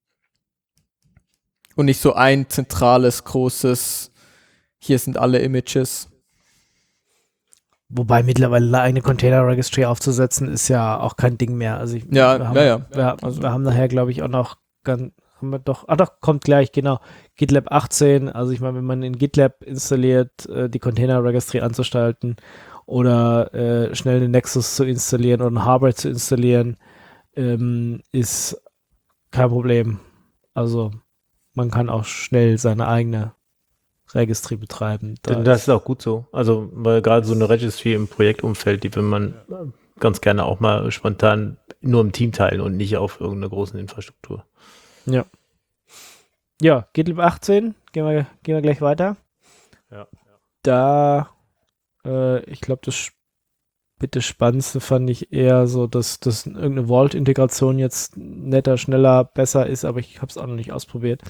nicht so ein zentrales, großes, hier sind alle Images. Wobei mittlerweile eine eigene Container-Registry aufzusetzen, ist ja auch kein Ding mehr. Also wir haben nachher, glaube ich, auch noch kommt gleich, genau, GitLab 18. Also ich meine, wenn man in GitLab installiert, die Container-Registry anzustalten oder schnell einen Nexus zu installieren oder einen Hardware zu installieren, ist kein Problem. Also man kann auch schnell seine eigene Registry betreiben. Das ist auch gut so. Also, weil gerade so eine Registry im Projektumfeld, die will man ganz gerne auch mal spontan nur im Team teilen und nicht auf irgendeiner großen Infrastruktur. Ja. Ja, GitLab 18, gehen wir gleich weiter. Ja. Da, ich glaube, das Spannendste fand ich eher so, dass irgendeine Vault-Integration jetzt netter, schneller, besser ist, aber ich habe es auch noch nicht ausprobiert.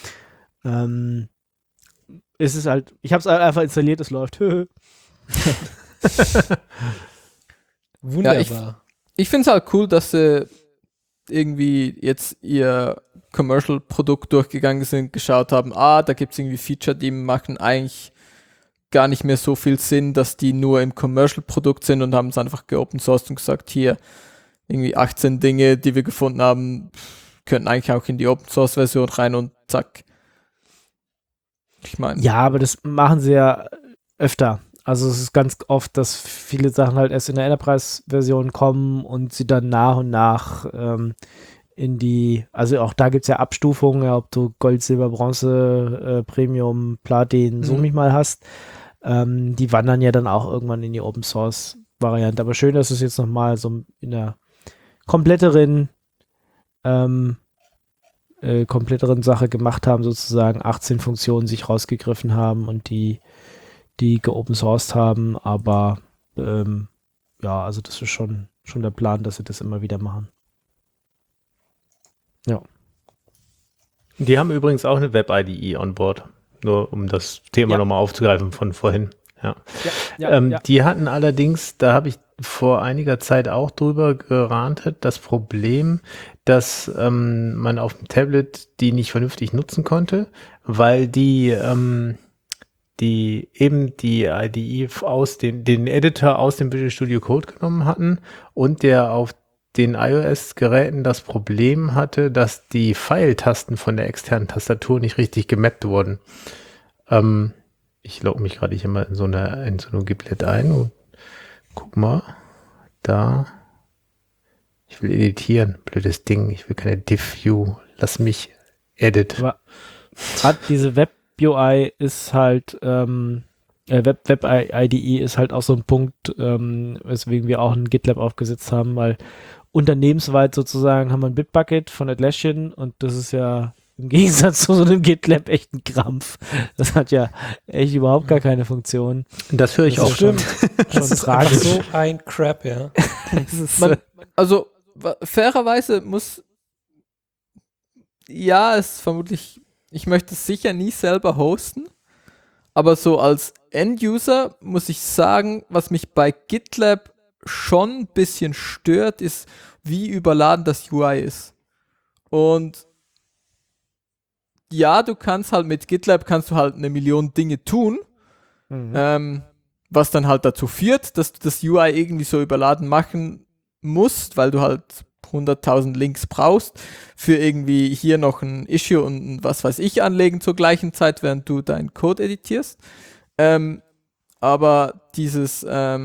Es ist halt, ich habe es einfach installiert, es läuft. Wunderbar. Ja, ich finde es halt cool, dass sie irgendwie jetzt ihr Commercial-Produkt durchgegangen sind, geschaut haben, da gibt es irgendwie Feature, die machen eigentlich gar nicht mehr so viel Sinn, dass die nur im Commercial-Produkt sind und haben es einfach geopen-sourced und gesagt, hier irgendwie 18 Dinge, die wir gefunden haben, könnten eigentlich auch in die Open-Source-Version rein und zack. Ich meine. Ja, aber das machen sie ja öfter. Also es ist ganz oft, dass viele Sachen halt erst in der Enterprise-Version kommen und sie dann nach und nach also auch da gibt es ja Abstufungen, ja, ob du Gold, Silber, Bronze, Premium, Platin, so mich mal hast. Die wandern ja dann auch irgendwann in die Open-Source-Variante. Aber schön, dass es jetzt nochmal so in der kompletteren Sache gemacht haben, sozusagen 18 Funktionen sich rausgegriffen haben und die geopen-sourced haben, aber also das ist schon der Plan, dass sie das immer wieder machen. Ja. Die haben übrigens auch eine Web-IDE on board, nur um das Thema nochmal aufzugreifen von vorhin. Ja. Die hatten allerdings, da habe ich vor einiger Zeit auch drüber gerantet, das Problem, dass man auf dem Tablet die nicht vernünftig nutzen konnte, weil die IDE den Editor aus dem Visual Studio Code genommen hatten und der auf den iOS-Geräten das Problem hatte, dass die Pfeiltasten von der externen Tastatur nicht richtig gemappt wurden. Ich logge mich gerade hier mal in so eine Giplet ein und guck mal, da. Ich will editieren, blödes Ding. Ich will keine Diff-View. Lass mich edit. Diese Web-UI ist halt, Web-IDE ist halt auch so ein Punkt, weswegen wir auch ein GitLab aufgesetzt haben, weil unternehmensweit sozusagen haben wir ein Bitbucket von Atlassian und das ist ja im Gegensatz zu so einem GitLab echt ein Krampf. Das hat ja echt überhaupt gar keine Funktion. Das höre ich auch schon. Das ist tragisch. So ein Crap, ja. Also fairerweise es vermutlich, ich möchte es sicher nie selber hosten, aber so als End-User muss ich sagen, was mich bei GitLab schon ein bisschen stört, ist, wie überladen das UI ist. Und ja, du kannst halt mit GitLab halt 1 Million Dinge tun, was dann halt dazu führt, dass du das UI irgendwie so überladen machen musst, weil du halt 100.000 Links brauchst für irgendwie hier noch ein Issue und was weiß ich anlegen zur gleichen Zeit, während du deinen Code editierst. Aber dieses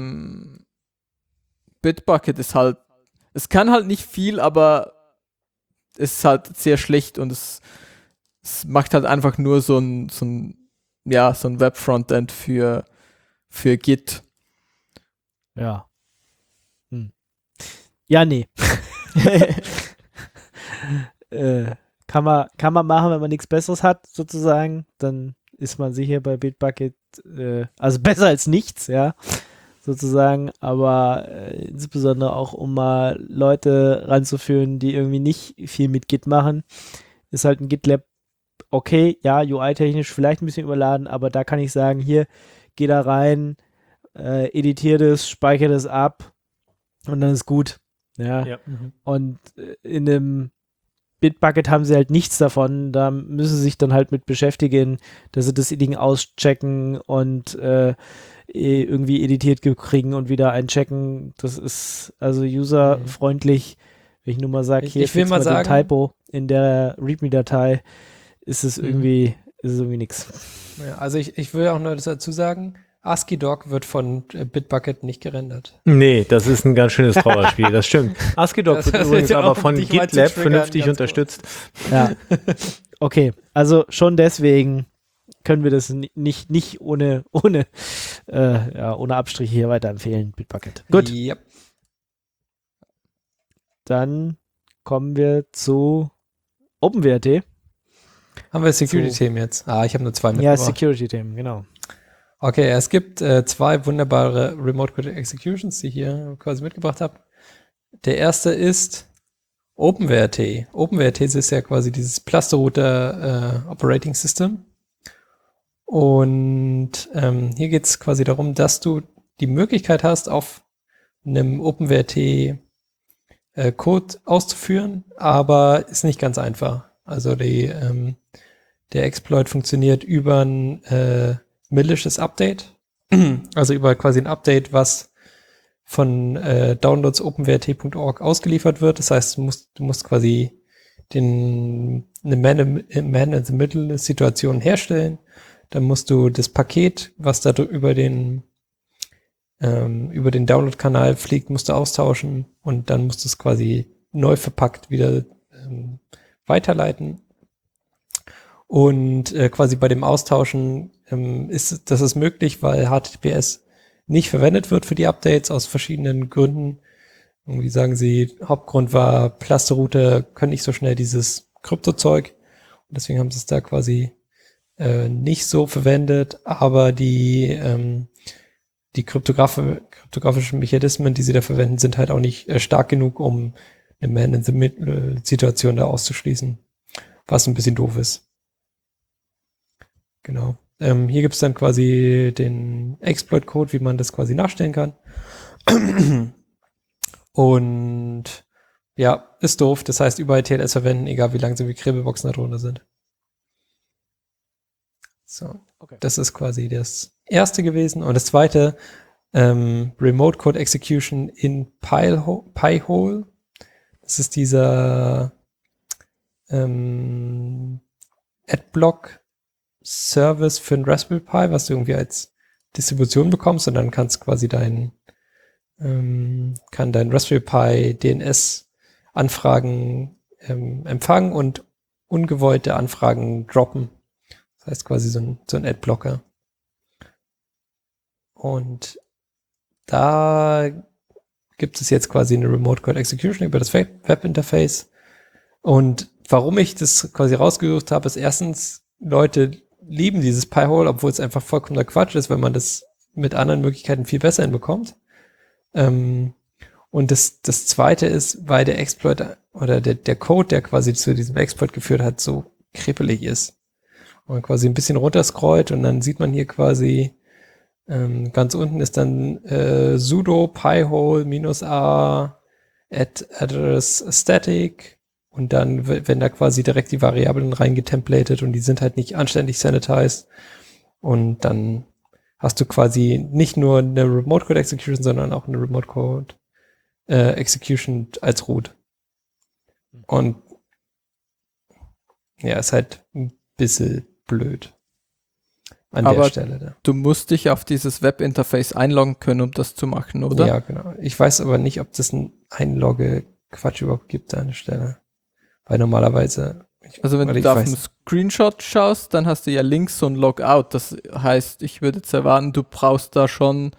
Bitbucket ist halt, es kann halt nicht viel, aber es ist halt sehr schlecht und es macht halt einfach nur so ein Web-Frontend für Git. Ja. Ja, nee. Kann man machen, wenn man nichts Besseres hat, sozusagen, dann ist man sicher bei Bitbucket, also besser als nichts, ja, sozusagen, aber insbesondere auch, um mal Leute ranzuführen, die irgendwie nicht viel mit Git machen, ist halt ein GitLab okay, ja, UI-technisch vielleicht ein bisschen überladen, aber da kann ich sagen, hier, geh da rein, editiere das, speichere das ab und dann ist gut. Ja. Und in dem Bitbucket haben sie halt nichts davon, da müssen sie sich dann halt mit beschäftigen, dass sie das Ding auschecken und irgendwie editiert kriegen und wieder einchecken. Das ist also userfreundlich, wenn ich nur mal sage, hier ich will mal sagen, den Typo in der README-Datei, ist es irgendwie nichts. Ja, also ich will auch noch dazu sagen, ASCII-Doc wird von Bitbucket nicht gerendert. Nee, das ist ein ganz schönes Trauerspiel, das stimmt. ASCII-Doc wird übrigens aber von GitLab vernünftig unterstützt. Ja, okay, also schon deswegen können wir das nicht ohne Abstriche hier weiterempfehlen, Bitbucket. Gut. Yep. Dann kommen wir zu OpenWrt. Haben wir Security-Themen jetzt? Ich habe nur 2 mitgebracht. Ja, Security-Themen, genau. Okay, es gibt 2 wunderbare Remote Code Executions, die ich hier quasi mitgebracht habe. Der erste ist OpenWrt. OpenWrt ist ja quasi dieses Cluster-Router Operating System. Und hier geht es quasi darum, dass du die Möglichkeit hast, auf einem OpenWrt Code auszuführen, aber ist nicht ganz einfach. Also der Exploit funktioniert über ein malicious Update, also über quasi ein Update, was von downloads openwrt.org ausgeliefert wird. Das heißt, du musst quasi eine Man-in-the-Middle-Situation herstellen. Dann musst du das Paket, was da über den Download-Kanal fliegt, musst du austauschen und dann musst du es quasi neu verpackt wieder weiterleiten. Und quasi bei dem Austauschen ist das möglich, weil HTTPS nicht verwendet wird für die Updates aus verschiedenen Gründen. Irgendwie sagen sie, Hauptgrund war, Cluster-Router können nicht so schnell dieses Kryptozeug. Und deswegen haben sie es da quasi nicht so verwendet, aber die kryptografischen Mechanismen, die sie da verwenden, sind halt auch nicht stark genug, um eine Man-in-the-Middle-Situation da auszuschließen, was ein bisschen doof ist. Genau. Hier gibt es dann quasi den Exploit-Code, wie man das quasi nachstellen kann. Und ja, ist doof. Das heißt, überall TLS verwenden, egal wie langsam die Kribbelboxen da drunter sind. So, okay. Das ist quasi das erste gewesen. Und das zweite, Remote Code Execution in Pi-hole. Das ist dieser Adblock-Service für ein Raspberry Pi, was du irgendwie als Distribution bekommst, und dann kannst quasi kann dein Raspberry Pi DNS-Anfragen empfangen und ungewollte Anfragen droppen. Das heißt quasi so ein Adblocker. Und da gibt es jetzt quasi eine Remote Code Execution über das Webinterface. Und warum ich das quasi rausgesucht habe, ist erstens, Leute lieben dieses Pi-hole, obwohl es einfach vollkommener Quatsch ist, weil man das mit anderen Möglichkeiten viel besser hinbekommt. Und das zweite ist, weil der Exploit oder der Code, der quasi zu diesem Exploit geführt hat, so kribbelig ist. Und man quasi ein bisschen runterscrollt und dann sieht man hier quasi ganz unten ist dann sudo pi-hole -a address static und dann werden da quasi direkt die Variablen reingetemplated und die sind halt nicht anständig sanitized und dann hast du quasi nicht nur eine Remote Code Execution, sondern auch eine Remote Code Execution als Root. Und ja, ist halt ein bisschen blöd. An aber der Stelle da. Du musst dich auf dieses Webinterface einloggen können, um das zu machen, oder? Ja, genau. Ich weiß aber nicht, ob das ein Einlogge-Quatsch überhaupt gibt an der Stelle. Weil normalerweise... Also wenn du da auf den Screenshot schaust, dann hast du ja links so ein Logout. Das heißt, ich würde jetzt erwarten, du brauchst da schon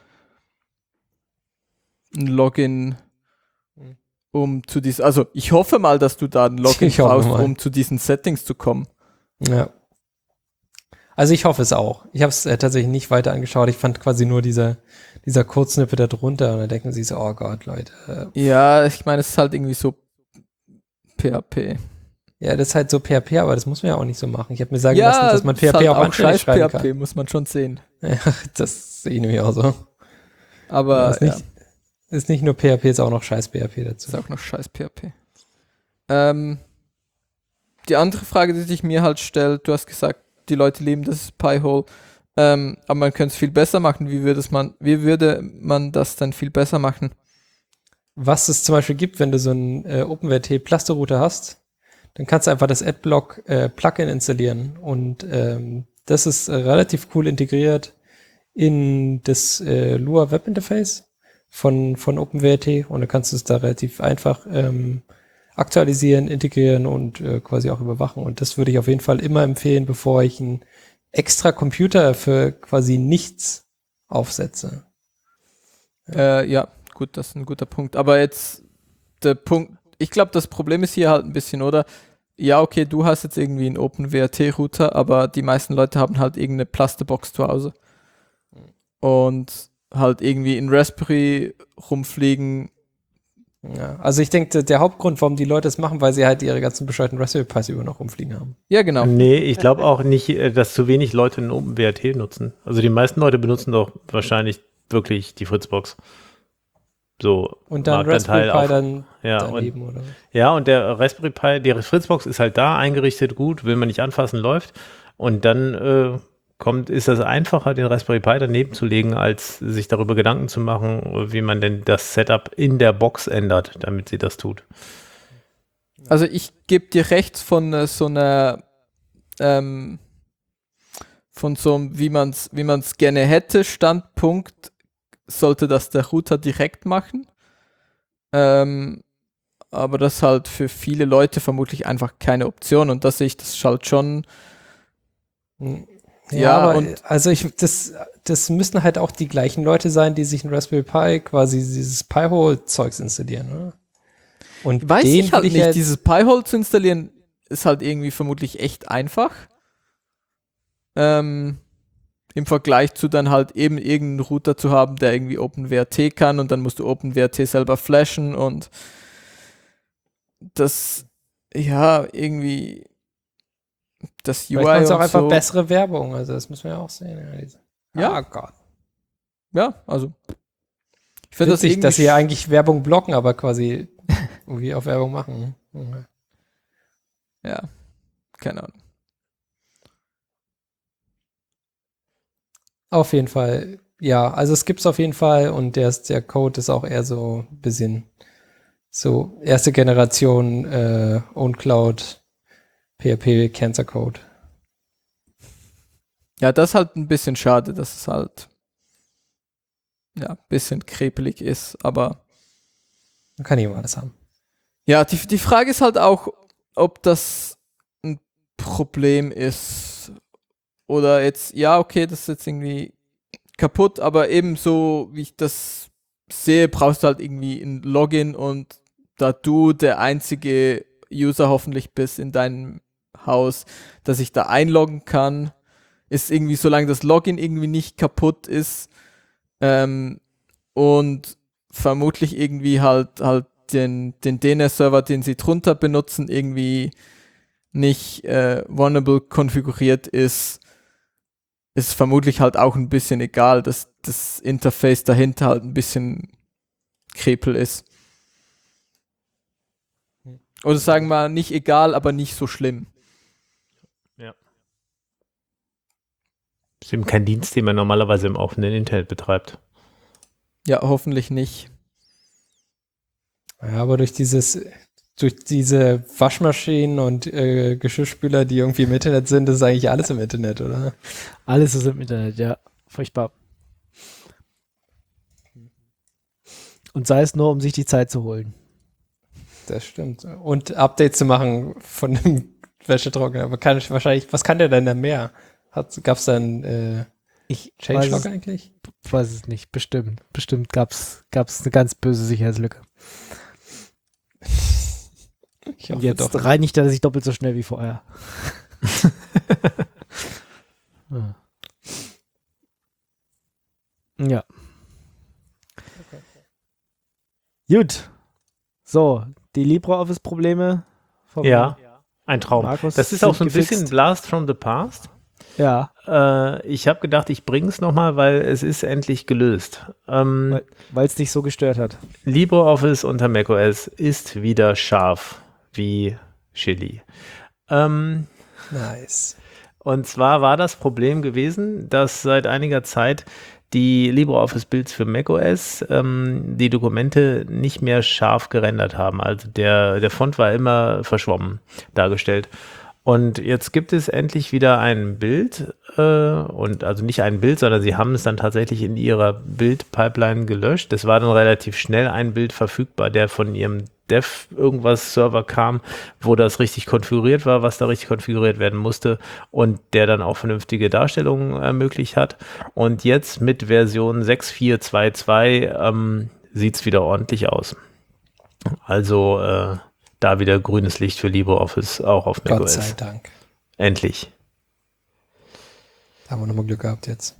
ein Login, um zu diesen... Also ich hoffe mal, dass du da ein Login brauchst, um zu diesen Settings zu kommen. Ja. Also ich hoffe es auch. Ich habe es tatsächlich nicht weiter angeschaut. Ich fand quasi nur dieser Kurzsnippet da drunter und dann denken sie so, oh Gott, Leute. Ja, ich meine, es ist halt irgendwie so PHP. Ja, das ist halt so PHP, aber das muss man ja auch nicht so machen. Ich habe mir sagen Ja, lassen, dass man ist PHP halt auch anständig schreiben PHP, kann. muss man schon sehen. Ja, das sehe ich nämlich auch so. Aber Ja, ist nicht nur PHP, ist auch noch scheiß PHP dazu. ist auch noch scheiß PHP. Die andere Frage, die sich mir halt stellt, du hast gesagt, die Leute lieben das Pi-hole, aber man könnte es viel besser machen. Wie würde man das dann viel besser machen? Was es zum Beispiel gibt, wenn du so einen OpenWrt Cluster-Router hast, dann kannst du einfach das Adblock Plugin installieren und das ist relativ cool integriert in das Lua Webinterface von OpenWrt und dann kannst du es da relativ einfach aktualisieren, integrieren und quasi auch überwachen. Und das würde ich auf jeden Fall immer empfehlen, bevor ich einen extra Computer für quasi nichts aufsetze. Ja, gut, das ist ein guter Punkt. Aber jetzt der Punkt, ich glaube, das Problem ist hier halt ein bisschen, oder? Ja, okay, du hast jetzt irgendwie einen OpenWrt-Router, aber die meisten Leute haben halt irgendeine Plasterbox zu Hause. Und halt irgendwie in Raspberry rumfliegen. Ja, also ich denke, der Hauptgrund, warum die Leute das machen, weil sie halt ihre ganzen bescheuerten Raspberry Pis über noch rumfliegen haben. Ja, genau. Nee, ich glaube auch nicht, dass zu wenig Leute einen OpenWrt nutzen. Also die meisten Leute benutzen doch wahrscheinlich wirklich die Fritzbox. So Und dann Raspberry Pi dann daneben, oder? Ja, und der Raspberry Pi, die Fritzbox ist halt da eingerichtet, gut, will man nicht anfassen, läuft. Und dann ist das einfacher, den Raspberry Pi daneben zu legen, als sich darüber Gedanken zu machen, wie man denn das Setup in der Box ändert, damit sie das tut. Also ich gebe dir recht von so einer von so einem, wie man's gerne hätte, Standpunkt, sollte das der Router direkt machen. Aber das ist halt für viele Leute vermutlich einfach keine Option und da sehe ich das halt schon. Ja, aber und also das müssen halt auch die gleichen Leute sein, die sich ein Raspberry Pi quasi dieses Pi-hole-Zeugs installieren, oder? Und weiß ich halt nicht, halt dieses Pi-hole zu installieren ist halt irgendwie vermutlich echt einfach. Im Vergleich zu dann halt eben irgendeinen Router zu haben, der irgendwie OpenWrt kann und dann musst du OpenWrt selber flashen und das, ja, irgendwie das UI vielleicht auch und einfach so. bessere Werbung, also das müssen wir ja auch sehen. Ja. Oh Gott. Ja, also ich finde das Witzig, irgendwie dass sie ja eigentlich Werbung blocken, aber quasi irgendwie auf Werbung machen. Okay. ja, keine Ahnung. Auf jeden Fall, ja, also es gibt's auf jeden Fall und der Code ist auch eher so ein bisschen so erste Generation OwnCloud PHP Cancer Code. Ja, das ist halt ein bisschen schade, dass es halt ja, ein bisschen krepelig ist, aber Man kann nicht immer alles haben. ja, die Frage ist halt auch, ob das ein Problem ist oder jetzt, ja, okay, das ist jetzt irgendwie kaputt, aber ebenso, wie ich das sehe, brauchst du halt irgendwie ein Login und da du der einzige User hoffentlich bist in deinem Haus, dass ich da einloggen kann, ist irgendwie, solange das Login irgendwie nicht kaputt ist und vermutlich irgendwie halt den DNS-Server, den sie drunter benutzen, irgendwie nicht vulnerable konfiguriert ist vermutlich halt auch ein bisschen egal, dass das Interface dahinter halt ein bisschen krepel ist. Oder sagen wir nicht egal, aber nicht so schlimm. Ja. Ist eben kein Dienst, den man normalerweise im offenen Internet betreibt. Ja, hoffentlich nicht. Ja, aber durch diese Waschmaschinen und Geschirrspüler, die irgendwie im Internet sind, ist eigentlich alles im Internet, oder? Alles ist im Internet, ja. Furchtbar. Und sei es nur, um sich die Zeit zu holen. Das stimmt. Und Updates zu machen von dem Wäschetrockner. Aber was kann der denn da mehr? Gab es dann Changelog eigentlich? Ich weiß es nicht, bestimmt. Bestimmt gab's eine ganz böse Sicherheitslücke. Und jetzt reinigt er sich doppelt so schnell wie vorher. Ja. Gut. So, die LibreOffice-Probleme von Ja, ein Traum. Markus Das ist auch so ein sind gefixt. bisschen Blast from the Past. Ja, Ich habe gedacht, ich bringe es nochmal, weil es ist endlich gelöst. weil es dich so gestört hat. LibreOffice unter macOS ist wieder scharf wie Chili. Nice. Und zwar war das Problem gewesen, dass seit einiger Zeit die LibreOffice-Builds für macOS die Dokumente nicht mehr scharf gerendert haben. Also der Font war immer verschwommen dargestellt. Und jetzt gibt es endlich wieder ein Bild, und also nicht ein Bild, sondern sie haben es dann tatsächlich in ihrer Build-Pipeline gelöscht. Es war dann relativ schnell ein Bild verfügbar, der von ihrem Dev-Irgendwas-Server kam, wo das richtig konfiguriert war, was da richtig konfiguriert werden musste und der dann auch vernünftige Darstellungen ermöglicht hat. Und jetzt mit Version 6.4.2.2 sieht es wieder ordentlich aus. Also da wieder grünes Licht für LibreOffice, auch auf Gott macOS. sei Dank. Endlich. Da haben wir nochmal Glück gehabt jetzt.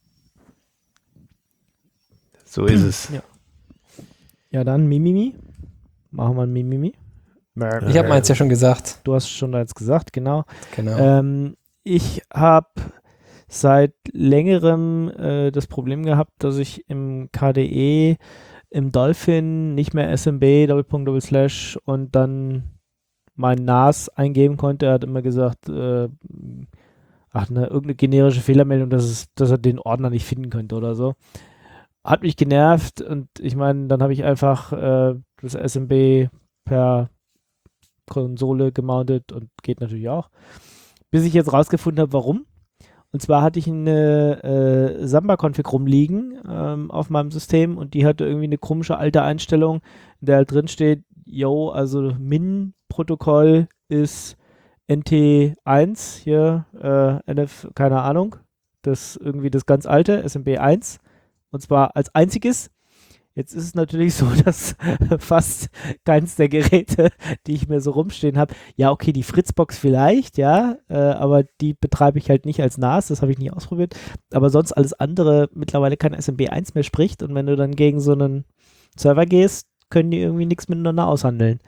So ist es. Ja, dann Mimimi. Machen wir ein Mimimi. Ich habe meins ja schon gesagt. Du hast schon jetzt gesagt, genau. Genau. Ich habe seit längerem das Problem gehabt, dass ich im KDE, im Dolphin nicht mehr SMB, // und dann mein NAS eingeben konnte. Er hat immer gesagt, irgendeine generische Fehlermeldung, dass er den Ordner nicht finden könnte oder so. Hat mich genervt und ich meine, dann habe ich einfach das SMB per Konsole gemountet und geht natürlich auch. Bis ich jetzt rausgefunden habe, warum. Und zwar hatte ich eine Samba-Config rumliegen auf meinem System und die hatte irgendwie eine komische alte Einstellung, in der halt drin steht, also Min-Protokoll ist NT1, hier NF, keine Ahnung, das irgendwie das ganz alte, SMB1, und zwar als einziges. Jetzt ist es natürlich so, dass fast keins der Geräte, die ich mir so rumstehen habe, ja okay, die Fritzbox vielleicht, ja, aber die betreibe ich halt nicht als NAS, das habe ich nie ausprobiert, aber sonst alles andere mittlerweile kein SMB1 mehr spricht und wenn du dann gegen so einen Server gehst, können die irgendwie nichts miteinander aushandeln.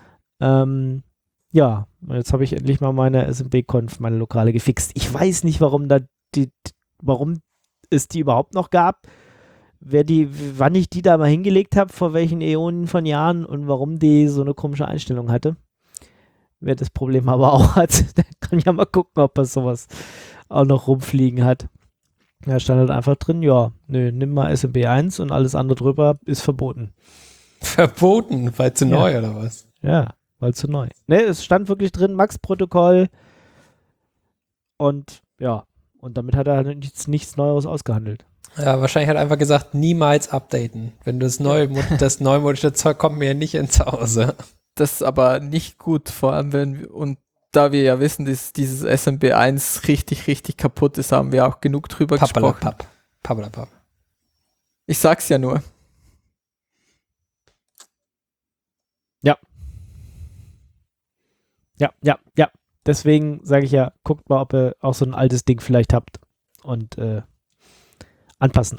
Ja, jetzt habe ich endlich mal meine SMB-Conf, meine lokale, gefixt. Ich weiß nicht, warum warum es die überhaupt noch gab, wann ich die da mal hingelegt habe, vor welchen Äonen von Jahren und warum die so eine komische Einstellung hatte. Wer das Problem aber auch hat, der kann ja mal gucken, ob er sowas auch noch rumfliegen hat. Da stand halt einfach drin, nimm mal SMB1 und alles andere drüber ist verboten. Verboten, weil zu neu oder was? Ja, weil zu neu. Ne, es stand wirklich drin, Max-Protokoll und und damit hat er halt nichts Neues ausgehandelt. Ja, wahrscheinlich hat er einfach gesagt, niemals updaten. Wenn du das neumodische Zeug kommt mir nicht ins Hause. Das ist aber nicht gut, vor allem da wir ja wissen, dass dieses SMB1 richtig, richtig kaputt ist, haben wir auch genug drüber gesprochen. Pappelapapp. Ich sag's ja nur. Ja. Deswegen sage ich ja, guckt mal, ob ihr auch so ein altes Ding vielleicht habt und anpassen.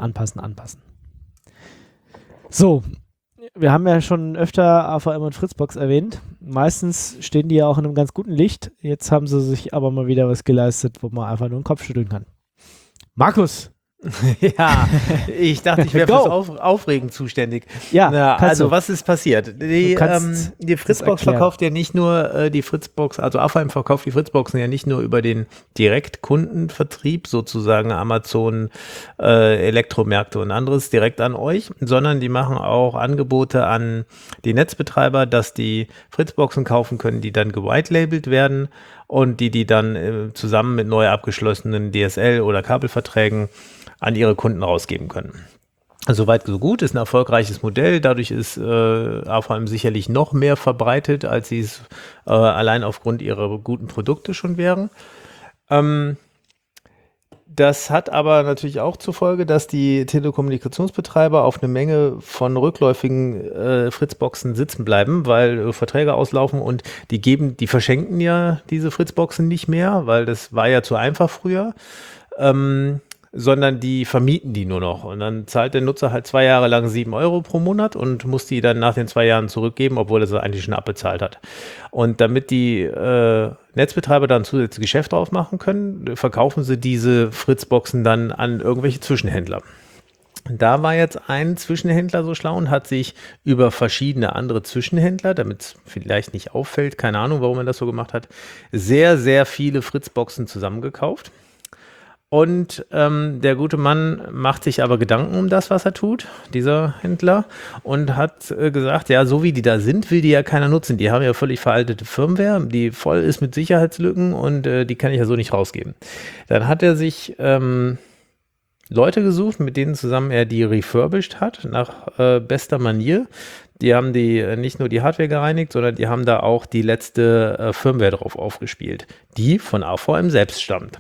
So, wir haben ja schon öfter AVM und Fritzbox erwähnt. Meistens stehen die ja auch in einem ganz guten Licht. Jetzt haben sie sich aber mal wieder was geleistet, wo man einfach nur den Kopf schütteln kann. Markus! Ja, ich dachte, ich wäre fürs Aufregen zuständig. Ja, also was ist passiert? Die Fritzbox verkauft ja nicht nur die Fritzbox, also AVM verkauft die Fritzboxen ja nicht nur über den Direktkundenvertrieb, sozusagen Amazon, Elektromärkte und anderes direkt an euch, sondern die machen auch Angebote an die Netzbetreiber, dass die Fritzboxen kaufen können, die dann gewhitelabelt werden und die dann zusammen mit neu abgeschlossenen DSL- oder Kabelverträgen an ihre Kunden rausgeben können. Soweit so gut, ist ein erfolgreiches Modell, dadurch ist AVM sicherlich noch mehr verbreitet, als sie es allein aufgrund ihrer guten Produkte schon wären. Das hat aber natürlich auch zur Folge, dass die Telekommunikationsbetreiber auf eine Menge von rückläufigen Fritzboxen sitzen bleiben, weil Verträge auslaufen und die verschenken ja diese Fritzboxen nicht mehr, weil das war ja zu einfach früher. sondern die vermieten die nur noch. Und dann zahlt der Nutzer halt 2 Jahre lang 7 Euro pro Monat und muss die dann nach den 2 Jahren zurückgeben, obwohl er sie eigentlich schon abbezahlt hat. Und damit die Netzbetreiber dann zusätzlich Geschäft drauf machen können, verkaufen sie diese Fritzboxen dann an irgendwelche Zwischenhändler. Da war jetzt ein Zwischenhändler so schlau und hat sich über verschiedene andere Zwischenhändler, damit es vielleicht nicht auffällt, keine Ahnung, warum er das so gemacht hat, sehr, sehr viele Fritzboxen zusammengekauft. Und der gute Mann macht sich aber Gedanken um das, was er tut, dieser Händler, und hat gesagt, ja, so wie die da sind, will die ja keiner nutzen. Die haben ja völlig veraltete Firmware, die voll ist mit Sicherheitslücken und die kann ich ja so nicht rausgeben. Dann hat er sich Leute gesucht, mit denen zusammen er die refurbished hat, nach bester Manier. Die haben nicht nur die Hardware gereinigt, sondern die haben da auch die letzte Firmware drauf aufgespielt, die von AVM selbst stammt.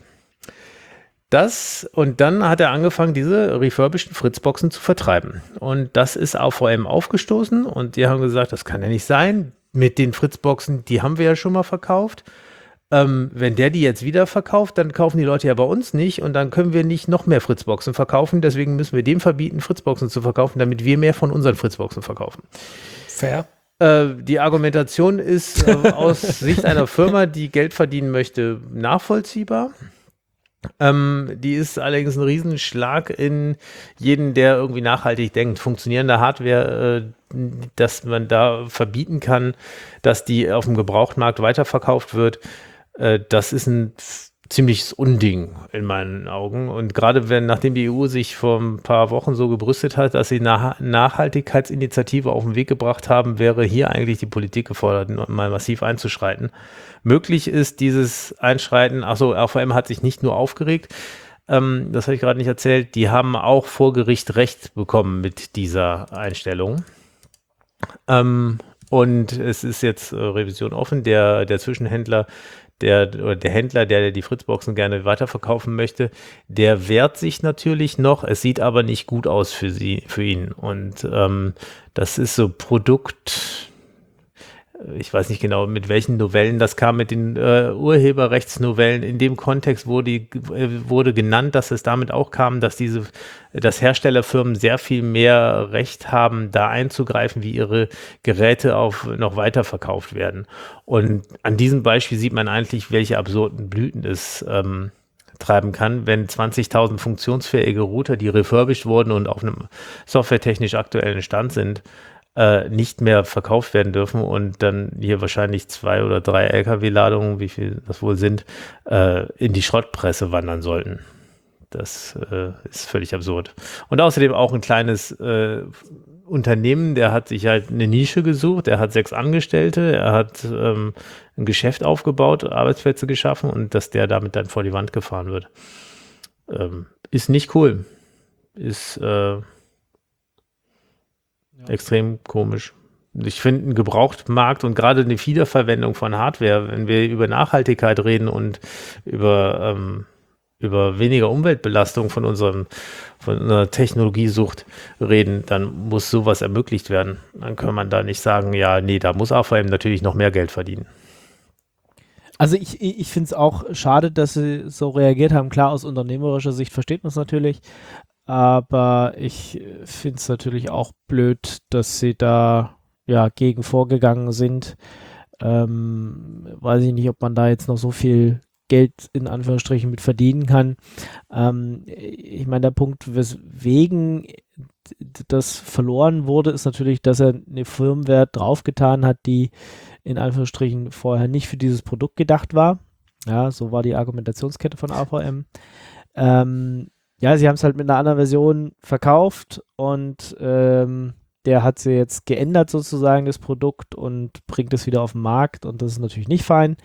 Und dann hat er angefangen, diese refurbisheden Fritzboxen zu vertreiben. Und das ist AVM aufgestoßen und die haben gesagt, das kann ja nicht sein. Mit den Fritzboxen, die haben wir ja schon mal verkauft. Wenn der die jetzt wieder verkauft, dann kaufen die Leute ja bei uns nicht und dann können wir nicht noch mehr Fritzboxen verkaufen. Deswegen müssen wir dem verbieten, Fritzboxen zu verkaufen, damit wir mehr von unseren Fritzboxen verkaufen. Fair. Die Argumentation ist aus Sicht einer Firma, die Geld verdienen möchte, nachvollziehbar. Die ist allerdings ein Riesenschlag in jeden, der irgendwie nachhaltig denkt. Funktionierende Hardware, dass man da verbieten kann, dass die auf dem Gebrauchtmarkt weiterverkauft wird, das ist ein ziemliches Unding in meinen Augen. Und gerade nachdem die EU sich vor ein paar Wochen so gebrüstet hat, dass sie eine Nachhaltigkeitsinitiative auf den Weg gebracht haben, wäre hier eigentlich die Politik gefordert, mal massiv einzuschreiten. Möglich ist dieses Einschreiten, AVM hat sich nicht nur aufgeregt, das habe ich gerade nicht erzählt, die haben auch vor Gericht Recht bekommen mit dieser Einstellung. Und es ist jetzt Revision offen, der Zwischenhändler, der Händler, der die Fritzboxen gerne weiterverkaufen möchte, der wehrt sich natürlich noch. Es sieht aber nicht gut aus für ihn. Und das ist so Produkt, ich weiß nicht genau, mit welchen Novellen das kam, mit den Urheberrechtsnovellen. In dem Kontext wurde genannt, dass es damit auch kam, dass Herstellerfirmen sehr viel mehr Recht haben, da einzugreifen, wie ihre Geräte noch weiter verkauft werden. Und an diesem Beispiel sieht man eigentlich, welche absurden Blüten es treiben kann, wenn 20.000 funktionsfähige Router, die refurbished wurden und auf einem softwaretechnisch aktuellen Stand sind, nicht mehr verkauft werden dürfen und dann hier wahrscheinlich 2 oder 3 LKW-Ladungen, wie viel das wohl sind, in die Schrottpresse wandern sollten. Das ist völlig absurd. Und außerdem auch ein kleines Unternehmen, der hat sich halt eine Nische gesucht, der hat 6 Angestellte, er hat ein Geschäft aufgebaut, Arbeitsplätze geschaffen und dass der damit dann vor die Wand gefahren wird. Ist nicht cool. Ist extrem komisch. Ich finde, ein Gebrauchtmarkt und gerade eine Wiederverwendung von Hardware, wenn wir über Nachhaltigkeit reden und über weniger Umweltbelastung von unserer Technologiesucht reden, dann muss sowas ermöglicht werden. Dann kann man da nicht sagen, ja, nee, da muss AVM natürlich noch mehr Geld verdienen. Also ich finde es auch schade, dass sie so reagiert haben. Klar, aus unternehmerischer Sicht versteht man es natürlich, aber ich finde es natürlich auch blöd, dass sie da gegen vorgegangen sind. Weiß ich nicht, ob man da jetzt noch so viel Geld in Anführungsstrichen mit verdienen kann. Ich meine, der Punkt, weswegen das verloren wurde, ist natürlich, dass er eine Firmware draufgetan hat, die in Anführungsstrichen vorher nicht für dieses Produkt gedacht war. Ja, so war die Argumentationskette von AVM. Sie haben es halt mit einer anderen Version verkauft und der hat sie jetzt geändert sozusagen, das Produkt, und bringt es wieder auf den Markt und das ist natürlich nicht fein.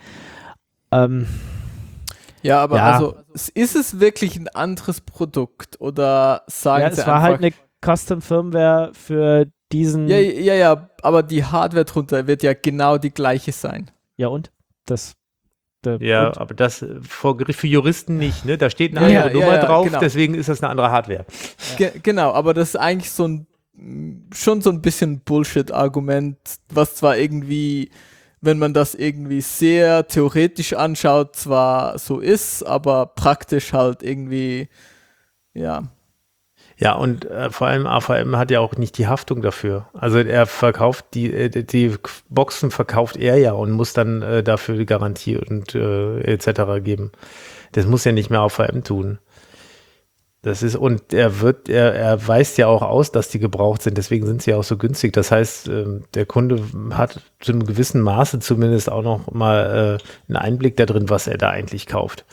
Also ist es wirklich ein anderes Produkt oder sagen sie es war einfach, halt eine Custom-Firmware für diesen... Ja, aber die Hardware drunter wird ja genau die gleiche sein. Ja und? Aber das vor Gericht für Juristen nicht, ne? Da steht eine andere Nummer drauf, genau. Deswegen ist das eine andere Hardware. Genau, aber das ist eigentlich schon so ein bisschen Bullshit-Argument, was zwar irgendwie wenn man das irgendwie sehr theoretisch anschaut, zwar so ist, aber praktisch halt irgendwie, ja. Ja, und vor allem AVM hat ja auch nicht die Haftung dafür. Also er verkauft die Boxen verkauft er ja und muss dann dafür die Garantie und etc. geben. Das muss ja nicht mehr AVM tun. Das ist, und er weist ja auch aus, dass die gebraucht sind, deswegen sind sie auch so günstig. Das heißt, der Kunde hat zu einem gewissen Maße zumindest auch noch mal einen Einblick da drin, was er da eigentlich kauft.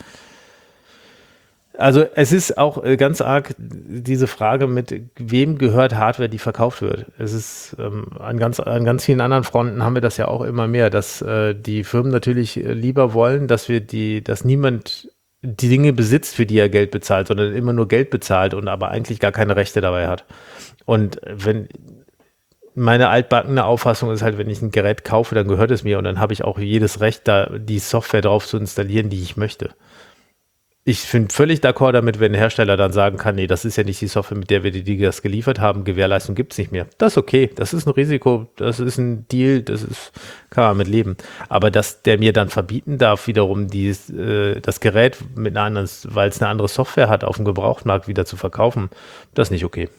Also es ist auch ganz arg diese Frage, mit wem gehört Hardware, die verkauft wird. Es ist an ganz vielen anderen Fronten haben wir das ja auch immer mehr, dass die Firmen natürlich lieber wollen, dass niemand die Dinge besitzt, für die er Geld bezahlt, sondern immer nur Geld bezahlt und aber eigentlich gar keine Rechte dabei hat. Und wenn meine altbackene Auffassung ist halt, wenn ich ein Gerät kaufe, dann gehört es mir und dann habe ich auch jedes Recht, da die Software drauf zu installieren, die ich möchte. Ich finde völlig d'accord damit, wenn ein Hersteller dann sagen kann, nee, das ist ja nicht die Software, mit der wir dir das geliefert haben, Gewährleistung gibt es nicht mehr. Das ist okay, das ist ein Risiko, das ist ein Deal, kann man mit leben. Aber dass der mir dann verbieten darf, wiederum das Gerät mit einer anderen, weil es eine andere Software hat, auf dem Gebrauchtmarkt wieder zu verkaufen, das ist nicht okay.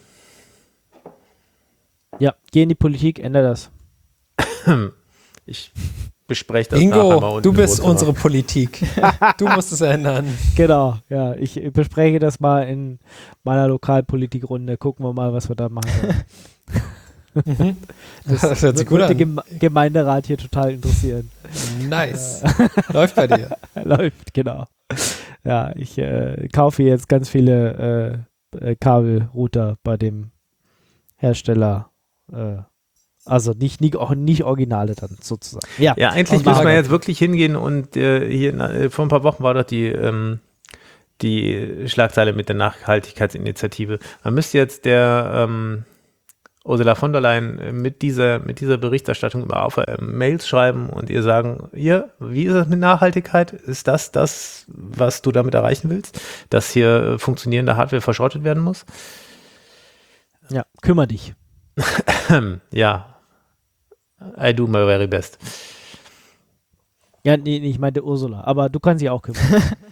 Ja, geh in die Politik, ändere das. Ich bespreche das nachher mal Ingo, unten du im bist Wohnzimmer. unsere Politik. Du musst es ändern. Genau, ja, ich bespreche das mal in meiner Lokalpolitikrunde. Gucken wir mal, was wir da machen können. Das hört sich gut würde an. Gemeinderat hier total interessieren. Nice. Läuft bei dir. Läuft, genau. Ja, ich kaufe jetzt ganz viele Kabelrouter bei dem Hersteller. Also nicht Originale dann sozusagen. Ja, Eigentlich müssen wir jetzt wirklich hingehen und vor ein paar Wochen war doch die Schlagzeile mit der Nachhaltigkeitsinitiative. Man müsste jetzt der Ursula von der Leyen mit dieser Berichterstattung über AVM Mails schreiben und ihr sagen, hier, wie ist es mit Nachhaltigkeit? Ist das, was du damit erreichen willst? Dass hier funktionierende Hardware verschrottet werden muss? Ja, kümmere dich. Ja, I do my very best. Ja, nee, ich meinte Ursula, aber du kannst dich auch kümmern.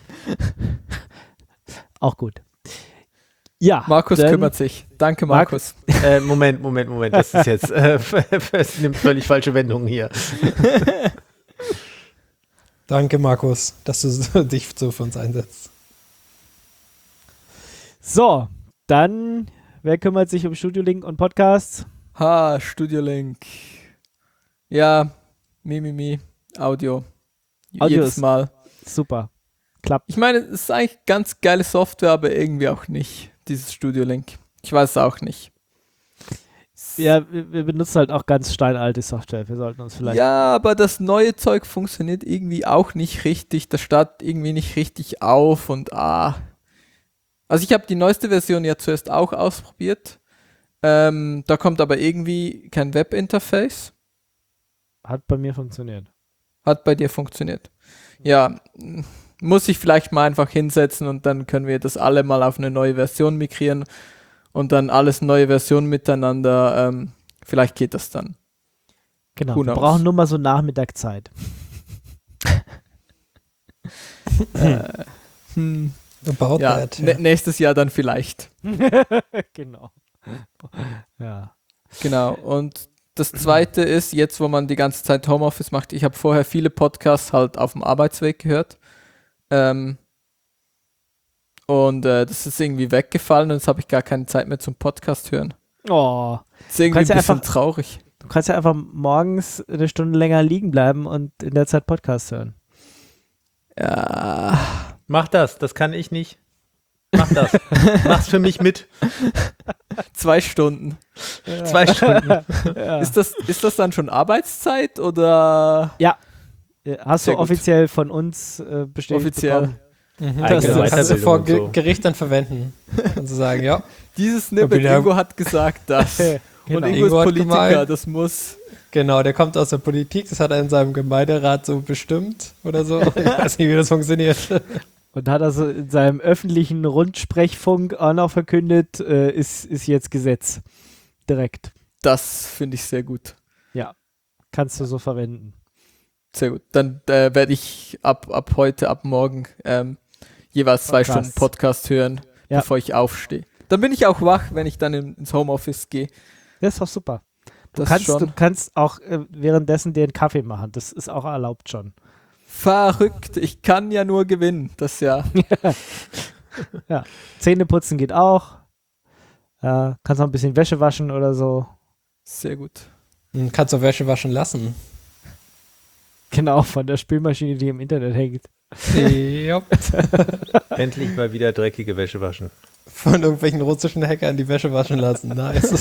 Auch gut. Ja, Markus kümmert sich. Danke, Markus. Moment. Das ist jetzt, es nimmt völlig falsche Wendungen hier. Danke, Markus, dass du dich so für uns einsetzt. So, dann, wer kümmert sich um Studio Link und Podcasts? Studio Link. Ja, Audio. Audio Jedes ist Mal. Super. Klappt. Ich meine, es ist eigentlich ganz geile Software, aber irgendwie auch nicht, dieses Studio Link. Ich weiß es auch nicht. Ja, wir benutzen halt auch ganz steinalte Software. Wir sollten uns vielleicht... Ja, aber das neue Zeug funktioniert irgendwie auch nicht richtig. Das startet irgendwie nicht richtig auf und Also ich habe die neueste Version ja zuerst auch ausprobiert. Da kommt aber irgendwie kein Webinterface. Hat bei mir funktioniert. Hat bei dir funktioniert. Ja, muss ich vielleicht mal einfach hinsetzen und dann können wir das alle mal auf eine neue Version migrieren und dann alles neue Versionen miteinander. Vielleicht geht das dann. Genau, wir brauchen nur mal so Nachmittagszeit. About ja, that. Ja. Nächstes Jahr dann vielleicht. Genau. Ja. Genau. Und das Zweite ist, jetzt wo man die ganze Zeit Homeoffice macht, ich habe vorher viele Podcasts halt auf dem Arbeitsweg gehört. Und das ist irgendwie weggefallen und jetzt habe ich gar keine Zeit mehr zum Podcast hören. Oh. Das ist irgendwie ein bisschen traurig. Du kannst ja einfach morgens eine Stunde länger liegen bleiben und in der Zeit Podcast hören. Ja. Mach das kann ich nicht. Mach das. Mach's für mich mit. 2 Stunden. Ja. 2 Stunden. Ja. Ist das dann schon Arbeitszeit oder? Ja. Hast Sehr du gut. offiziell von uns bestätigt Offiziell. bekommen? Das Eigene kannst du Weiterbildung vor und so. Gericht dann verwenden. Und zu sagen, ja, Dieses Snippet, Ja, Ingo hat gesagt das. Genau. Und Ingo Ingo ist hat Politiker, gemeint- das muss. genau, der kommt aus der Politik, das hat er in seinem Gemeinderat so bestimmt oder so. Ich weiß nicht, wie das funktioniert. Und hat also in seinem öffentlichen Rundsprechfunk auch noch verkündet, ist jetzt Gesetz. Direkt. Das finde ich sehr gut. Kannst du so verwenden. Sehr gut. Dann werde ich ab heute, ab morgen jeweils 2 Stunden Podcast hören, Ja. bevor ich aufstehe. Dann bin ich auch wach, wenn ich dann ins Homeoffice gehe. Das ist doch super. Du Das schon. kannst auch währenddessen dir einen Kaffee machen. Das ist auch erlaubt schon. Verrückt. Ich kann ja nur gewinnen. Das ja. Ja. Zähne putzen geht auch. Kannst noch ein bisschen Wäsche waschen oder so. Sehr gut. Kannst du Wäsche waschen lassen. Genau, von der Spülmaschine, die im Internet hängt. Ja. Endlich mal wieder dreckige Wäsche waschen. Von irgendwelchen russischen Hackern die Wäsche waschen lassen. Nice.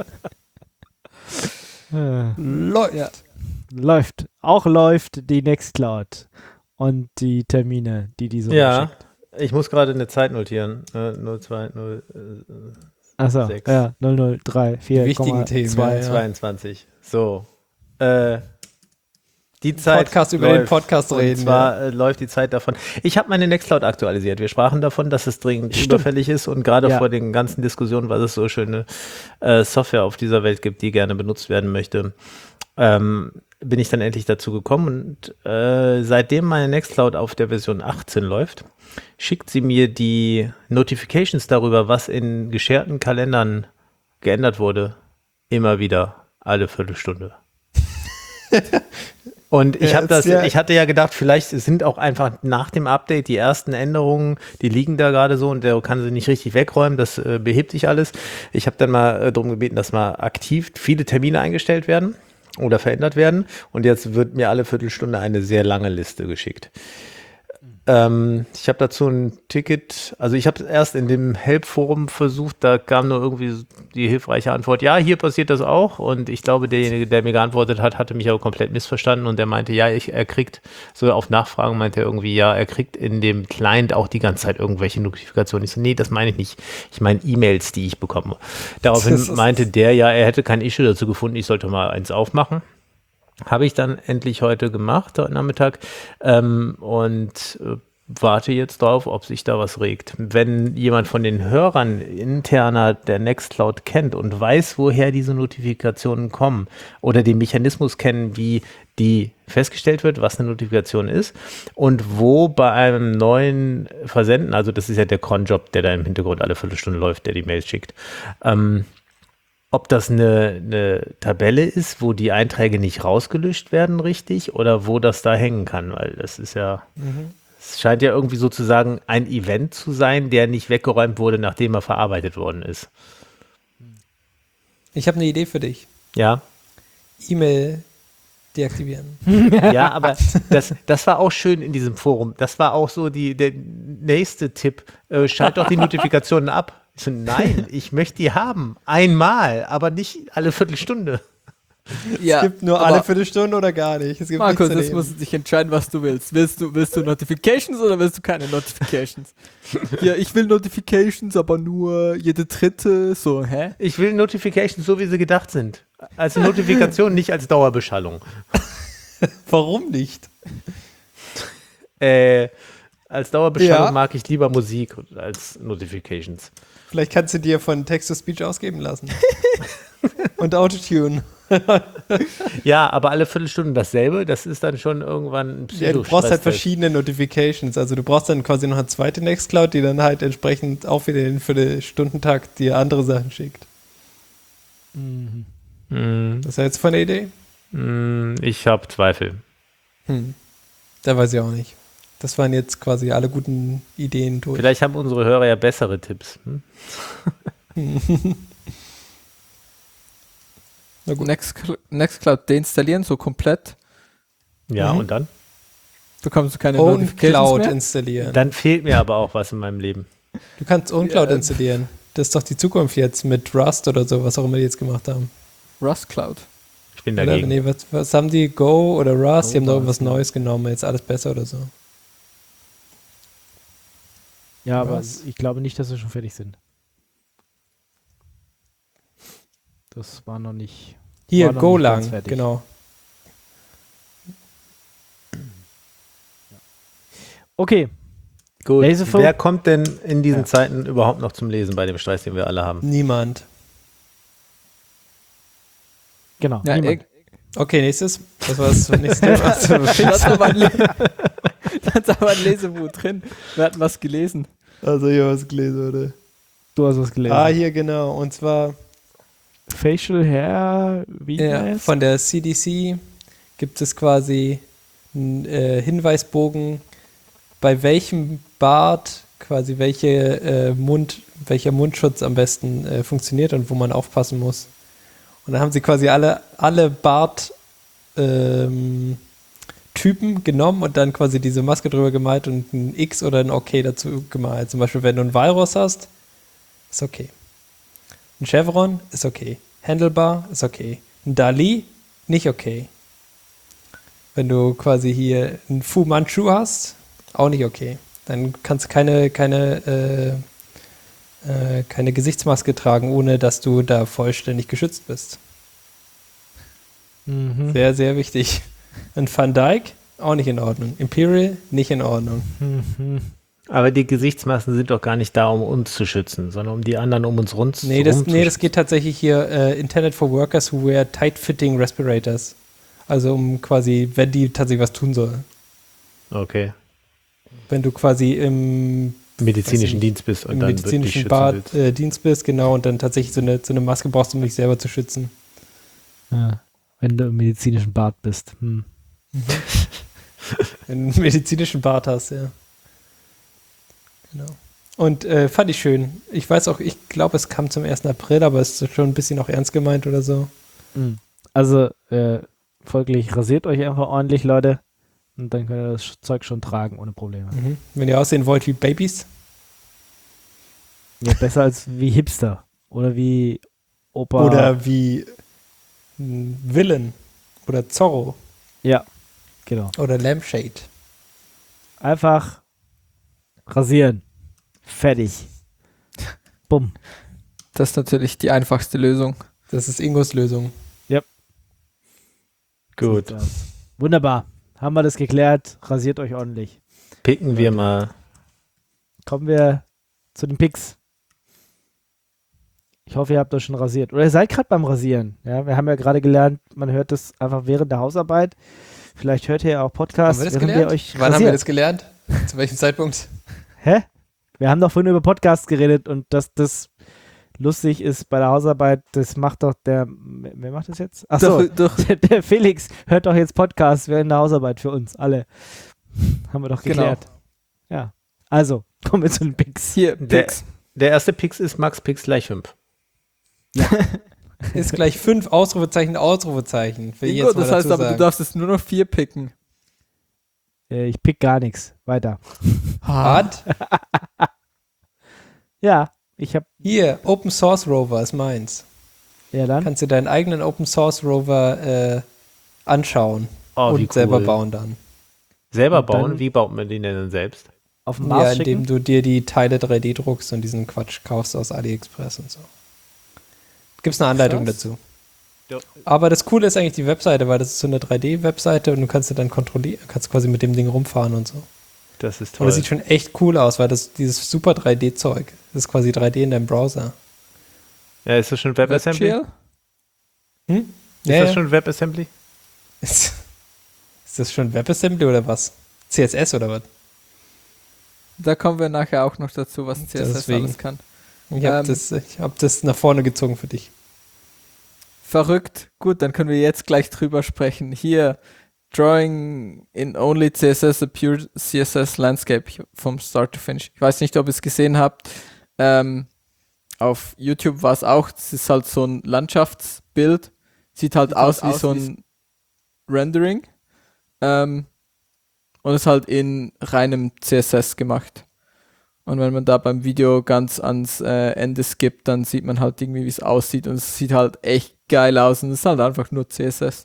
Läuft. Ja. Läuft. Auch läuft die Nextcloud und die Termine, die so Ja, schickt. ich muss gerade eine Zeit notieren. 02, Achso, 6. ja, 0034, Die wichtigen Themen. Ja. 22. So. Die Zeit Podcast über den Podcast reden. Und zwar läuft die Zeit davon. Ich habe meine Nextcloud aktualisiert. Wir sprachen davon, dass es dringend überfällig ist und gerade vor den ganzen Diskussionen, weil es so schöne Software auf dieser Welt gibt, die gerne benutzt werden möchte, bin ich dann endlich dazu gekommen und seitdem meine Nextcloud auf der Version 18 läuft, schickt sie mir die Notifications darüber, was in gescherten Kalendern geändert wurde, immer wieder alle Viertelstunde. Und ich hatte ja gedacht, vielleicht sind auch einfach nach dem Update die ersten Änderungen, die liegen da gerade so und der kann sie nicht richtig wegräumen, das behebt sich alles. Ich habe dann mal darum gebeten, dass mal aktiv viele Termine eingestellt werden oder verändert werden und jetzt wird mir alle Viertelstunde eine sehr lange Liste geschickt. Ich habe dazu ein Ticket, also ich habe es erst in dem Help-Forum versucht, da kam nur irgendwie die hilfreiche Antwort, ja, hier passiert das auch und ich glaube, derjenige, der mir geantwortet hat, hatte mich aber komplett missverstanden und der meinte, ja, er kriegt, so auf Nachfragen meinte er irgendwie, ja, er kriegt in dem Client auch die ganze Zeit irgendwelche Notifikationen. Ich so, nee, das meine ich nicht, ich meine E-Mails, die ich bekomme. Daraufhin meinte der, ja, er hätte kein Issue dazu gefunden, ich sollte mal eins aufmachen. Habe ich dann endlich heute gemacht, heute Nachmittag, und warte jetzt drauf, ob sich da was regt. Wenn jemand von den Hörern interner der Nextcloud kennt und weiß, woher diese Notifikationen kommen oder den Mechanismus kennen, wie die festgestellt wird, was eine Notifikation ist und wo bei einem neuen Versenden, also das ist ja der Cronjob, der da im Hintergrund alle Viertelstunde läuft, der die Mails schickt, ob das eine Tabelle ist, wo die Einträge nicht rausgelöscht werden richtig oder wo das da hängen kann, weil das ist ja, es scheint ja irgendwie sozusagen ein Event zu sein, der nicht weggeräumt wurde, nachdem er verarbeitet worden ist. Ich habe eine Idee für dich. Ja. E-Mail deaktivieren. Ja, aber das war auch schön in diesem Forum. Das war auch so der nächste Tipp. Schalt doch die Notifikationen ab. Ich so, nein, ich möchte die haben. Einmal, aber nicht alle Viertelstunde. Ja, Es gibt nur alle Viertelstunde oder gar nicht. Es gibt Markus, nichts jetzt daneben. musst du dich entscheiden, was du willst. Willst du Notifications oder willst du keine Notifications? Ja, ich will Notifications, aber nur jede dritte. So, hä? Ich will Notifications so, wie sie gedacht sind. Als Notifikation, nicht als Dauerbeschallung. Warum nicht? Als Dauerbeschallung Ja. mag ich lieber Musik als Notifications. Vielleicht kannst du dir von Text-to-Speech ausgeben lassen. Und Autotune. Ja, aber alle Viertelstunde dasselbe, das ist dann schon irgendwann ein Ja, du brauchst halt Psychostress-Test. verschiedene Notifications. Also du brauchst dann quasi noch eine zweite Nextcloud, die dann halt entsprechend auch wieder den Viertelstundentakt dir andere Sachen schickt. Das ist jetzt von der Idee? Ich habe Zweifel. Da weiß ich auch nicht. Das waren jetzt quasi alle guten Ideen durch. Vielleicht haben unsere Hörer ja bessere Tipps. Na gut. Nextcloud deinstallieren, so komplett. Ja, und dann? Bekommst du keine Own Notifications Cloud mehr? installieren. Dann fehlt mir aber auch was in meinem Leben. Du kannst Own Cloud installieren. Das ist doch die Zukunft jetzt mit Rust oder so, was auch immer die jetzt gemacht haben. Rust Cloud. Ich bin Oder, dagegen. nee, was haben die? Go oder Rust? Die haben doch irgendwas Neues genommen. Jetzt alles besser oder so. Ja, aber Was? ich glaube nicht, dass wir schon fertig sind. Das war noch nicht. Hier, war noch Go nicht ganz lang. fertig. Genau. Okay, Gut. Laserful- Wer kommt denn in diesen Zeiten überhaupt noch zum Lesen bei dem Stress, den wir alle haben? Niemand. genau. Ja, niemand. Okay, nächstes. Was war das nächste Thema? Da ist aber ein Lesebuch drin. Wir hatten was gelesen. Also hier was gelesen, oder? Du hast was gelesen. Hier genau. Und zwar Facial Hair Weakness. von der CDC gibt es quasi einen Hinweisbogen, bei welchem Bart quasi welcher Mundschutz am besten funktioniert und wo man aufpassen muss. Und dann haben sie quasi alle Bart Typen genommen und dann quasi diese Maske drüber gemalt und ein X oder ein OK dazu gemalt. Zum Beispiel, wenn du ein Walross hast, ist okay. Ein Chevron ist okay. Handlebar ist okay. Ein Dali, nicht okay. Wenn du quasi hier einen Fu Manchu hast, auch nicht okay. Dann kannst du keine Gesichtsmaske tragen, ohne dass du da vollständig geschützt bist. Mhm. Sehr, sehr wichtig. Ein Van Dyke, auch nicht in Ordnung. Imperial, nicht in Ordnung. Mhm. Aber die Gesichtsmasken sind doch gar nicht da, um uns zu schützen, sondern um die anderen um uns rum zu Nee, das geht tatsächlich hier intended for workers who wear tight-fitting respirators. Also um quasi, wenn die tatsächlich was tun sollen. Okay. Wenn du quasi im Medizinischen Dienst bist und im dann wirklich medizinischen schützen willst. Dienst bist, genau, und dann tatsächlich so eine Maske brauchst, um dich selber zu schützen. Ja, wenn du im medizinischen Bad bist. Wenn du einen medizinischen Bart hast, ja. Genau. Und fand ich schön. Ich weiß auch, ich glaube, es kam zum 1. April, aber es ist schon ein bisschen auch ernst gemeint oder so. Also, folglich rasiert euch einfach ordentlich, Leute. Und dann könnt ihr das Zeug schon tragen, ohne Probleme. Wenn ihr aussehen wollt wie Babys. Ja, besser als wie Hipster. Oder wie Opa. Oder wie Villain. Oder Zorro. Ja, genau. Oder Lampshade. Einfach rasieren. Fertig. Bumm. Das ist natürlich die einfachste Lösung. Das ist Ingos Lösung. Gut. Sieht aus. Wunderbar. Haben wir das geklärt. Rasiert euch ordentlich. Picken wir mal. Kommen wir zu den Picks. Ich hoffe, ihr habt euch schon rasiert. Oder ihr seid gerade beim Rasieren. Ja, wir haben ja gerade gelernt, man hört das einfach während der Hausarbeit. Vielleicht hört ihr ja auch Podcasts, Haben wir das während gelernt? ihr euch Wann haben wir rasiert. das gelernt? Zu welchem Zeitpunkt? Hä? Wir haben doch vorhin über Podcasts geredet und dass das lustig ist bei der Hausarbeit, das macht doch wer macht das jetzt? Achso, Doch. der Felix hört doch jetzt Podcasts während der Hausarbeit für uns alle. Haben wir doch geklärt. Ja, also, kommen wir zu den Picks. Hier, Der Picks. erste Pix ist Max Pix gleich 5. Ist gleich 5 Ausrufezeichen, Ausrufezeichen. Will ich Ingo, jetzt mal das heißt dazu aber, du sagen. darfst es nur noch 4 picken. Ich pick gar nichts. Weiter. Hart. Ja, ich habe Hier, Open Source Rover ist meins. ja dann Kannst du deinen eigenen Open Source Rover anschauen Oh, wie und selber cool. bauen dann. Selber Und dann- bauen? Wie baut man den denn selbst? auf dem Ja, Mars indem schicken. du dir die Teile 3D druckst und diesen Quatsch kaufst aus AliExpress und so. Gibt's eine Anleitung Krass. dazu. Ja. Aber das Coole ist eigentlich die Webseite, weil das ist so eine 3D-Webseite und du kannst dann kontrollieren, kannst quasi mit dem Ding rumfahren und so. Das ist Und toll. das sieht schon echt cool aus, weil das dieses super 3D-Zeug, das ist quasi 3D in deinem Browser. Ja, ist das schon WebAssembly? WebGL? Hm? Ist das schon WebAssembly? Ist das schon WebAssembly oder was? CSS oder was? Da kommen wir nachher auch noch dazu, was CSS Deswegen. alles kann. Ich habe hab das nach vorne gezogen für dich. Verrückt. Gut, dann können wir jetzt gleich drüber sprechen. Hier, Drawing in Only CSS, a Pure CSS Landscape vom Start to Finish. Ich weiß nicht, ob ihr es gesehen habt. Auf YouTube war es auch. Das ist halt so ein Landschaftsbild. Sieht halt aus wie so ein Rendering. Und ist halt in reinem CSS gemacht. Und wenn man da beim Video ganz ans Ende skippt, dann sieht man halt irgendwie, wie es aussieht. Und es sieht halt echt geil aus. Und es ist halt einfach nur CSS.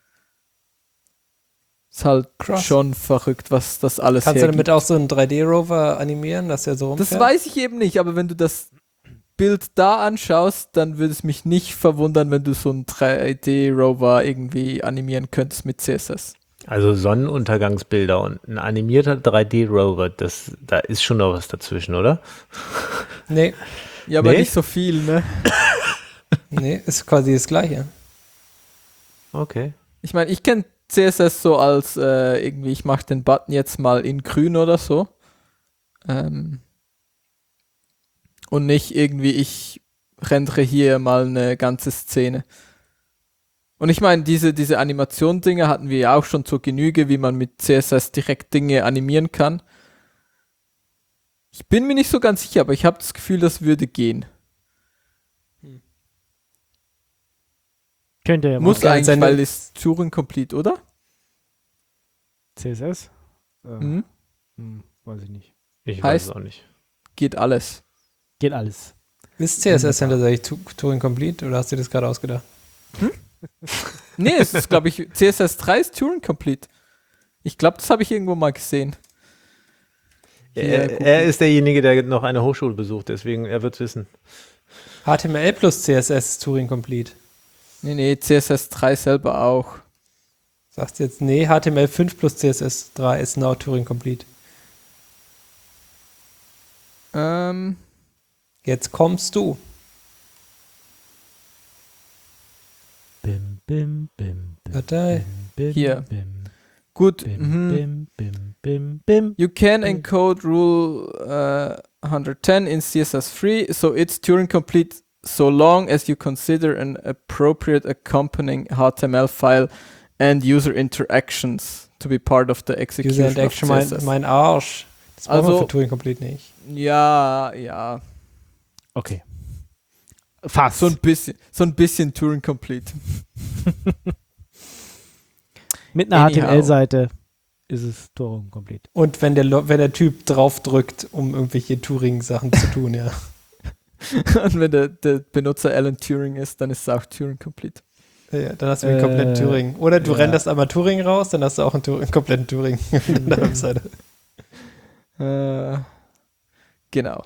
Ist halt Krass. schon verrückt, was das alles Kannst du hergibt. damit auch so einen 3D-Rover animieren, dass er so rumfährt? Das weiß ich eben nicht, aber wenn du das Bild da anschaust, dann würde es mich nicht verwundern, wenn du so einen 3D-Rover irgendwie animieren könntest mit CSS. Also Sonnenuntergangsbilder und ein animierter 3D-Rover, da ist schon noch was dazwischen, oder? Nee, Ja, aber Nee? nicht so viel, ne? nee, ist quasi das Gleiche. Okay. Ich meine, ich kenne CSS so als irgendwie, ich mache den Button jetzt mal in grün oder so. Und nicht irgendwie, ich rendere hier mal eine ganze Szene. Und ich meine, diese Animation-Dinge hatten wir ja auch schon zur Genüge, wie man mit CSS direkt Dinge animieren kann. Ich bin mir nicht so ganz sicher, aber ich habe das Gefühl, das würde gehen. Könnte ja Muss mal eigentlich, weil es Turing Complete, oder? CSS? Mhm. Weiß ich nicht. Ich Heißt- weiß es auch nicht. Geht alles. Geht alles. Ist CSS tatsächlich Turing Complete oder hast du das gerade ausgedacht? Nee, es ist, glaube ich, CSS 3 ist Turing Complete. Ich glaube, das habe ich irgendwo mal gesehen. Er ist derjenige, der noch eine Hochschule besucht, deswegen er wird es wissen. HTML plus CSS ist Turing Complete. Nee, CSS 3 selber auch. Sagst du jetzt, nee, HTML5 plus CSS 3 ist now Turing Complete. Jetzt kommst du. Bim, bim, bim, bim, Warte. bim, Hier. Bim, Gut. bim, bim, bim, bim, bim. You can encode rule 110 in CSS3, so it's Turing Complete so long as you consider an appropriate accompanying HTML file and user interactions to be part of the execution User Interaction, of CSS. mein Arsch. Das brauchen wir Also- für Turing Complete nicht. Ja. Okay. Fast. So ein bisschen Turing Complete. Mit einer Anyhow. HTML-Seite ist es Turing Complete. Und wenn der Typ drauf drückt, um irgendwelche Turing-Sachen zu tun, ja. Und wenn der Benutzer Alan Turing ist, dann ist es auch Turing Complete. Ja, dann hast du einen kompletten Turing. Oder du ja. renderst einmal Turing raus, dann hast du auch einen kompletten Turing in der Webseite. Genau.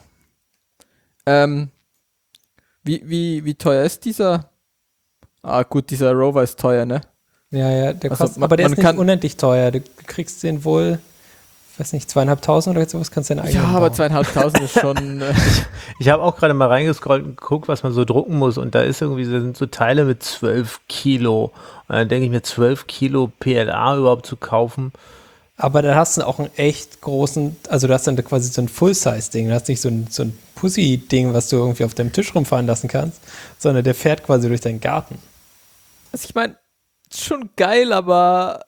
Wie teuer ist dieser? Gut, dieser Rover ist teuer, ne? Ja, der Also kostet, aber der man ist nicht kann- unendlich teuer. Du kriegst den wohl, weiß nicht, 2.500 oder sowas, kannst du deinen eigenen Ja, aber bauen. 2.500 ist schon. Ich habe auch gerade mal reingescrollt und geguckt, was man so drucken muss. Und da ist irgendwie, da sind so Teile mit 12 Kilo. Und dann denke ich mir, 12 Kilo PLA überhaupt zu kaufen. Aber dann hast du auch einen echt großen, also du hast dann quasi so ein Full-Size-Ding. Du hast nicht so ein Pussy-Ding, was du irgendwie auf deinem Tisch rumfahren lassen kannst, sondern der fährt quasi durch deinen Garten. Also ich meine, schon geil, aber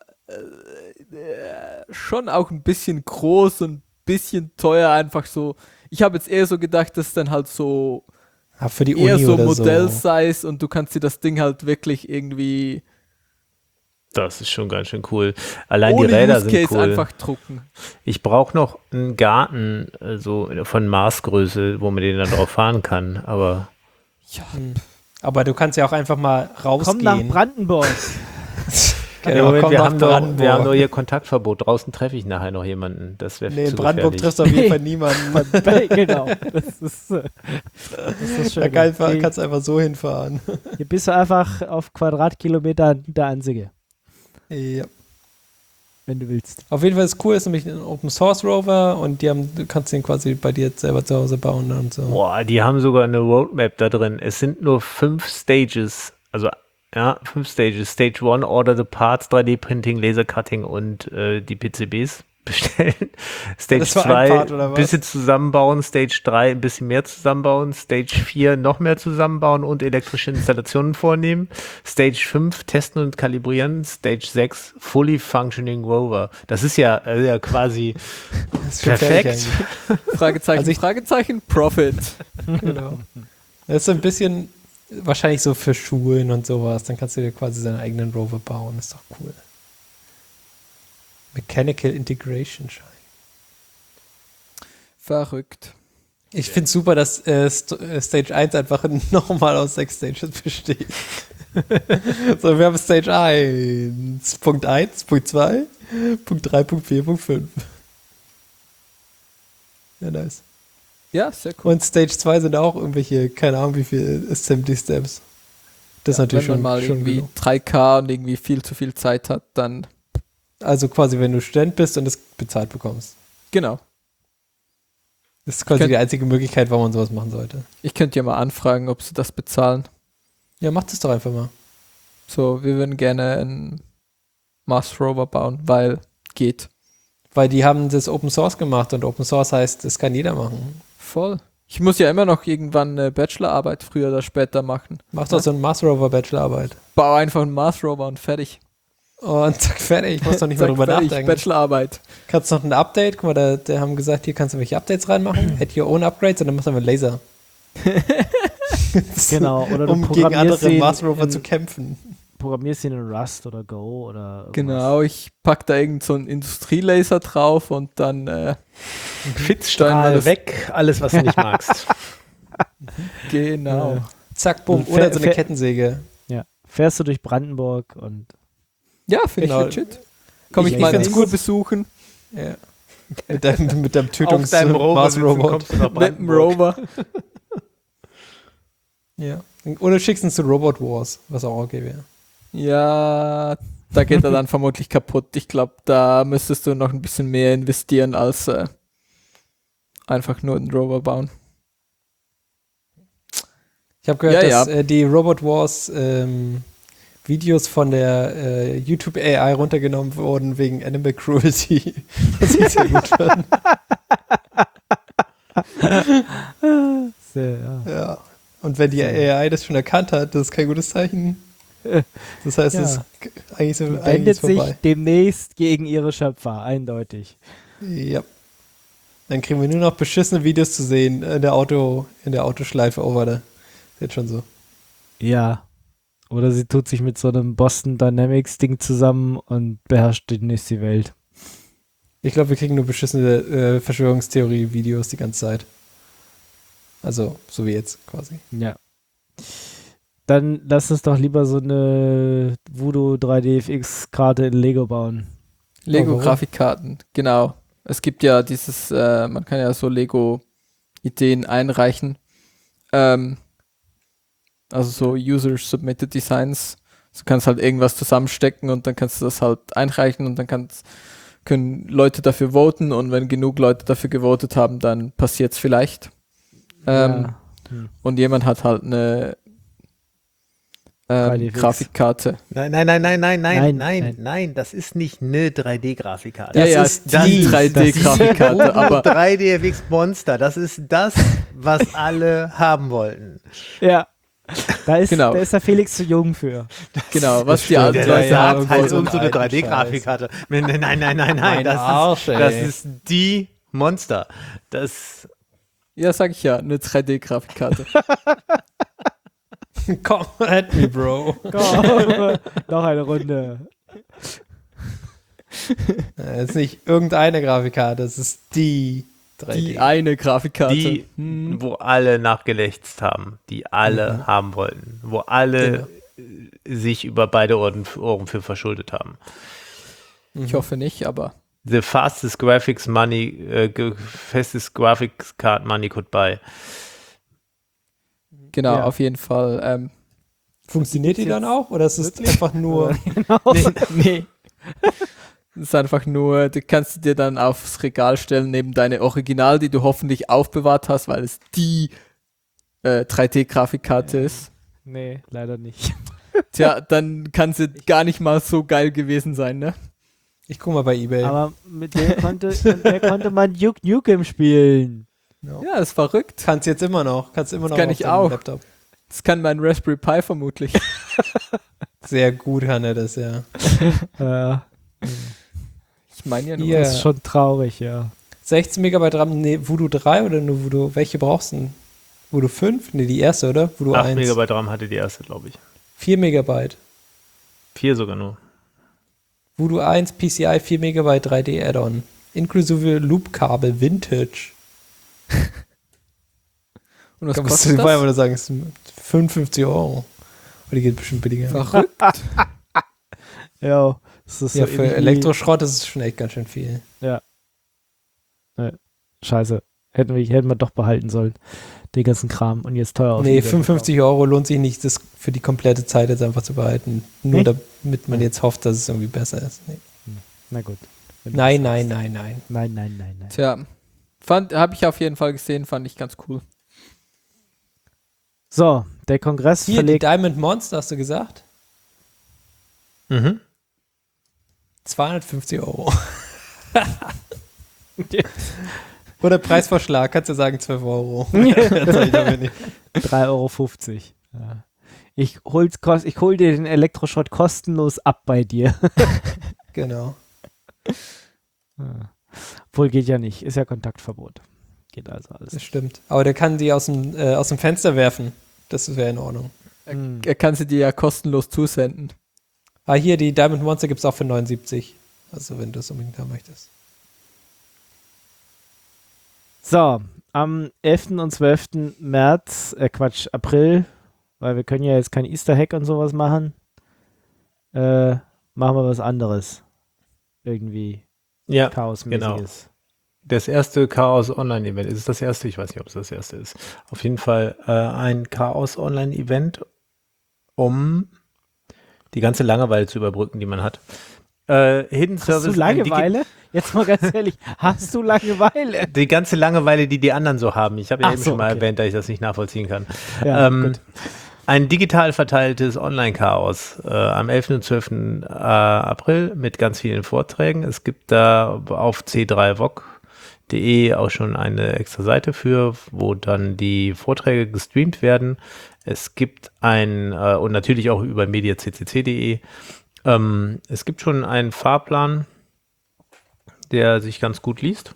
schon auch ein bisschen groß und ein bisschen teuer, einfach so. Ich habe jetzt eher so gedacht, das ist dann halt so Ja, für die eher Uni so oder so. Modell-Size und du kannst dir das Ding halt wirklich irgendwie Das ist schon ganz schön cool. Allein ohne die Räder Use sind Case cool. einfach drucken. Ich brauche noch einen Garten, so von Maßgröße, wo man den dann drauf fahren kann. Aber Aber du kannst ja auch einfach mal rausgehen. Komm nach Brandenburg. Genau, Moment, komm wir nach haben doch Brandenburg. hier Kontaktverbot. Draußen treffe ich nachher noch jemanden. Das wäre Nee, in zu Brandenburg gefährlich. triffst du auf jeden Fall niemanden. Genau. Das ist schön. Da kannst du einfach so hinfahren. Hier bist du einfach auf Quadratkilometer der Einzige, Ja. wenn du willst. Auf jeden Fall ist cool, ist nämlich ein Open Source Rover und du kannst den quasi bei dir selber zu Hause bauen und so. Boah, die haben sogar eine Roadmap da drin. Es sind nur 5 Stages. Also, ja, 5 Stages. Stage 1, Order the Parts, 3D-Printing, Laser-Cutting und die PCBs bestellen. Stage Das war ein 2, Part, oder ein was? bisschen zusammenbauen. Stage 3, ein bisschen mehr zusammenbauen. Stage 4, noch mehr zusammenbauen und elektrische Installationen vornehmen. Stage 5, testen und kalibrieren. Stage 6, fully functioning Rover. Das ist ja quasi Das ist schon fertig perfekt. eigentlich. Fragezeichen, Fragezeichen, Profit. Genau. Das ist so ein bisschen wahrscheinlich so für Schulen und sowas. Dann kannst du dir quasi seinen eigenen Rover bauen. Ist doch cool. Mechanical Integration Schein. Verrückt. Ich finde super, dass Stage 1 einfach nochmal aus 6 Stages besteht. So, wir haben Stage 1, Punkt 1, Punkt 2, Punkt 3, Punkt 4, Punkt 5. Ja, nice. Ja, sehr cool. Und Stage 2 sind auch irgendwelche, keine Ahnung, wie viele Assembly Steps. Das ist natürlich wenn man mal schon irgendwie genug. 3K und irgendwie viel zu viel Zeit hat, dann Also quasi, wenn du Student bist und es bezahlt bekommst. genau. Das ist quasi die einzige Möglichkeit, warum man sowas machen sollte. Ich könnte ja mal anfragen, ob sie das bezahlen. Ja, mach das doch einfach mal. So, wir würden gerne ein Mars Rover bauen, weil geht. Weil die haben das Open Source gemacht und Open Source heißt, das kann jeder machen. Voll. Ich muss ja immer noch irgendwann eine Bachelorarbeit früher oder später machen. Mach doch so eine Mars Rover Bachelorarbeit. Bau einfach einen Mars Rover und fertig. Und zack, fertig. Ich muss doch nicht mehr drüber fertig, nachdenken. Bachelorarbeit. Kannst noch ein Update, guck mal, da haben gesagt, hier kannst du welche Updates reinmachen, add your own upgrades und dann machst du einen Laser. Genau, oder du um gegen andere programmierst ihn Mars Rover in- zu kämpfen. Programmierst ihn in Rust oder Go oder irgendwas. Genau, ich pack da irgend so einen Industrielaser drauf und dann Fitzstrahl das- weg, alles, was du nicht magst. genau. Zack, bumm. Und Oder so eine fe- Kettensäge. Ja. Fährst du durch Brandenburg und Ja, finde Genau. ich legit. Komm ich Ich mal find's Ingo besuchen Ja. mit deinem Auf Tötungs deinem Rover Mars sitzen, Robot. kommst du nach mit dem Brandenburg. Rover. Ja. Oder schickst ihn zu Robot Wars, was auch okay wäre. Ja, da geht er dann vermutlich kaputt. Ich glaube, da müsstest du noch ein bisschen mehr investieren, als einfach nur einen Rover bauen. Ich habe gehört, Ja, dass die Robot Wars Videos von der YouTube AI runtergenommen wurden wegen Animal Cruelty. Was ich sehr gut fand. sehr, ja. Ja. Und wenn die AI das schon erkannt hat, das ist kein gutes Zeichen. Das heißt, Ja. es ist eigentlich so Die eigentlich wendet ist sich vorbei. demnächst gegen ihre Schöpfer, eindeutig. Ja. Dann kriegen wir nur noch beschissene Videos zu sehen in der Autoschleife over da. Jetzt schon so. Ja. Oder sie tut sich mit so einem Boston Dynamics Ding zusammen und beherrscht demnächst die Welt. Ich glaube, wir kriegen nur beschissene Verschwörungstheorie-Videos die ganze Zeit. Also, so wie jetzt quasi. Ja. Dann lass uns doch lieber so eine Voodoo 3DFX-Karte in Lego bauen. Lego-Grafikkarten, genau. Es gibt ja dieses, man kann ja so Lego-Ideen einreichen. Also so User-Submitted Designs. Du kannst halt irgendwas zusammenstecken und dann kannst du das halt einreichen und dann können Leute dafür voten und wenn genug Leute dafür gewotet haben, dann passiert es vielleicht. Ja. Und jemand hat halt eine 3DFX. Grafikkarte. Nein, das ist nicht eine 3D-Grafikkarte. Das ist die 3D-Grafikkarte, aber 3DFX Monster, das ist das, was alle haben wollten. Ja. Da ist, Genau. da ist der Felix zu jung für. genau, was die alten Der Leute sagt haben halt wollten. irgend so eine alten 3D-Grafikkarte. Nein, Arsch, das ey. ist die Monster. Das Ja, sag ich ja, eine 3D-Grafikkarte. Komm, at me, Bro. Komm, noch eine Runde. Das ist nicht irgendeine Grafikkarte, das ist die 3D. Die eine Grafikkarte. die, wo alle nachgelächzt haben, die alle haben wollten, wo alle sich über beide Ohren für verschuldet haben. Ich hoffe nicht, aber The fastest graphics card money could buy. genau, Ja. auf jeden Fall. Funktioniert die dann auch? Oder ist es einfach nur. Nee. Das ist einfach nur, du kannst dir dann aufs Regal stellen, neben deine Original, die du hoffentlich aufbewahrt hast, weil es die 3D-Grafikkarte ist. Nee, leider nicht. Tja, dann kann sie gar nicht mal so geil gewesen sein, ne? Ich guck mal bei eBay. Aber mit der konnte man Duke Nukem spielen. Ja, ist verrückt. Kannst jetzt immer noch. Kannst immer noch kann auf ich deinem auch. Laptop. Das kann mein Raspberry Pi vermutlich. Sehr gut kann er das, ja. Ich meine ja nur. Ja. Das ist schon traurig, ja. 16 Megabyte RAM, nee, Voodoo 3 oder nur Voodoo? Welche brauchst du denn? Voodoo 5? Nee, die erste, oder? Voodoo 8 1. Megabyte RAM hatte die erste, glaube ich. 4 Megabyte. 4 sogar nur. Voodoo 1 PCI 4 Megabyte 3D Add-on. Inklusive Loop-Kabel Vintage. Und was Kann man kostet das? das? Würde sagen, es sind 55 Euro. Aber die geht bestimmt billiger. Verrückt. Ja, das ist Ja, so für irgendwie- Elektroschrott ist es schon echt ganz schön viel. Scheiße. Hätten wir doch behalten sollen. Den ganzen Kram. Und jetzt teuer Nee, wieder 55 Euro lohnt sich nicht, das für die komplette Zeit jetzt einfach zu behalten. Nur Nee? damit man jetzt hofft, dass es irgendwie besser ist. Nee. Na gut. Wenn du Nein, das nein, sagst. nein, nein. Nein. Tja, habe ich auf jeden Fall gesehen, fand ich ganz cool. So, der Kongress Hier, die verlegt. Diamond Monster, hast du gesagt? Mhm. 250 €. Oder Preisvorschlag, kannst du sagen 12 €. Erzähl ich damit nicht. 3,50 €. Ja. Ich hol dir den Elektroschrott kostenlos ab bei dir. Genau. Obwohl geht ja nicht, ist ja Kontaktverbot. Geht also alles. Das stimmt. Aber der kann die aus dem Fenster werfen. Das wäre in Ordnung. Er kann sie dir ja kostenlos zusenden. Hier, die Diamond Monster gibt es auch für 79. Also wenn du es unbedingt haben möchtest. So, am 11. und 12. April, weil wir können ja jetzt kein Easter Hack und sowas machen, machen wir was anderes. Irgendwie Ja, Chaosmäßiges. das erste Chaos Online Event. Ist es das erste? Ich weiß nicht, ob es das erste ist. Auf jeden Fall ein Chaos Online Event, um die ganze Langeweile zu überbrücken, die man hat. Hidden Hast Service. du Langeweile? Jetzt mal ganz ehrlich, hast du Langeweile? Die ganze Langeweile, die anderen so haben. Ich habe ja Ach eben so, schon mal okay. erwähnt, dass ich das nicht nachvollziehen kann. Ja, gut. Ein digital verteiltes Online-Chaos am 11. und 12. April mit ganz vielen Vorträgen. Es gibt da auf c3voc.de auch schon eine extra Seite für, wo dann die Vorträge gestreamt werden. Es gibt und natürlich auch über mediaccc.de. Es gibt schon einen Fahrplan, der sich ganz gut liest.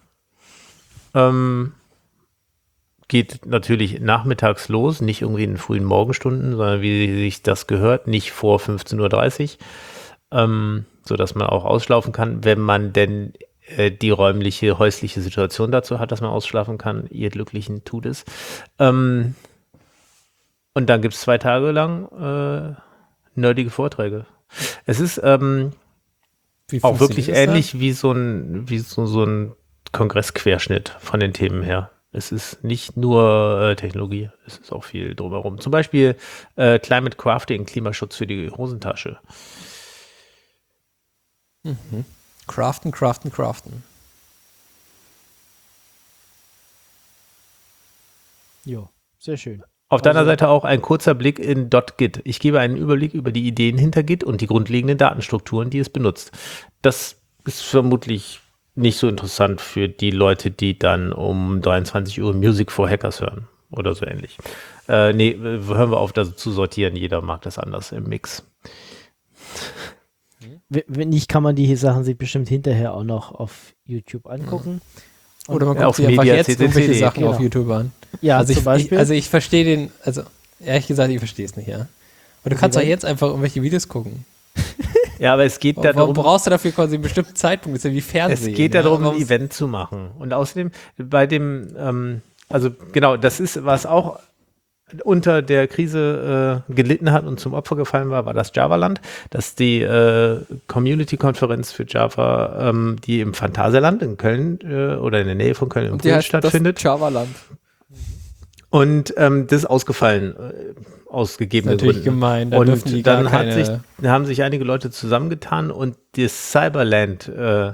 Geht natürlich nachmittags los, nicht irgendwie in den frühen Morgenstunden, sondern wie sich das gehört, nicht vor 15:30 Uhr, sodass man auch ausschlafen kann, wenn man denn die häusliche Situation dazu hat, dass man ausschlafen kann. Ihr Glücklichen tut es. Und dann gibt es 2 Tage lang nerdige Vorträge. Es ist Wie auch wirklich funktioniert das ähnlich wie so ein Kongressquerschnitt von den Themen her. Es ist nicht nur Technologie, es ist auch viel drumherum. Zum Beispiel Climate Crafting, Klimaschutz für die Hosentasche. dann? Craften. Jo, sehr schön. Auf deiner Seite auch ein kurzer Blick in .git. Ich gebe einen Überblick über die Ideen hinter Git und die grundlegenden Datenstrukturen, die es benutzt. Das ist vermutlich nicht so interessant für die Leute, die dann um 23 Uhr Music for Hackers hören oder so ähnlich. Hören wir auf, das zu sortieren. Jeder mag das anders im Mix. Wenn nicht, kann man die Sachen sich bestimmt hinterher auch noch auf YouTube angucken. Oder man Ja, guckt auf sich einfach jetzt mediaccc.de, irgendwelche Sachen genau. auf YouTube an. Ja, Also zum Beispiel. ich verstehe ehrlich gesagt, ich verstehe es nicht, ja. Aber du kannst doch jetzt einfach irgendwelche Videos gucken. Ja, aber es geht Warum darum, brauchst du dafür quasi einen bestimmten Zeitpunkt? Das ist ja wie Fernsehen. es geht darum, Warum- ein Event zu machen. Und außerdem bei dem, das ist, was auch unter der Krise gelitten hat und zum Opfer gefallen war das Javaland. Das ist die Community-Konferenz für Java, die im Phantasialand in Köln oder in der Nähe von Köln im Und die Grün heißt stattfindet. das Javaland. Und das ist ausgefallen, aus gegebenen Natürlich Gründen. gemein. Da dürfen die Und dann gar keine- haben sich einige Leute zusammengetan und das Cyberland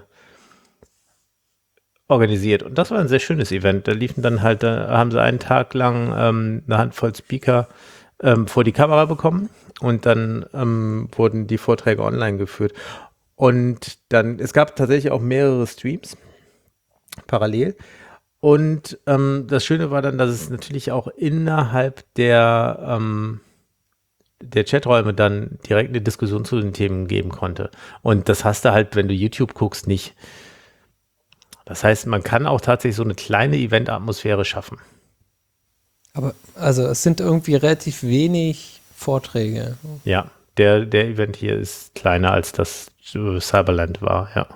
organisiert. Und das war ein sehr schönes Event. Da haben sie einen Tag lang eine Handvoll Speaker vor die Kamera bekommen und dann wurden die Vorträge online geführt. Und dann, es gab tatsächlich auch mehrere Streams parallel. Und das Schöne war dann, dass es natürlich auch innerhalb der Chaträume dann direkt eine Diskussion zu den Themen geben konnte. Und das hast du halt, wenn du YouTube guckst, nicht. Das heißt, man kann auch tatsächlich so eine kleine Event-Atmosphäre schaffen. Aber also es sind irgendwie relativ wenig Vorträge. Ja, der Event hier ist kleiner als das Cyberland war, ja.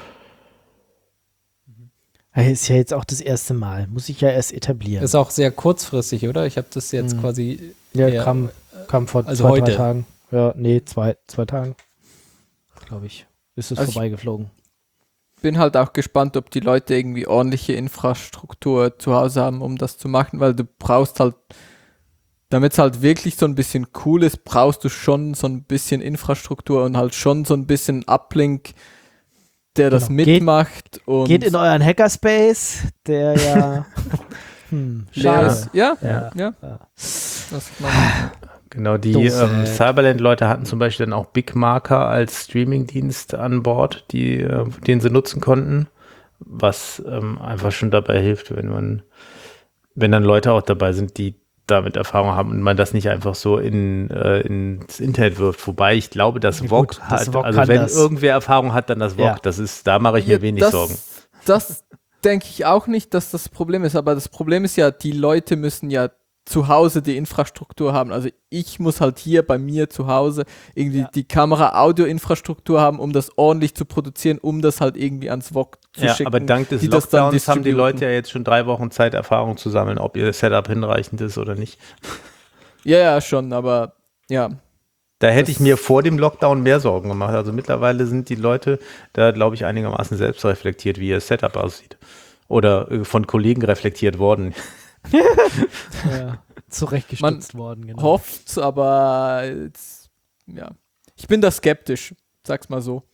Ist ja jetzt auch das erste Mal. Muss ich ja erst etablieren. Ist auch sehr kurzfristig, oder? Ich habe das jetzt quasi. Ja, eher- kam vor also 2, heute. 3 Tagen. Ja, nee, zwei Tagen. Glaube ich. Ist es Also vorbeigeflogen. Bin halt auch gespannt, ob die Leute irgendwie ordentliche Infrastruktur zu Hause haben, um das zu machen, weil du brauchst halt, damit es halt wirklich so ein bisschen cool ist, brauchst du schon so ein bisschen Infrastruktur und halt schon so ein bisschen Uplink, der das Genau. mitmacht. Und Geht in euren Hackerspace, der ja. leer Schade. ist. Ja. Ja. Das Genau, die Doof. Cyberland-Leute hatten zum Beispiel dann auch Big Marker als Streaming-Dienst an Bord, den sie nutzen konnten, was einfach schon dabei hilft, wenn dann Leute auch dabei sind, die damit Erfahrung haben und man das nicht einfach so ins Internet wirft. Wobei ich glaube, dass Ja, VOG gut, das hat, VOG also kann wenn das. irgendwer Erfahrung hat, dann das VOG. Ja. Da mache ich mir wenig das, Sorgen. Das denke ich auch nicht, dass das Problem ist, aber das Problem ist ja, die Leute müssen ja zu Hause die Infrastruktur haben. Also ich muss halt hier bei mir zu Hause irgendwie die Kamera-Audio-Infrastruktur haben, um das ordentlich zu produzieren, um das halt irgendwie ans VOG zu Ja, schicken. aber dank des die das dann Lockdowns haben die distributen. Leute ja jetzt schon 3 Wochen Zeit, Erfahrung zu sammeln, ob ihr Setup hinreichend ist oder nicht. Ja, schon, aber ja. Da hätte Das- ich mir vor dem Lockdown mehr Sorgen gemacht. Also mittlerweile sind die Leute da, glaube ich, einigermaßen selbst reflektiert, wie ihr Setup aussieht. Oder von Kollegen reflektiert worden. Ja, zurechtgestutzt worden, genau. Hofft's, aber jetzt, ja. Ich bin da skeptisch, sag's mal so.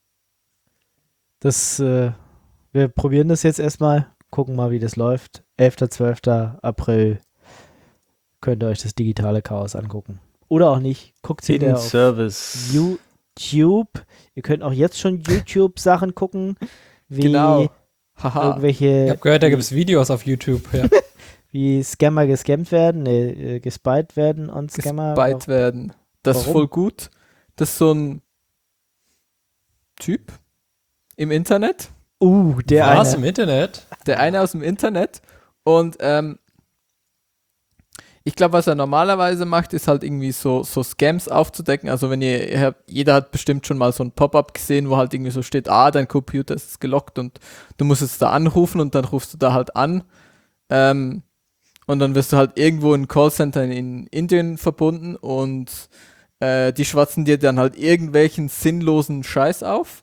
Wir probieren das jetzt erstmal, gucken mal, wie das läuft. 11. 12. April könnt ihr euch das digitale Chaos angucken. Oder auch nicht. Guckt sie Hidden auf Service. YouTube. Ihr könnt auch jetzt schon YouTube-Sachen gucken, wie Genau. Haha. Ich irgendwelche, habe gehört, da gibt es Videos auf YouTube. Ja. wie Scammer gescammt werden, gespied werden und Scammer. Gespeit werden. Das ist Warum? voll gut. Das ist so ein Typ im Internet. Der Was eine. im Internet? Der eine aus dem Internet. Und ich glaube, was er normalerweise macht, ist halt irgendwie so Scams aufzudecken. Also wenn jeder hat bestimmt schon mal so ein Pop-up gesehen, wo halt irgendwie so steht, dein Computer ist gelockt und du musst jetzt da anrufen und dann rufst du da halt an. Und dann wirst du halt irgendwo in ein Callcenter in Indien verbunden und die schwatzen dir dann halt irgendwelchen sinnlosen Scheiß auf.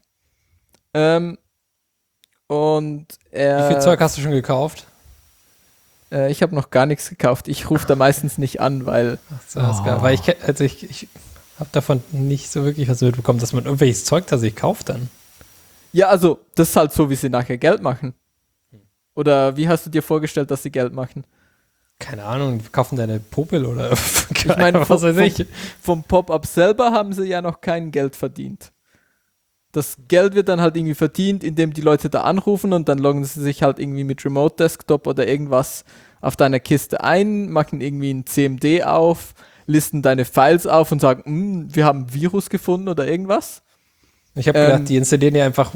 Und Wie viel Zeug hast du schon gekauft? ich habe noch gar nichts gekauft. Ich rufe da meistens nicht an, weil Ach so, das ist geil. Weil ich habe davon nicht so wirklich was mitbekommen, dass man irgendwelches Zeug tatsächlich kauft dann. ja, also das ist halt so, wie sie nachher Geld machen. Oder wie hast du dir vorgestellt, dass sie Geld machen? Keine Ahnung, die kaufen deine Popel oder Ich meine, was weiß ich. vom Pop-up selber haben sie ja noch kein Geld verdient. Das Geld wird dann halt irgendwie verdient, indem die Leute da anrufen und dann loggen sie sich halt irgendwie mit Remote Desktop oder irgendwas auf deiner Kiste ein, machen irgendwie ein CMD auf, listen deine Files auf und sagen, wir haben ein Virus gefunden oder irgendwas. Ich habe gedacht, die installieren ja einfach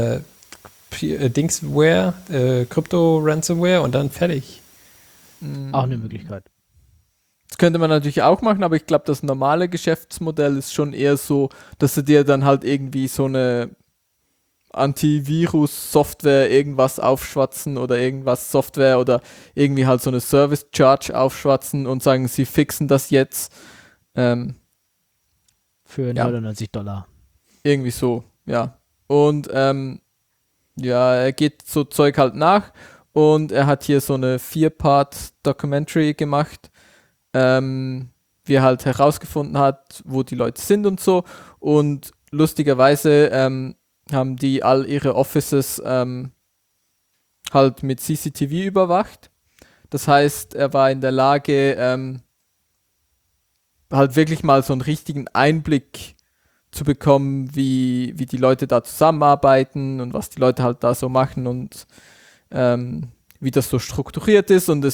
Dingsware, Krypto-Ransomware und dann fertig. Auch eine Möglichkeit. Das könnte man natürlich auch machen, aber ich glaube, das normale Geschäftsmodell ist schon eher so, dass sie dir dann halt irgendwie so eine Antivirus-Software irgendwas aufschwatzen oder irgendwas Software oder irgendwie halt so eine Service-Charge aufschwatzen und sagen, sie fixen das jetzt. Für Ja. $99. Irgendwie so, ja. Und er geht so Zeug halt nach und er hat hier so eine 4-Part-Documentary gemacht, wie er halt herausgefunden hat, wo die Leute sind und so. Und lustigerweise haben die all ihre Offices halt mit CCTV überwacht. Das heißt, er war in der Lage, halt wirklich mal so einen richtigen Einblick zu bekommen, wie die Leute da zusammenarbeiten und was die Leute halt da so machen und wie das so strukturiert ist. Und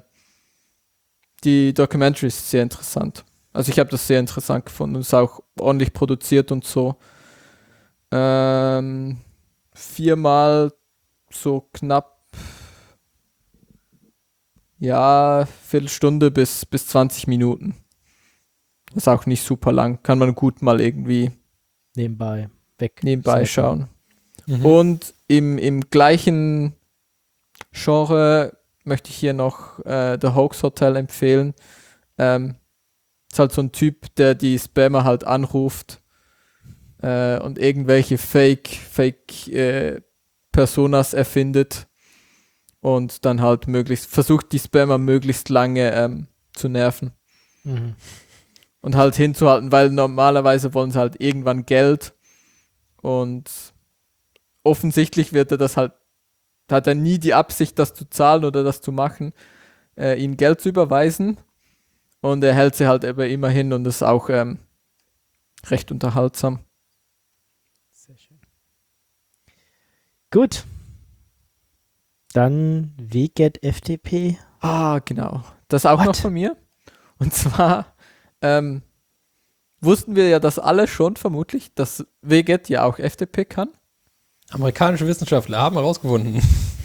die Documentary ist sehr interessant. Also ich habe das sehr interessant gefunden und ist auch ordentlich produziert und so. 4-mal so knapp, Viertelstunde bis 20 Minuten. Ist auch nicht super lang. Kann man gut mal irgendwie Nebenbei schauen. Mhm. Und im gleichen Genre möchte ich hier noch The Hoax Hotel empfehlen. Ist halt so ein Typ, der die Spammer halt anruft und irgendwelche Fake Personas erfindet und dann halt versucht die Spammer möglichst lange zu nerven Mhm. und halt hinzuhalten, weil normalerweise wollen sie halt irgendwann Geld und offensichtlich hat er nie die Absicht, das zu zahlen oder das zu machen, ihnen Geld zu überweisen. Und er hält sie halt eben immer hin und ist auch recht unterhaltsam. Sehr schön. Gut. Dann WGET FTP. Ah, genau. Das auch noch von mir. Und zwar wussten wir ja das alle schon vermutlich, dass WGET ja auch FTP kann. Amerikanische Wissenschaftler haben herausgefunden.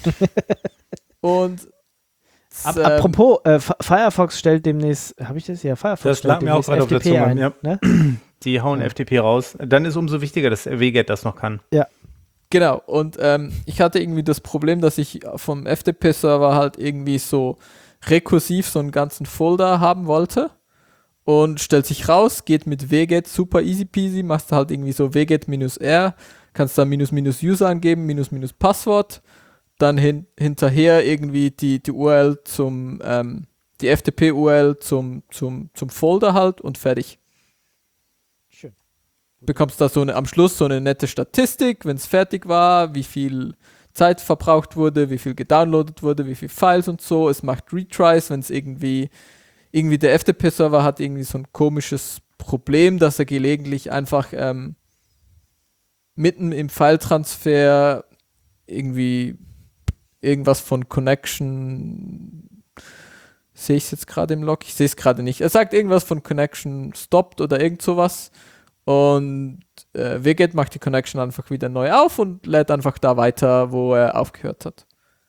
Und Apropos, Firefox stellt demnächst, habe ich das? Ja, Firefox Das stellt lag mir auch demnächst gerade auf der FTP Zunge, ein. ja. Ne? Die hauen FTP raus. Dann ist umso wichtiger, dass WGET das noch kann. genau, und ich hatte irgendwie das Problem, dass ich vom FTP-Server halt irgendwie so rekursiv so einen ganzen Folder haben wollte. Und stellt sich raus, geht mit WGET super easy peasy, machst du halt irgendwie so WGET-R, kannst da _User angeben, _ Passwort, dann hinterher irgendwie die URL die FTP-URL zum Folder halt und fertig. Schön. Bekommst da am Schluss so eine nette Statistik, wenn es fertig war, wie viel Zeit verbraucht wurde, wie viel gedownloadet wurde, wie viel Files und so. Es macht Retries, wenn es irgendwie der FTP-Server hat irgendwie so ein komisches Problem, dass er gelegentlich einfach mitten im File-Transfer irgendwie irgendwas von Connection, sehe ich es jetzt gerade im Log? Ich sehe es gerade nicht. Er sagt irgendwas von Connection stoppt oder irgend sowas und WGET macht die Connection einfach wieder neu auf und lädt einfach da weiter, wo er aufgehört hat.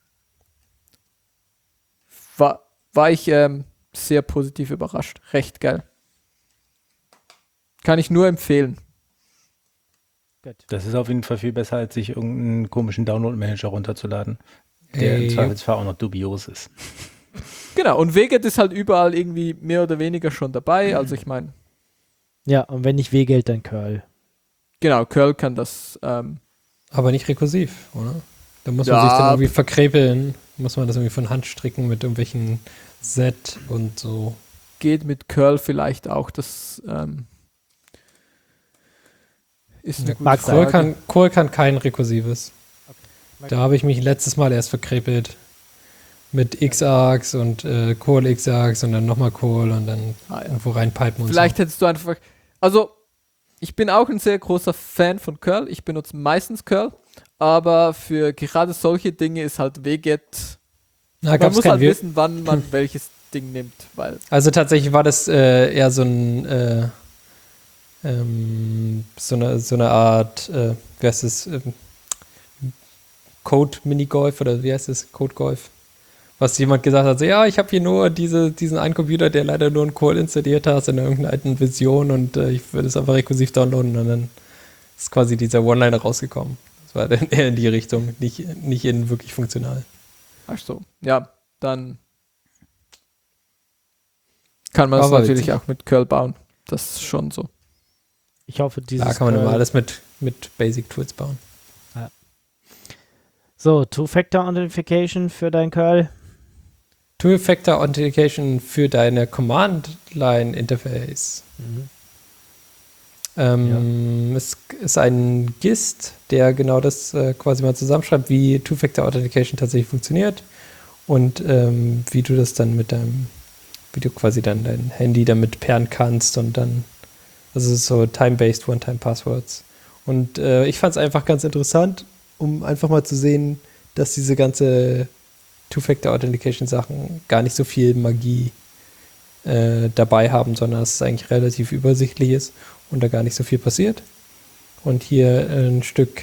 War ich sehr positiv überrascht. Recht geil. Kann ich nur empfehlen. Das ist auf jeden Fall viel besser, als sich irgendeinen komischen Download-Manager runterzuladen, der im Zweifelsfall auch noch dubios ist. Genau, und WGET ist halt überall irgendwie mehr oder weniger schon dabei. Also ich meine. Ja, und wenn nicht WGET, dann Curl. Genau, Curl kann das. Aber nicht rekursiv, oder? Da muss man sich dann irgendwie verkrebeln. Muss man das irgendwie von Hand stricken mit irgendwelchen Set und so. Geht mit Curl vielleicht auch. Das ist eine gute Frage. Curl kann kein rekursives. Okay. Da habe ich mich letztes Mal erst verkrepelt. Mit Xargs und Curl Xargs und dann nochmal Curl und dann irgendwo reinpipen und vielleicht so. Hättest du einfach. Also, ich bin auch ein sehr großer Fan von Curl. Ich benutze meistens Curl. Aber für gerade solche Dinge ist halt WGET. Man muss halt wissen, wann man welches Ding nimmt. Also tatsächlich war das eher so ein so eine Art, wie heißt es, Code-Minigolf oder wie heißt es, Code-Golf? Was jemand gesagt hat, so, ja, ich habe hier nur diesen einen Computer, der leider nur einen Curl installiert hat in irgendeiner alten Version und ich würde es einfach rekursiv downloaden und dann ist quasi dieser One-Liner rausgekommen. Das war dann eher in die Richtung, nicht in wirklich funktional. Ach so, ja, dann kann man es natürlich auch mit Curl bauen. Das ist schon so. Ich hoffe, Da kann man immer alles mit Basic Tools bauen. Ja. So, Two-Factor Authentication für dein Curl. Two-Factor Authentication für deine Command-Line-Interface. Es ist ein GIST, der genau das quasi mal zusammenschreibt, wie Two-Factor Authentication tatsächlich funktioniert und wie du das dann wie du quasi dann dein Handy damit pairen kannst und dann, also es ist so time-based One-Time-Passwords. Und ich fand es einfach ganz interessant, um einfach mal zu sehen, dass diese ganze Two-Factor-Authentication-Sachen gar nicht so viel Magie dabei haben, sondern dass es eigentlich relativ übersichtlich ist und da gar nicht so viel passiert. Und hier ein Stück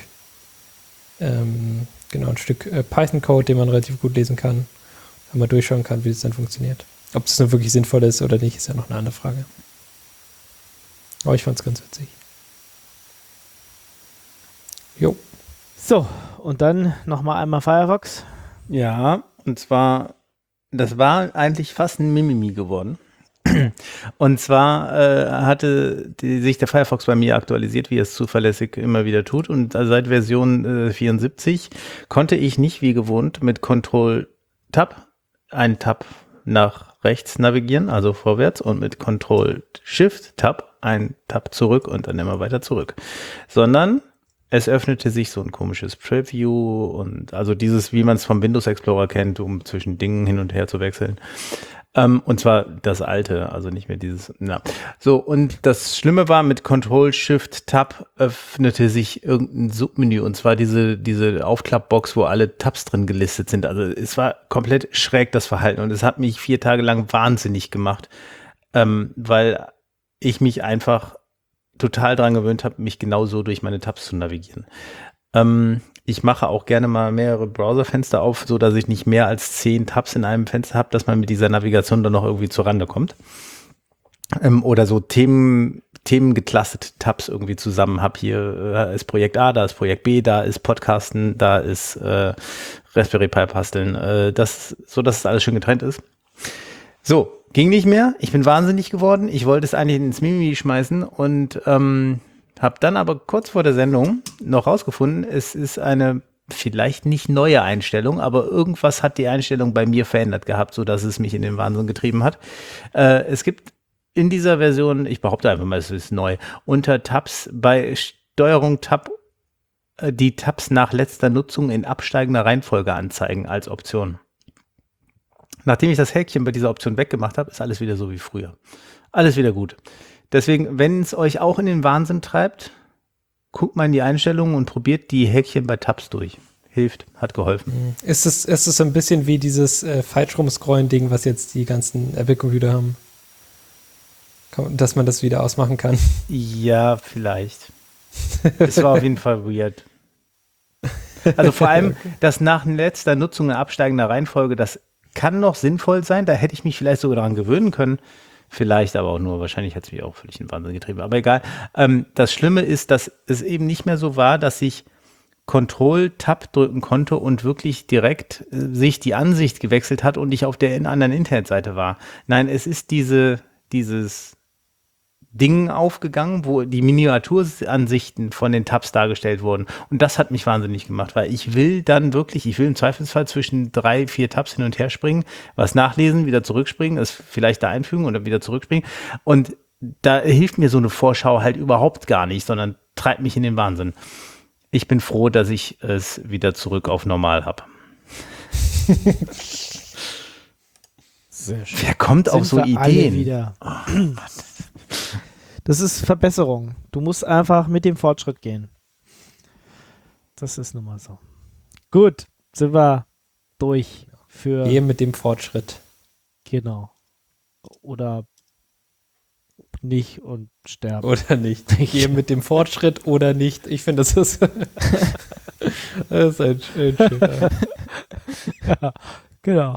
Python-Code, den man relativ gut lesen kann, wenn man durchschauen kann, wie es dann funktioniert. Ob das nun wirklich sinnvoll ist oder nicht, ist ja noch eine andere Frage. Aber ich fand es ganz witzig. Jo. So, und dann nochmal einmal Firefox. Ja, und zwar, das war eigentlich fast ein Mimimi geworden. Und zwar hatte sich der Firefox bei mir aktualisiert, wie er es zuverlässig immer wieder tut. Und seit Version 74 konnte ich nicht wie gewohnt mit Ctrl-Tab einen Tab nach rechts navigieren, also vorwärts, und mit Ctrl-Shift-Tab einen Tab zurück und dann immer weiter zurück. Sondern es öffnete sich so ein komisches Preview und also dieses, wie man es vom Windows Explorer kennt, um zwischen Dingen hin und her zu wechseln. Und zwar das alte, also nicht mehr dieses. Na. So, und das Schlimme war, mit Control-Shift-Tab öffnete sich irgendein Submenü, und zwar diese Aufklappbox, wo alle Tabs drin gelistet sind. Also es war komplett schräg, das Verhalten, und es hat mich 4 Tage lang wahnsinnig gemacht, weil ich mich einfach total dran gewöhnt habe, mich genauso durch meine Tabs zu navigieren. Ich mache auch gerne mal mehrere Browserfenster auf, so dass ich nicht mehr als 10 Tabs in einem Fenster habe, dass man mit dieser Navigation dann noch irgendwie zur Rande kommt. Oder so themengeclusterte Tabs irgendwie zusammen habe. Hier ist Projekt A, da ist Projekt B, da ist Podcasten, da ist Raspberry Pi basteln. So dass es alles schön getrennt ist. So, ging nicht mehr. Ich bin wahnsinnig geworden. Ich wollte es eigentlich ins Mimimi schmeißen und habe dann aber kurz vor der Sendung noch rausgefunden, es ist eine vielleicht nicht neue Einstellung, aber irgendwas hat die Einstellung bei mir verändert gehabt, sodass es mich in den Wahnsinn getrieben hat. Es gibt in dieser Version, ich behaupte einfach mal, es ist neu, unter Tabs bei Steuerung Tab die Tabs nach letzter Nutzung in absteigender Reihenfolge anzeigen als Option. Nachdem ich das Häkchen bei dieser Option weggemacht habe, ist alles wieder so wie früher. Alles wieder gut. Deswegen, wenn es euch auch in den Wahnsinn treibt, guckt mal in die Einstellungen und probiert die Häkchen bei Tabs durch. Hilft, hat geholfen. Ist es ein bisschen wie dieses falsch rumscrollen-Ding, was jetzt die ganzen Apple-Computer haben? Dass man das wieder ausmachen kann? Ja, vielleicht. Es war auf jeden Fall weird. Also vor allem, das nach letzter Nutzung in absteigender Reihenfolge, das kann noch sinnvoll sein. Da hätte ich mich vielleicht sogar daran gewöhnen können. Vielleicht aber auch nur, wahrscheinlich hat es mich auch völlig in den Wahnsinn getrieben. Aber egal. Das Schlimme ist, dass es eben nicht mehr so war, dass ich Control-Tab drücken konnte und wirklich direkt sich die Ansicht gewechselt hat und ich auf der anderen Internetseite war. Nein, es ist dieses Ding aufgegangen, wo die Miniaturansichten von den Tabs dargestellt wurden. Und das hat mich wahnsinnig gemacht, weil ich will im Zweifelsfall zwischen 3, 4 Tabs hin und her springen, was nachlesen, wieder zurückspringen, es vielleicht da einfügen oder wieder zurückspringen. Und da hilft mir so eine Vorschau halt überhaupt gar nicht, sondern treibt mich in den Wahnsinn. Ich bin froh, dass ich es wieder zurück auf normal habe. Sehr schön. Wer kommt auf so Sind wir alle Ideen? wieder. Das ist Verbesserung. Du musst einfach mit dem Fortschritt gehen. Das ist nun mal so. Gut, sind wir durch für. Gehe mit dem Fortschritt. Genau. Oder nicht und sterben. Oder nicht. Gehe mit dem Fortschritt oder nicht. Ich finde, das ist ein schöner. Ja, genau.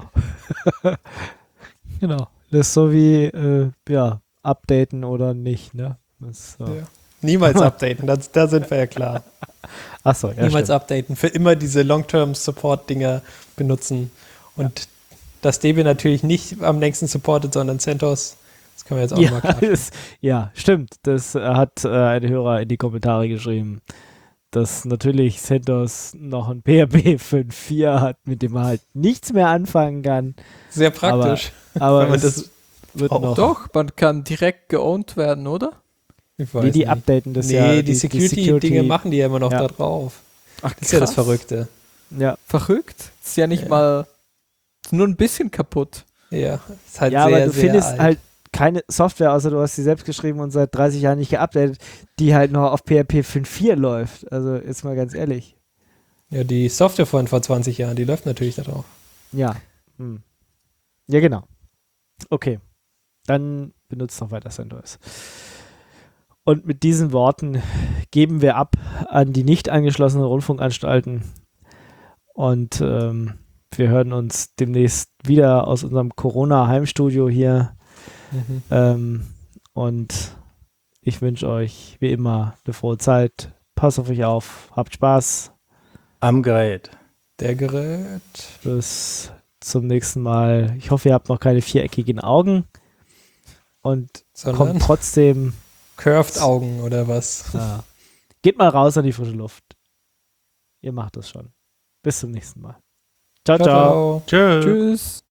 Genau. Das ist so wie, updaten oder nicht, ne? Das, Ja. Niemals updaten, da sind wir ja klar. Achso, ja. Niemals Stimmt. updaten. Für immer diese Long-Term-Support-Dinger benutzen. Und dass Debian natürlich nicht am längsten supportet, sondern CentOS. Das können wir jetzt auch mal klar. Ja, stimmt. Das hat ein Hörer in die Kommentare geschrieben, dass natürlich CentOS noch ein PHP 5.4 hat, mit dem man halt nichts mehr anfangen kann. Sehr praktisch. Aber wenn man es wird noch. Doch, man kann direkt geowned werden, oder? Ich weiß Wie die nicht. updaten das Nee, ja. die Security-Dinge machen die ja immer noch Ja. da drauf. Ach, Das ist ja das Verrückte. Ja, Verrückt. Ist ja nicht mal nur ein bisschen kaputt. Ja, ist halt ja, sehr, aber du sehr findest alt. halt keine Software, außer du hast sie selbst geschrieben und seit 30 Jahren nicht geupdatet, die halt noch auf PHP 5.4 läuft. Also jetzt mal ganz ehrlich. Ja, die Software von vor 20 Jahren, die läuft natürlich da drauf. Ja. Ja, genau. Okay. Dann benutzt noch weiter CentOS. Und mit diesen Worten geben wir ab an die nicht angeschlossenen Rundfunkanstalten. Und wir hören uns demnächst wieder aus unserem Corona-Heimstudio hier. Und ich wünsche euch wie immer eine frohe Zeit. Passt auf euch auf. Habt Spaß. Am Gerät. Der Gerät. Bis zum nächsten Mal. Ich hoffe, ihr habt noch keine viereckigen Augen. Und Sondern kommt trotzdem. Curved Augen oder was? Ja. Geht mal raus an die frische Luft. Ihr macht das schon. Bis zum nächsten Mal. Ciao, ciao. Tschö. Tschüss.